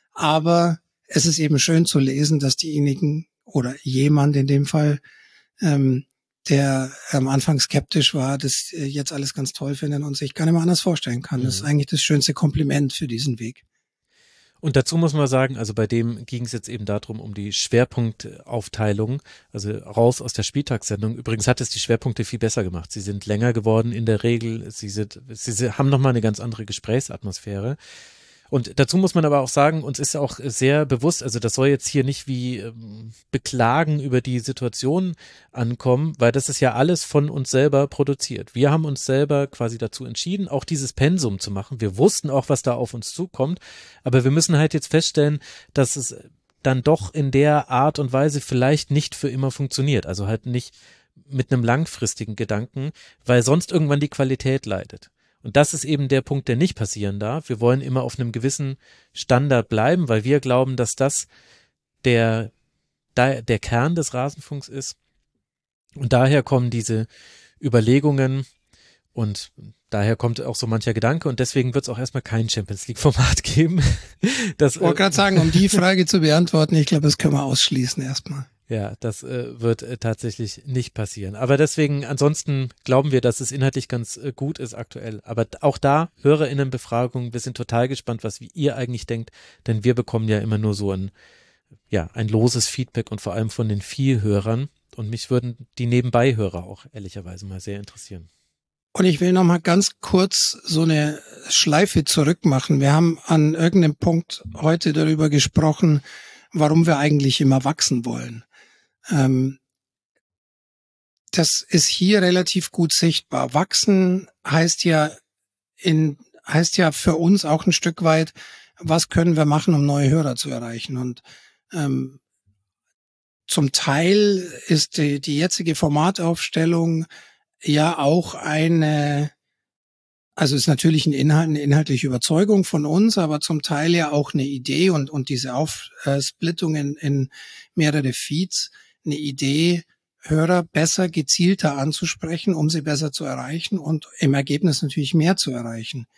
Aber es ist eben schön zu lesen, dass diejenigen oder jemand in dem Fall, ähm, der am Anfang skeptisch war, das jetzt alles ganz toll finden und sich gar nicht mehr anders vorstellen kann. Mhm. Das ist eigentlich das schönste Kompliment für diesen Weg. Und dazu muss man sagen, also bei dem ging es jetzt eben darum, um die Schwerpunktaufteilung, also raus aus der Spieltagssendung. Übrigens hat es die Schwerpunkte viel besser gemacht. Sie sind länger geworden in der Regel. Sie sind, sie haben nochmal eine ganz andere Gesprächsatmosphäre. Und dazu muss man aber auch sagen, uns ist ja auch sehr bewusst, also das soll jetzt hier nicht wie ähm, Beklagen über die Situation ankommen, weil das ist ja alles von uns selber produziert. Wir haben uns selber quasi dazu entschieden, auch dieses Pensum zu machen. Wir wussten auch, was da auf uns zukommt, aber wir müssen halt jetzt feststellen, dass es dann doch in der Art und Weise vielleicht nicht für immer funktioniert. Also halt nicht mit einem langfristigen Gedanken, weil sonst irgendwann die Qualität leidet. Und das ist eben der Punkt, der nicht passieren darf. Wir wollen immer auf einem gewissen Standard bleiben, weil wir glauben, dass das der, der Kern des Rasenfunks ist. Und daher kommen diese Überlegungen und daher kommt auch so mancher Gedanke und deswegen wird es auch erstmal kein Champions-League-Format geben. Das, ich wollte gerade sagen, um die Frage zu beantworten, ich glaube, das können wir ausschließen erstmal. Ja, das äh, wird äh, tatsächlich nicht passieren. Aber deswegen, ansonsten glauben wir, dass es inhaltlich ganz äh, gut ist aktuell. Aber auch da, HörerInnenbefragung, wir sind total gespannt, was wie ihr eigentlich denkt, denn wir bekommen ja immer nur so ein, ja, ein loses Feedback und vor allem von den Vielhörern. Und mich würden die Nebenbeihörer auch ehrlicherweise mal sehr interessieren. Und ich will noch mal ganz kurz so eine Schleife zurückmachen. Wir haben an irgendeinem Punkt heute darüber gesprochen, warum wir eigentlich immer wachsen wollen. Ähm, das ist hier relativ gut sichtbar. Wachsen heißt ja in, heißt ja für uns auch ein Stück weit, was können wir machen, um neue Hörer zu erreichen? Und ähm, zum Teil ist die, die jetzige Formataufstellung ja auch eine, also ist natürlich ein Inhalt, eine inhaltliche Überzeugung von uns, aber zum Teil ja auch eine Idee und, und diese Aufsplittung in, in mehrere Feeds, eine Idee, Hörer besser, gezielter anzusprechen, um sie besser zu erreichen und im Ergebnis natürlich mehr zu erreichen.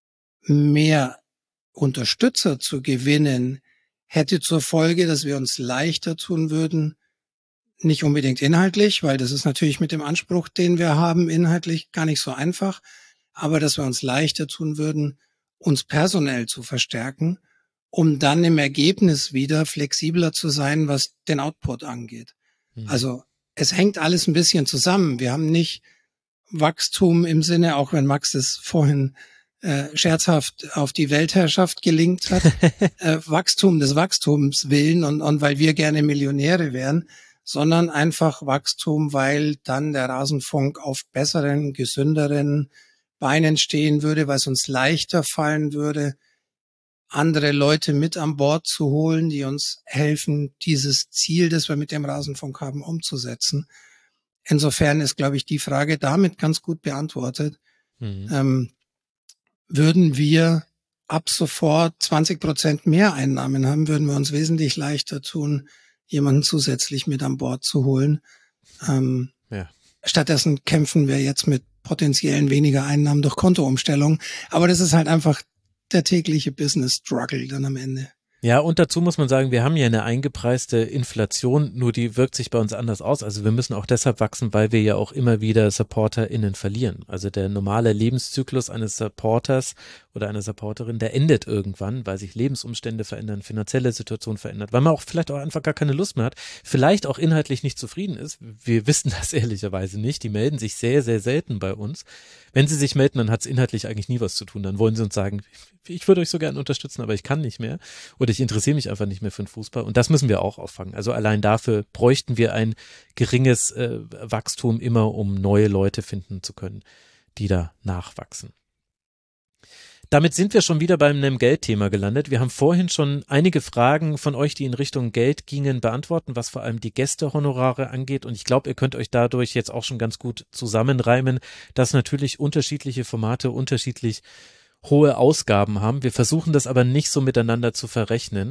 Mehr Unterstützer zu gewinnen, hätte zur Folge, dass wir uns leichter tun würden, nicht unbedingt inhaltlich, weil das ist natürlich mit dem Anspruch, den wir haben, inhaltlich gar nicht so einfach, aber dass wir uns leichter tun würden, uns personell zu verstärken, um dann im Ergebnis wieder flexibler zu sein, was den Output angeht. Mhm. Also es hängt alles ein bisschen zusammen. Wir haben nicht Wachstum im Sinne, auch wenn Max das vorhin äh, scherzhaft auf die Weltherrschaft gelingt hat, äh, Wachstum des Wachstums willen und, und weil wir gerne Millionäre wären, sondern einfach Wachstum, weil dann der Rasenfunk auf besseren, gesünderen Beinen stehen würde, weil es uns leichter fallen würde, andere Leute mit an Bord zu holen, die uns helfen, dieses Ziel, das wir mit dem Rasenfunk haben, umzusetzen. Insofern ist, glaube ich, die Frage damit ganz gut beantwortet. Mhm. Ähm, würden wir ab sofort zwanzig Prozent mehr Einnahmen haben, würden wir uns wesentlich leichter tun, jemanden zusätzlich mit an Bord zu holen. Ähm, ja. Stattdessen kämpfen wir jetzt mit potenziellen weniger Einnahmen durch Kontoumstellung. Aber das ist halt einfach der tägliche Business-Struggle dann am Ende. Ja, und dazu muss man sagen, wir haben ja eine eingepreiste Inflation, nur die wirkt sich bei uns anders aus. Also wir müssen auch deshalb wachsen, weil wir ja auch immer wieder SupporterInnen verlieren. Also der normale Lebenszyklus eines Supporters oder einer Supporterin, der endet irgendwann, weil sich Lebensumstände verändern, finanzielle Situation verändert, weil man auch vielleicht auch einfach gar keine Lust mehr hat, vielleicht auch inhaltlich nicht zufrieden ist. Wir wissen das ehrlicherweise nicht. Die melden sich sehr, sehr selten bei uns. Wenn sie sich melden, dann hat es inhaltlich eigentlich nie was zu tun. Dann wollen sie uns sagen, ich würde euch so gerne unterstützen, aber ich kann nicht mehr. Oder ich interessiere mich einfach nicht mehr für den Fußball. Und das müssen wir auch auffangen. Also allein dafür bräuchten wir ein geringes äh, Wachstum immer, um neue Leute finden zu können, die da nachwachsen. Damit sind wir schon wieder beim Geldthema gelandet. Wir haben vorhin schon einige Fragen von euch, die in Richtung Geld gingen, beantworten, was vor allem die Gästehonorare angeht. Und ich glaube, ihr könnt euch dadurch jetzt auch schon ganz gut zusammenreimen, dass natürlich unterschiedliche Formate unterschiedlich hohe Ausgaben haben. Wir versuchen das aber nicht so miteinander zu verrechnen.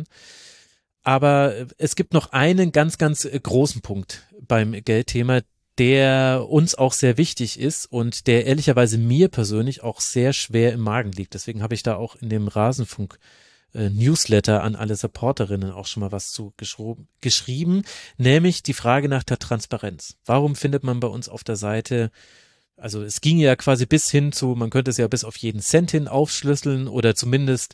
Aber es gibt noch einen ganz, ganz großen Punkt beim Geldthema, der uns auch sehr wichtig ist und der ehrlicherweise mir persönlich auch sehr schwer im Magen liegt. Deswegen habe ich da auch in dem Rasenfunk äh, Newsletter an alle Supporterinnen auch schon mal was zu geschrieben, nämlich die Frage nach der Transparenz. Warum findet man bei uns auf der Seite, also es ging ja quasi bis hin zu, man könnte es ja bis auf jeden Cent hin aufschlüsseln oder zumindest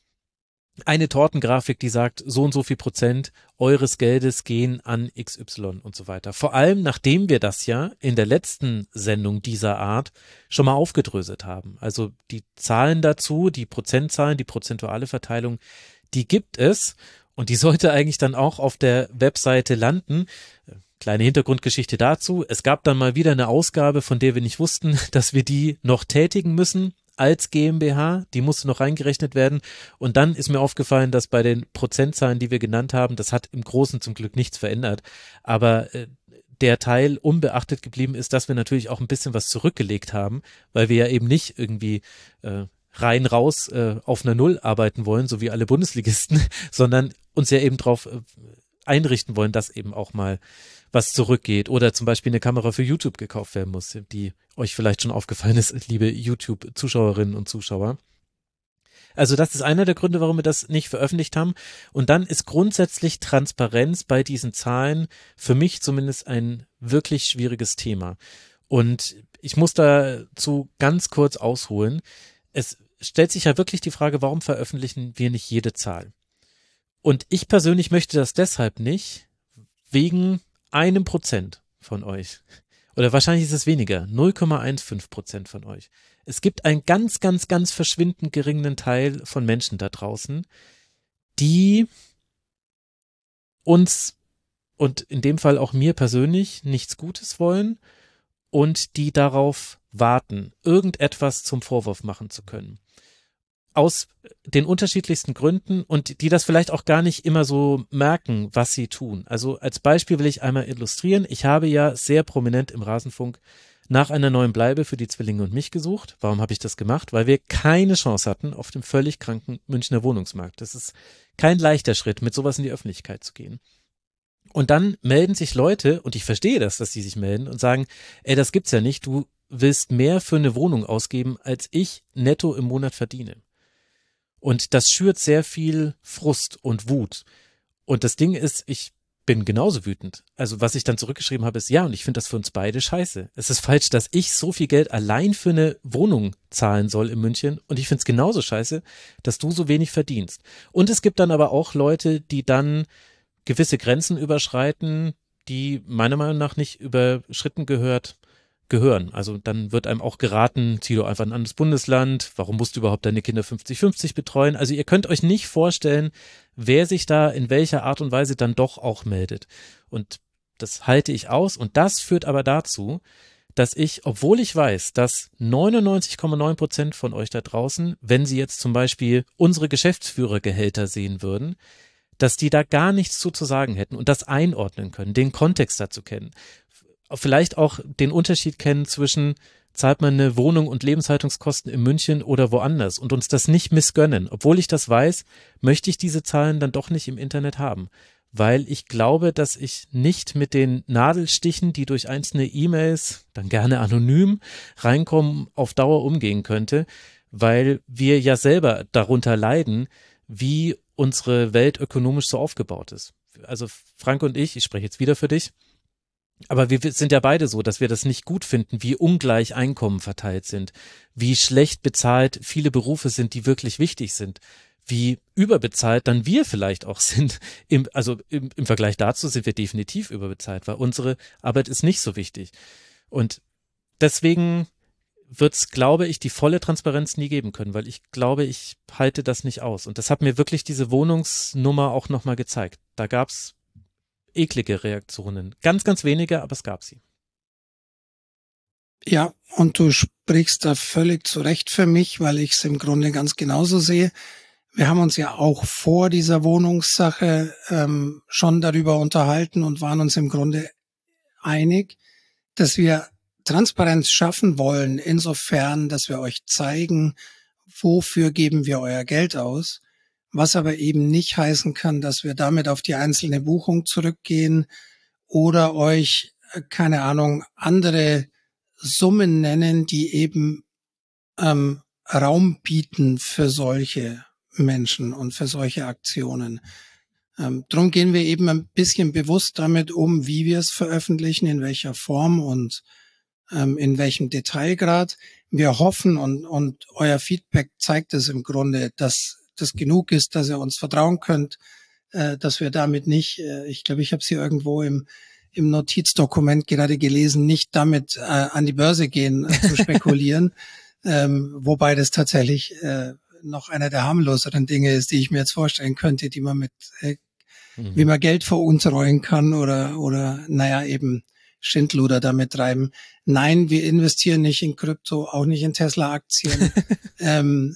eine Tortengrafik, die sagt, so und so viel Prozent eures Geldes gehen an X Y und so weiter. Vor allem, nachdem wir das ja in der letzten Sendung dieser Art schon mal aufgedröselt haben. Also die Zahlen dazu, die Prozentzahlen, die prozentuale Verteilung, die gibt es und die sollte eigentlich dann auch auf der Webseite landen. Kleine Hintergrundgeschichte dazu. Es gab dann mal wieder eine Ausgabe, von der wir nicht wussten, dass wir die noch tätigen müssen. Als GmbH, die musste noch reingerechnet werden und dann ist mir aufgefallen, dass bei den Prozentzahlen, die wir genannt haben, das hat im Großen zum Glück nichts verändert, aber äh, der Teil unbeachtet geblieben ist, dass wir natürlich auch ein bisschen was zurückgelegt haben, weil wir ja eben nicht irgendwie äh, rein raus äh, auf einer Null arbeiten wollen, so wie alle Bundesligisten, sondern uns ja eben drauf äh, einrichten wollen, dass eben auch mal was zurückgeht oder zum Beispiel eine Kamera für YouTube gekauft werden muss, die euch vielleicht schon aufgefallen ist, liebe YouTube-Zuschauerinnen und Zuschauer. Also das ist einer der Gründe, warum wir das nicht veröffentlicht haben. Und dann ist grundsätzlich Transparenz bei diesen Zahlen für mich zumindest ein wirklich schwieriges Thema. Und ich muss dazu ganz kurz ausholen. Es stellt sich ja wirklich die Frage, warum veröffentlichen wir nicht jede Zahl? Und ich persönlich möchte das deshalb nicht, wegen einem Prozent von euch. Oder wahrscheinlich ist es weniger, null Komma fünfzehn Prozent von euch. Es gibt einen ganz, ganz, ganz verschwindend geringen Teil von Menschen da draußen, die uns und in dem Fall auch mir persönlich nichts Gutes wollen und die darauf warten, irgendetwas zum Vorwurf machen zu können. Aus den unterschiedlichsten Gründen und die das vielleicht auch gar nicht immer so merken, was sie tun. Also als Beispiel will ich einmal illustrieren. Ich habe ja sehr prominent im Rasenfunk nach einer neuen Bleibe für die Zwillinge und mich gesucht. Warum habe ich das gemacht? Weil wir keine Chance hatten auf dem völlig kranken Münchner Wohnungsmarkt. Das ist kein leichter Schritt, mit sowas in die Öffentlichkeit zu gehen. Und dann melden sich Leute, und ich verstehe das, dass die sich melden und sagen, ey, das gibt's ja nicht, du willst mehr für eine Wohnung ausgeben, als ich netto im Monat verdiene. Und das schürt sehr viel Frust und Wut. Und das Ding ist, ich bin genauso wütend. Also was ich dann zurückgeschrieben habe, ist, ja, und ich finde das für uns beide scheiße. Es ist falsch, dass ich so viel Geld allein für eine Wohnung zahlen soll in München. Und ich finde es genauso scheiße, dass du so wenig verdienst. Und es gibt dann aber auch Leute, die dann gewisse Grenzen überschreiten, die meiner Meinung nach nicht überschritten gehört gehören. Also dann wird einem auch geraten, zieh doch einfach in ein anderes Bundesland, warum musst du überhaupt deine Kinder fünfzig fünfzig betreuen? Also ihr könnt euch nicht vorstellen, wer sich da in welcher Art und Weise dann doch auch meldet. Und das halte ich aus und das führt aber dazu, dass ich, obwohl ich weiß, dass neunundneunzig Komma neun Prozent von euch da draußen, wenn sie jetzt zum Beispiel unsere Geschäftsführergehälter sehen würden, dass die da gar nichts zu, zu sagen hätten und das einordnen können, den Kontext dazu kennen. Vielleicht auch den Unterschied kennen zwischen, zahlt man eine Wohnung und Lebenshaltungskosten in München oder woanders und uns das nicht missgönnen. Obwohl ich das weiß, möchte ich diese Zahlen dann doch nicht im Internet haben. Weil ich glaube, dass ich nicht mit den Nadelstichen, die durch einzelne E-Mails, dann gerne anonym, reinkommen, auf Dauer umgehen könnte, weil wir ja selber darunter leiden, wie unsere Welt ökonomisch so aufgebaut ist. Also Frank und ich, ich spreche jetzt wieder für dich, aber wir sind ja beide so, dass wir das nicht gut finden, wie ungleich Einkommen verteilt sind, wie schlecht bezahlt viele Berufe sind, die wirklich wichtig sind, wie überbezahlt dann wir vielleicht auch sind. Im, also im, im Vergleich dazu sind wir definitiv überbezahlt, weil unsere Arbeit ist nicht so wichtig. Und deswegen wird es, glaube ich, die volle Transparenz nie geben können, weil ich glaube, ich halte das nicht aus. Und das hat mir wirklich diese Wohnungsnummer auch nochmal gezeigt. Da gab es eklige Reaktionen. Ganz, ganz wenige, aber es gab sie. Ja, und du sprichst da völlig zu Recht für mich, weil ich es im Grunde ganz genauso sehe. Wir haben uns ja auch vor dieser Wohnungssache ähm, schon darüber unterhalten und waren uns im Grunde einig, dass wir Transparenz schaffen wollen, insofern, dass wir euch zeigen, wofür geben wir euer Geld aus, was aber eben nicht heißen kann, dass wir damit auf die einzelne Buchung zurückgehen oder euch, keine Ahnung, andere Summen nennen, die eben ähm, Raum bieten für solche Menschen und für solche Aktionen. Ähm, drum gehen wir eben ein bisschen bewusst damit um, wie wir es veröffentlichen, in welcher Form und ähm, in welchem Detailgrad. Wir hoffen und, und euer Feedback zeigt es im Grunde, dass das genug ist, dass ihr uns vertrauen könnt, äh, dass wir damit nicht, äh, ich glaube, ich habe es hier irgendwo im im Notizdokument gerade gelesen, nicht damit äh, an die Börse gehen äh, zu spekulieren, ähm, wobei das tatsächlich äh, noch einer der harmloseren Dinge ist, die ich mir jetzt vorstellen könnte, die man mit, äh, mhm. wie man Geld veruntreuen kann oder, oder, naja, eben Schindluder damit treiben. Nein, wir investieren nicht in Krypto, auch nicht in Tesla-Aktien. ähm,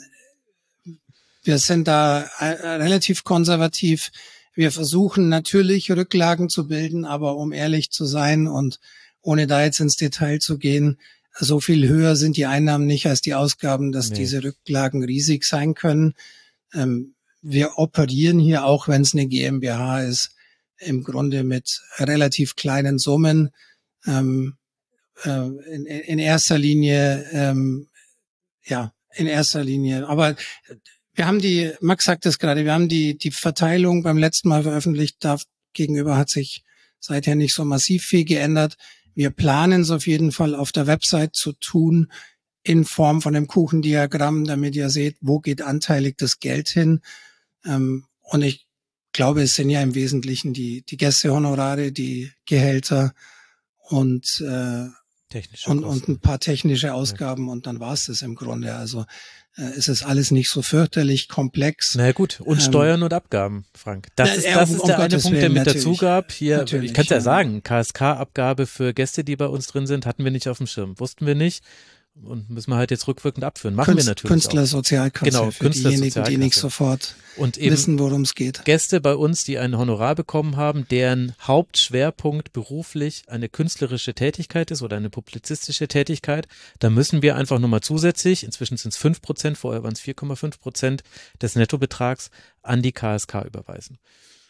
wir sind da äh, relativ konservativ. Wir versuchen natürlich Rücklagen zu bilden, aber um ehrlich zu sein und ohne da jetzt ins Detail zu gehen, so viel höher sind die Einnahmen nicht als die Ausgaben, dass nee. diese Rücklagen riesig sein können. Ähm, wir operieren hier, auch wenn es eine GmbH ist, im Grunde mit relativ kleinen Summen. Ähm, äh, in, in erster Linie, ähm, ja, in erster Linie. Aber wir haben die, Max sagt es gerade, wir haben die die Verteilung beim letzten Mal veröffentlicht. Da gegenüber hat sich seither nicht so massiv viel geändert. Wir planen es auf jeden Fall auf der Website zu tun, in Form von einem Kuchendiagramm, damit ihr seht, wo geht anteilig das Geld hin. Ähm, und ich glaube, es sind ja im Wesentlichen die die Gästehonorare, die Gehälter und äh, und, und ein paar technische Ausgaben, ja. Und dann war es das im Grunde. Also äh, es ist alles nicht so fürchterlich komplex. Na gut, und ähm, Steuern und Abgaben, Frank. Das na, ist, das um, ist der um eine Punkt, der mit dazu gab. Hier, ich kann es ja, ja sagen, K S K-Abgabe für Gäste, die bei uns drin sind, hatten wir nicht auf dem Schirm. Wussten wir nicht. Und müssen wir halt jetzt rückwirkend abführen. Machen Künst, wir natürlich Künstlersozialkasse genau, für diejenigen, die nicht sofort und eben wissen, worum es geht. Gäste bei uns, die ein Honorar bekommen haben, deren Hauptschwerpunkt beruflich eine künstlerische Tätigkeit ist oder eine publizistische Tätigkeit, da müssen wir einfach nochmal zusätzlich, inzwischen sind es fünf Prozent, vorher waren es vier Komma fünf Prozent des Nettobetrags, an die K S K überweisen.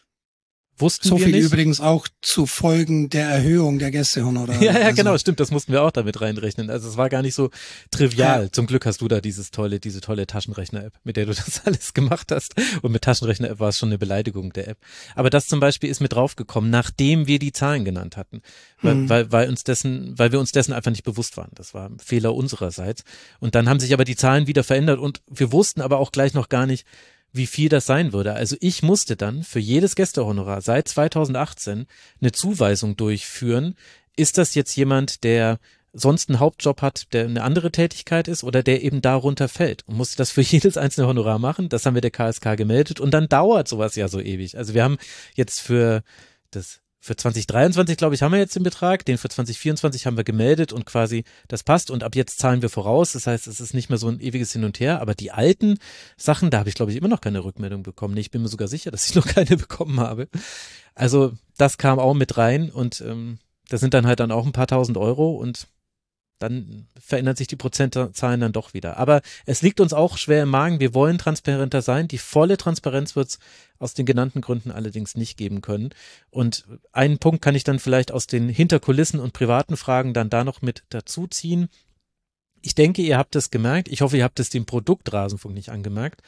Wussten so wir viel nicht. Übrigens auch zu Folgen der Erhöhung der Gästehonorare. Ja, ja, also, genau, stimmt, das mussten wir auch damit reinrechnen. Also es war gar nicht so trivial. Ja. Zum Glück hast du da dieses tolle, diese tolle Taschenrechner-App, mit der du das alles gemacht hast. Und mit Taschenrechner-App war es schon eine Beleidigung der App. Aber das zum Beispiel ist mit draufgekommen, nachdem wir die Zahlen genannt hatten. Weil, hm. weil, weil uns dessen, weil wir uns dessen einfach nicht bewusst waren. Das war ein Fehler unsererseits. Und dann haben sich aber die Zahlen wieder verändert und wir wussten aber auch gleich noch gar nicht, wie viel das sein würde. Also ich musste dann für jedes Gästehonorar seit zweitausendachtzehn eine Zuweisung durchführen. Ist das jetzt jemand, der sonst einen Hauptjob hat, der eine andere Tätigkeit ist oder der eben darunter fällt und musste das für jedes einzelne Honorar machen? Das haben wir der K S K gemeldet und dann dauert sowas ja so ewig. Also wir haben jetzt für das für zwanzig dreiundzwanzig, glaube ich, haben wir jetzt den Betrag, den für zwanzig vierundzwanzig haben wir gemeldet und quasi das passt und ab jetzt zahlen wir voraus, das heißt, es ist nicht mehr so ein ewiges Hin und Her, aber die alten Sachen, da habe ich, glaube ich, immer noch keine Rückmeldung bekommen. Nee, ich bin mir sogar sicher, dass ich noch keine bekommen habe. Also das kam auch mit rein und ähm, das sind dann halt dann auch ein paar tausend Euro und dann verändern sich die Prozentzahlen dann doch wieder. Aber es liegt uns auch schwer im Magen. Wir wollen transparenter sein. Die volle Transparenz wird es aus den genannten Gründen allerdings nicht geben können. Und einen Punkt kann ich dann vielleicht aus den Hinterkulissen und privaten Fragen dann da noch mit dazu ziehen. Ich denke, ihr habt es gemerkt. Ich hoffe, ihr habt es dem Produkt Rasenfunk nicht angemerkt.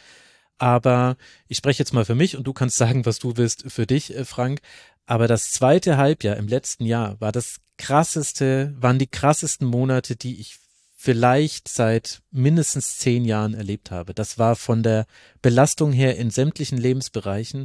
Aber ich spreche jetzt mal für mich und du kannst sagen, was du willst für dich, Frank. Aber das zweite Halbjahr im letzten Jahr war das krasseste, waren die krassesten Monate, die ich vielleicht seit mindestens zehn Jahren erlebt habe. Das war von der Belastung her in sämtlichen Lebensbereichen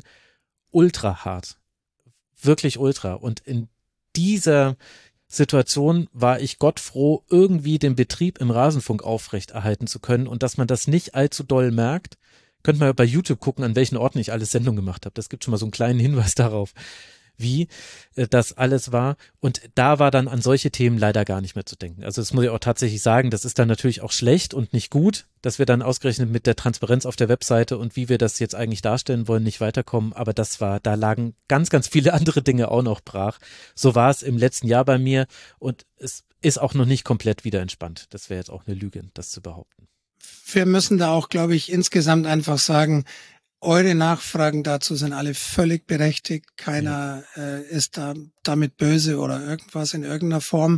ultra hart. Wirklich ultra. Und in dieser Situation war ich Gott froh, irgendwie den Betrieb im Rasenfunk aufrechterhalten zu können und dass man das nicht allzu doll merkt. Könnt mal bei YouTube gucken, an welchen Orten ich alles Sendung gemacht habe. Das gibt schon mal so einen kleinen Hinweis darauf, wie äh, das alles war. Und da war dann an solche Themen leider gar nicht mehr zu denken. Also das muss ich auch tatsächlich sagen, das ist dann natürlich auch schlecht und nicht gut, dass wir dann ausgerechnet mit der Transparenz auf der Webseite und wie wir das jetzt eigentlich darstellen wollen, nicht weiterkommen. Aber das war, da lagen ganz, ganz viele andere Dinge auch noch brach. So war es im letzten Jahr bei mir und es ist auch noch nicht komplett wieder entspannt. Das wäre jetzt auch eine Lüge, das zu behaupten. Wir müssen da auch, glaube ich, insgesamt einfach sagen, eure Nachfragen dazu sind alle völlig berechtigt. Keiner ja. äh, ist da damit böse oder irgendwas in irgendeiner Form.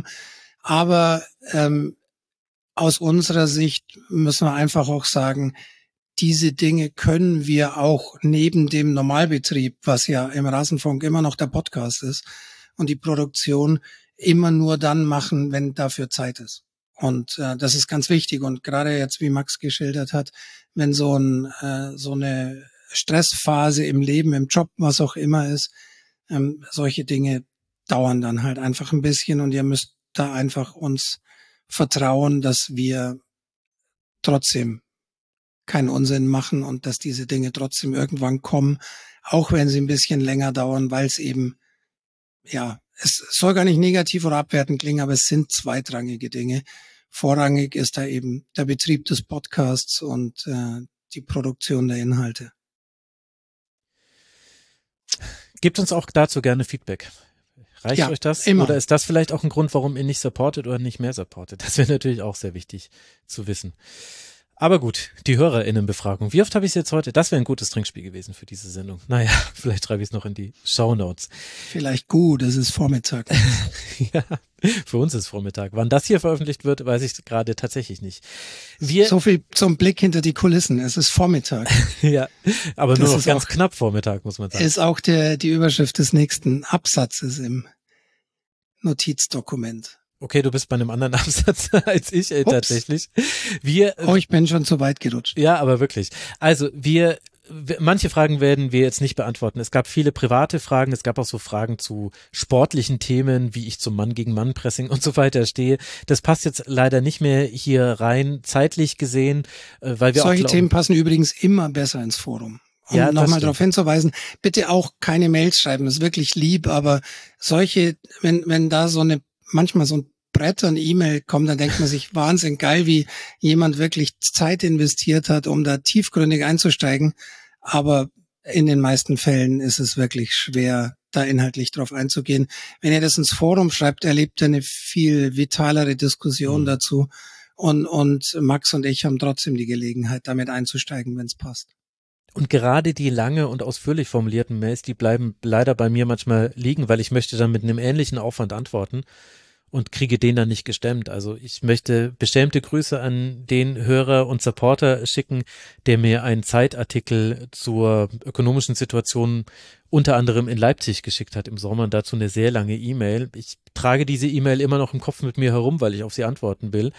Aber ähm, aus unserer Sicht müssen wir einfach auch sagen, diese Dinge können wir auch neben dem Normalbetrieb, was ja im Rasenfunk immer noch der Podcast ist, und die Produktion immer nur dann machen, wenn dafür Zeit ist. Und äh, das ist ganz wichtig. Und gerade jetzt, wie Max geschildert hat, wenn so ein äh, so eine Stressphase im Leben, im Job, was auch immer ist, ähm, solche Dinge dauern dann halt einfach ein bisschen. Und ihr müsst da einfach uns vertrauen, dass wir trotzdem keinen Unsinn machen und dass diese Dinge trotzdem irgendwann kommen, auch wenn sie ein bisschen länger dauern, weil es eben, ja, es soll gar nicht negativ oder abwertend klingen, aber es sind zweitrangige Dinge. Vorrangig ist da eben der Betrieb des Podcasts und äh, die Produktion der Inhalte. Gebt uns auch dazu gerne Feedback. Reicht ja, euch das? Immer. Oder ist das vielleicht auch ein Grund, warum ihr nicht supportet oder nicht mehr supportet? Das wäre natürlich auch sehr wichtig zu wissen. Aber gut, die HörerInnenbefragung. Wie oft habe ich es jetzt heute? Das wäre ein gutes Trinkspiel gewesen für diese Sendung. Naja, vielleicht schreibe ich es noch in die Shownotes. Vielleicht gut, es ist Vormittag. Ja, für uns ist Vormittag. Wann das hier veröffentlicht wird, weiß ich gerade tatsächlich nicht. Wir so viel zum Blick hinter die Kulissen. Es ist Vormittag. Ja, aber nur das noch ganz auch, knapp Vormittag, muss man sagen. Ist auch der, die Überschrift des nächsten Absatzes im Notizdokument. Okay, du bist bei einem anderen Absatz als ich äh, tatsächlich. Wir, oh, ich bin schon zu weit gerutscht. Ja, aber wirklich. Also wir, manche Fragen werden wir jetzt nicht beantworten. Es gab viele private Fragen, es gab auch so Fragen zu sportlichen Themen, wie ich zum Mann gegen Mann Pressing und so weiter stehe. Das passt jetzt leider nicht mehr hier rein, zeitlich gesehen, weil wir Solche auch Themen passen übrigens immer besser ins Forum. Um ja, nochmal darauf hinzuweisen, bitte auch keine Mails schreiben, das ist wirklich lieb, aber solche, wenn, wenn da so eine manchmal so ein Brett und E-Mail kommt, dann denkt man sich, Wahnsinn geil, wie jemand wirklich Zeit investiert hat, um da tiefgründig einzusteigen. Aber in den meisten Fällen ist es wirklich schwer, da inhaltlich drauf einzugehen. Wenn ihr das ins Forum schreibt, erlebt ihr eine viel vitalere Diskussion mhm. dazu. Und, und Max und ich haben trotzdem die Gelegenheit, damit einzusteigen, wenn es passt. Und gerade die lange und ausführlich formulierten Mails, die bleiben leider bei mir manchmal liegen, weil ich möchte dann mit einem ähnlichen Aufwand antworten und kriege den dann nicht gestemmt. Also ich möchte beschämte Grüße an den Hörer und Supporter schicken, der mir einen Zeitartikel zur ökonomischen Situation unter anderem in Leipzig geschickt hat im Sommer und dazu eine sehr lange E-Mail. Ich trage diese E-Mail immer noch im Kopf mit mir herum, weil ich auf sie antworten will.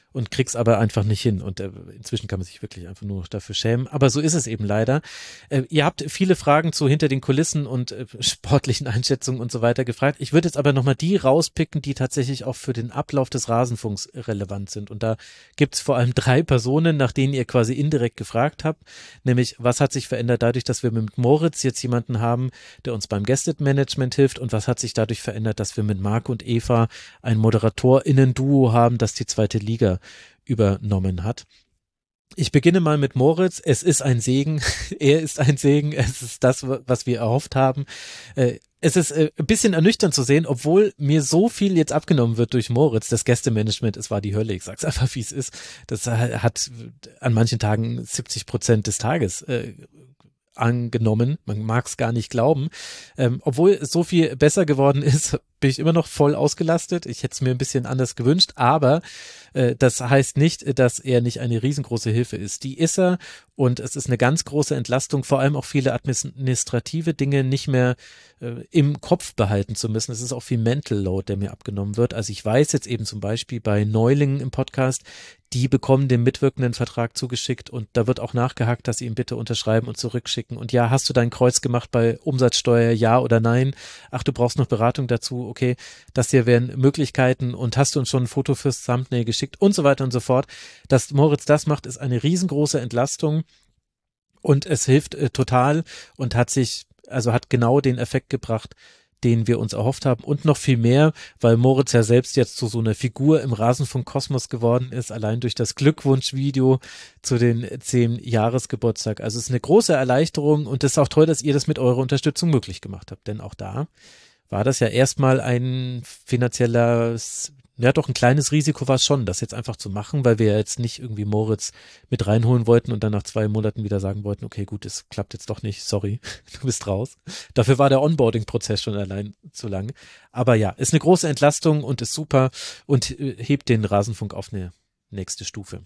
und krieg's aber einfach nicht hin. Und äh, inzwischen kann man sich wirklich einfach nur noch dafür schämen. Aber so ist es eben leider. Äh, ihr habt viele Fragen zu hinter den Kulissen und äh, sportlichen Einschätzungen und so weiter gefragt. Ich würde jetzt aber nochmal die rauspicken, die tatsächlich auch für den Ablauf des Rasenfunks relevant sind. Und da gibt's vor allem drei Personen, nach denen ihr quasi indirekt gefragt habt. Nämlich, was hat sich verändert dadurch, dass wir mit Moritz jetzt jemanden haben, der uns beim Guested-Management hilft? Und was hat sich dadurch verändert, dass wir mit Marc und Eva ein ModeratorInnen-Duo haben, das die zweite Liga übernommen hat. Ich beginne mal mit Moritz. Es ist ein Segen. Er ist ein Segen. Es ist das, was wir erhofft haben. Es ist ein bisschen ernüchternd zu sehen, obwohl mir so viel jetzt abgenommen wird durch Moritz. Das Gästemanagement, es war die Hölle. Ich sag's einfach, wie es ist. Das hat an manchen Tagen siebzig Prozent des Tages äh, angenommen. Man mag es gar nicht glauben. Ähm, obwohl es so viel besser geworden ist, bin ich immer noch voll ausgelastet. Ich hätte es mir ein bisschen anders gewünscht, aber äh, das heißt nicht, dass er nicht eine riesengroße Hilfe ist. Die ist er und es ist eine ganz große Entlastung, vor allem auch viele administrative Dinge nicht mehr äh, im Kopf behalten zu müssen. Es ist auch viel Mental Load, der mir abgenommen wird. Also ich weiß jetzt eben zum Beispiel bei Neulingen im Podcast, die bekommen den mitwirkenden Vertrag zugeschickt und da wird auch nachgehakt, dass sie ihn bitte unterschreiben und zurückschicken. Und ja, hast du dein Kreuz gemacht bei Umsatzsteuer, ja oder nein? Ach, du brauchst noch Beratung dazu, okay, das hier wären Möglichkeiten und hast du uns schon ein Foto fürs Thumbnail geschickt und so weiter und so fort. Dass Moritz das macht, ist eine riesengroße Entlastung und es hilft äh, total und hat sich, also hat genau den Effekt gebracht, den wir uns erhofft haben und noch viel mehr, weil Moritz ja selbst jetzt zu so einer Figur im Rasenfunk-Kosmos geworden ist, allein durch das Glückwunschvideo zu den zehn Jahresgeburtstag. Also es ist eine große Erleichterung und es ist auch toll, dass ihr das mit eurer Unterstützung möglich gemacht habt, denn auch da war das ja erstmal ein finanzieller, ja doch ein kleines Risiko war es schon, das jetzt einfach zu machen, weil wir ja jetzt nicht irgendwie Moritz mit reinholen wollten und dann nach zwei Monaten wieder sagen wollten, okay gut, es klappt jetzt doch nicht, sorry, du bist raus. Dafür war der Onboarding-Prozess schon allein zu lang. Aber ja, ist eine große Entlastung und ist super und hebt den Rasenfunk auf eine nächste Stufe.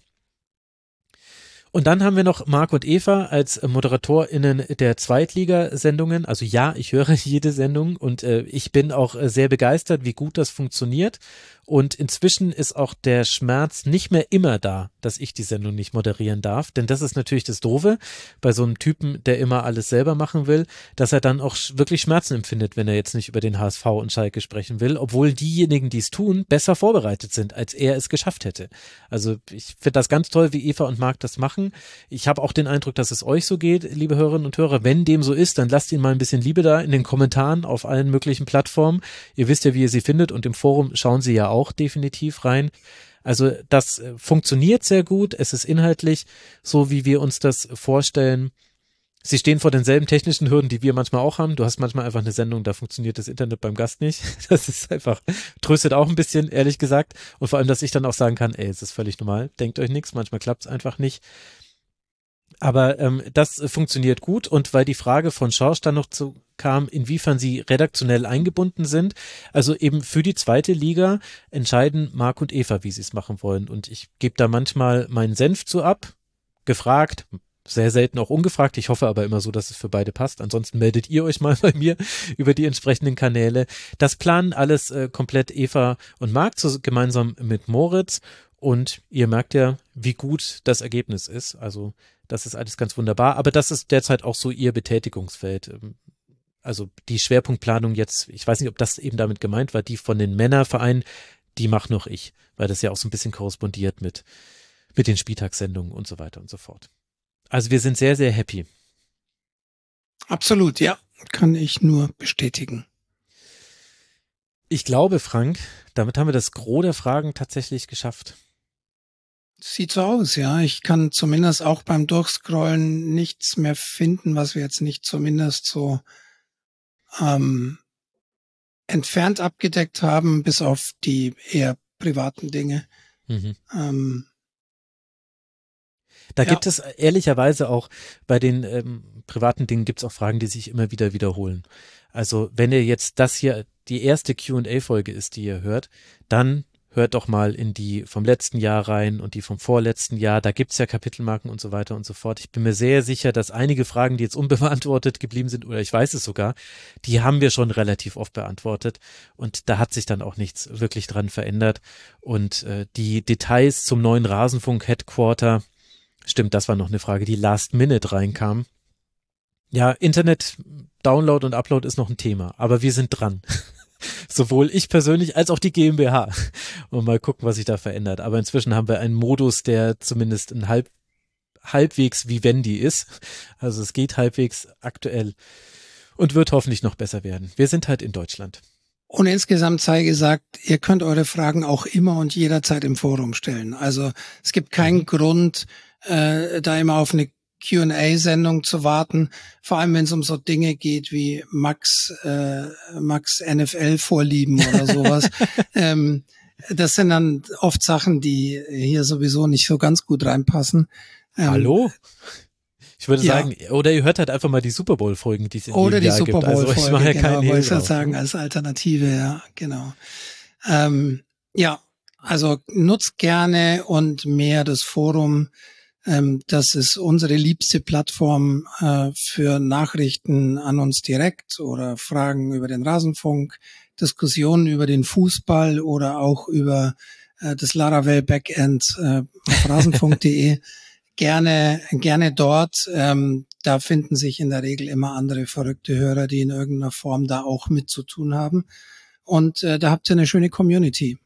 Und dann haben wir noch Marc und Eva als ModeratorInnen der Zweitligasendungen. Also ja, ich höre jede Sendung und äh, ich bin auch äh, sehr begeistert, wie gut das funktioniert. Und inzwischen ist auch der Schmerz nicht mehr immer da, dass ich die Sendung nicht moderieren darf. Denn das ist natürlich das Doofe bei so einem Typen, der immer alles selber machen will, dass er dann auch wirklich Schmerzen empfindet, wenn er jetzt nicht über den H S V und Schalke sprechen will, obwohl diejenigen, die es tun, besser vorbereitet sind, als er es geschafft hätte. Also ich finde das ganz toll, wie Eva und Marc das machen. Ich habe auch den Eindruck, dass es euch so geht, liebe Hörerinnen und Hörer. Wenn dem so ist, dann lasst ihn mal ein bisschen Liebe da in den Kommentaren auf allen möglichen Plattformen. Ihr wisst ja, wie ihr sie findet und im Forum schauen sie ja auch definitiv rein. Also das funktioniert sehr gut. Es ist inhaltlich so, wie wir uns das vorstellen. Sie stehen vor denselben technischen Hürden, die wir manchmal auch haben. Du hast manchmal einfach eine Sendung, da funktioniert das Internet beim Gast nicht. Das ist einfach, tröstet auch ein bisschen, ehrlich gesagt. Und vor allem, dass ich dann auch sagen kann, ey, es ist völlig normal, denkt euch nichts, manchmal klappt es einfach nicht. Aber ähm, das funktioniert gut und weil die Frage von Schorsch dann noch zu kam, inwiefern sie redaktionell eingebunden sind, also eben für die zweite Liga entscheiden Marc und Eva, wie sie es machen wollen und ich gebe da manchmal meinen Senf zu ab, gefragt, sehr selten auch ungefragt, ich hoffe aber immer so, dass es für beide passt, ansonsten meldet ihr euch mal bei mir über die entsprechenden Kanäle. Das planen alles äh, komplett Eva und Marc zu, gemeinsam mit Moritz und ihr merkt ja, wie gut das Ergebnis ist, also das ist alles ganz wunderbar, aber das ist derzeit auch so ihr Betätigungsfeld. Also die Schwerpunktplanung jetzt, ich weiß nicht, ob das eben damit gemeint war, die von den Männervereinen, die mache noch ich, weil das ja auch so ein bisschen korrespondiert mit, mit den Spieltagssendungen und so weiter und so fort. Also wir sind sehr, sehr happy. Absolut, ja, kann ich nur bestätigen. Ich glaube, Frank, damit haben wir das Gros der Fragen tatsächlich geschafft. Sieht so aus, ja. Ich kann zumindest auch beim Durchscrollen nichts mehr finden, was wir jetzt nicht zumindest so ähm, entfernt abgedeckt haben, bis auf die eher privaten Dinge. Mhm. Ähm, da ja. gibt es ehrlicherweise auch bei den ähm, privaten Dingen gibt es auch Fragen, die sich immer wieder wiederholen. Also wenn ihr jetzt das hier die erste Q und A-Folge ist, die ihr hört, dann hört doch mal in die vom letzten Jahr rein und die vom vorletzten Jahr. Da gibt's ja Kapitelmarken und so weiter und so fort. Ich bin mir sehr sicher, dass einige Fragen, die jetzt unbeantwortet geblieben sind, oder ich weiß es sogar, die haben wir schon relativ oft beantwortet. Und da hat sich dann auch nichts wirklich dran verändert. Und äh, die Details zum neuen Rasenfunk-Headquarter, stimmt, das war noch eine Frage, die last minute reinkam. Ja, Internet, Download und Upload ist noch ein Thema, aber wir sind dran. Sowohl ich persönlich als auch die GmbH. Und mal gucken, was sich da verändert. Aber inzwischen haben wir einen Modus, der zumindest ein halb, halbwegs vivendi ist. Also es geht halbwegs aktuell und wird hoffentlich noch besser werden. Wir sind halt in Deutschland. Und insgesamt sei gesagt, ihr könnt eure Fragen auch immer und jederzeit im Forum stellen. Also es gibt keinen mhm. Grund, äh, da immer auf eine Q und A-Sendung zu warten, vor allem wenn es um so Dinge geht wie Max äh, Max N F L-Vorlieben oder sowas. ähm, das sind dann oft Sachen, die hier sowieso nicht so ganz gut reinpassen. Ähm, Hallo? Ich würde ja. sagen, oder ihr hört halt einfach mal die Super Bowl-Folgen, die es in oder jedem die Jahr Super gibt. Also ich mache ja genau, keinen wollte ich Hehl sagen, als Alternative, ja, genau. Ähm, ja, also nutzt gerne und mehr das Forum. Ähm, das ist unsere liebste Plattform äh, für Nachrichten an uns direkt oder Fragen über den Rasenfunk, Diskussionen über den Fußball oder auch über äh, das Laravel Backend äh, auf rasenfunk punkt de. Gerne, gerne dort. Ähm, da finden sich in der Regel immer andere verrückte Hörer, die in irgendeiner Form da auch mit zu tun haben. Und äh, da habt ihr eine schöne Community.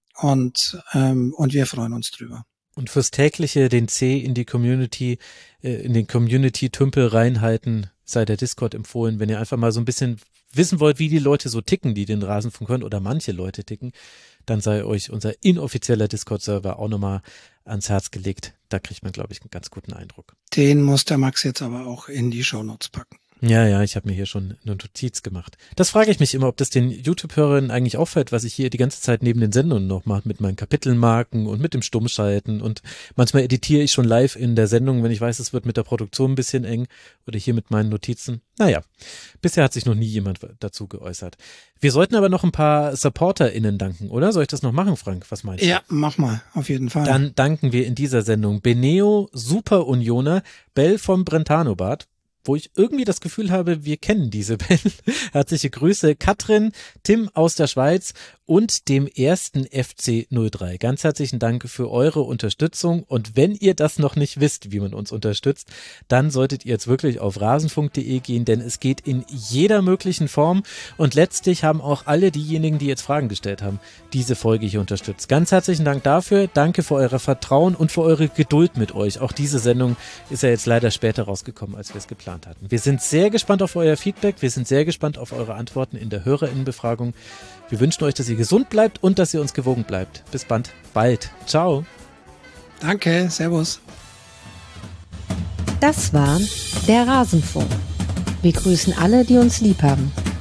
Und ähm, und wir freuen uns drüber. Und fürs tägliche den C in die Community, äh, in den Community-Tümpel reinhalten, sei der Discord empfohlen, wenn ihr einfach mal so ein bisschen wissen wollt, wie die Leute so ticken, die den Rasenfunk hören oder manche Leute ticken, dann sei euch unser inoffizieller Discord-Server auch nochmal ans Herz gelegt. Da kriegt man, glaube ich, einen ganz guten Eindruck. Den muss der Max jetzt aber auch in die Shownotes packen. Ja, ja, ich habe mir hier schon eine Notiz gemacht. Das frage ich mich immer, ob das den YouTube-Hörern eigentlich auffällt, was ich hier die ganze Zeit neben den Sendungen noch mache, mit meinen Kapitelmarken und mit dem Stummschalten. Und manchmal editiere ich schon live in der Sendung, wenn ich weiß, es wird mit der Produktion ein bisschen eng, oder hier mit meinen Notizen. Naja, bisher hat sich noch nie jemand dazu geäußert. Wir sollten aber noch ein paar SupporterInnen danken, oder? Soll ich das noch machen, Frank? Was meinst du? Ja, mach mal, auf jeden Fall. Dann danken wir in dieser Sendung Beneo, Super Unioner, Bell vom Brentano-Bad, wo ich irgendwie das Gefühl habe, wir kennen diese Bell. Herzliche Grüße, Katrin, Tim aus der Schweiz und dem ersten F C null drei. Ganz herzlichen Dank für eure Unterstützung. Und wenn ihr das noch nicht wisst, wie man uns unterstützt, dann solltet ihr jetzt wirklich auf rasenfunk punkt de gehen, denn es geht in jeder möglichen Form. Und letztlich haben auch alle diejenigen, die jetzt Fragen gestellt haben, diese Folge hier unterstützt. Ganz herzlichen Dank dafür. Danke für euer Vertrauen und für eure Geduld mit euch. Auch diese Sendung ist ja jetzt leider später rausgekommen, als wir es geplant hatten. Wir sind sehr gespannt auf euer Feedback. Wir sind sehr gespannt auf eure Antworten in der HörerInnenbefragung. Wir wünschen euch, dass ihr gesund bleibt und dass ihr uns gewogen bleibt. Bis bald. Bald. Ciao. Danke. Servus. Das war der Rasenfunk. Wir grüßen alle, die uns lieb haben.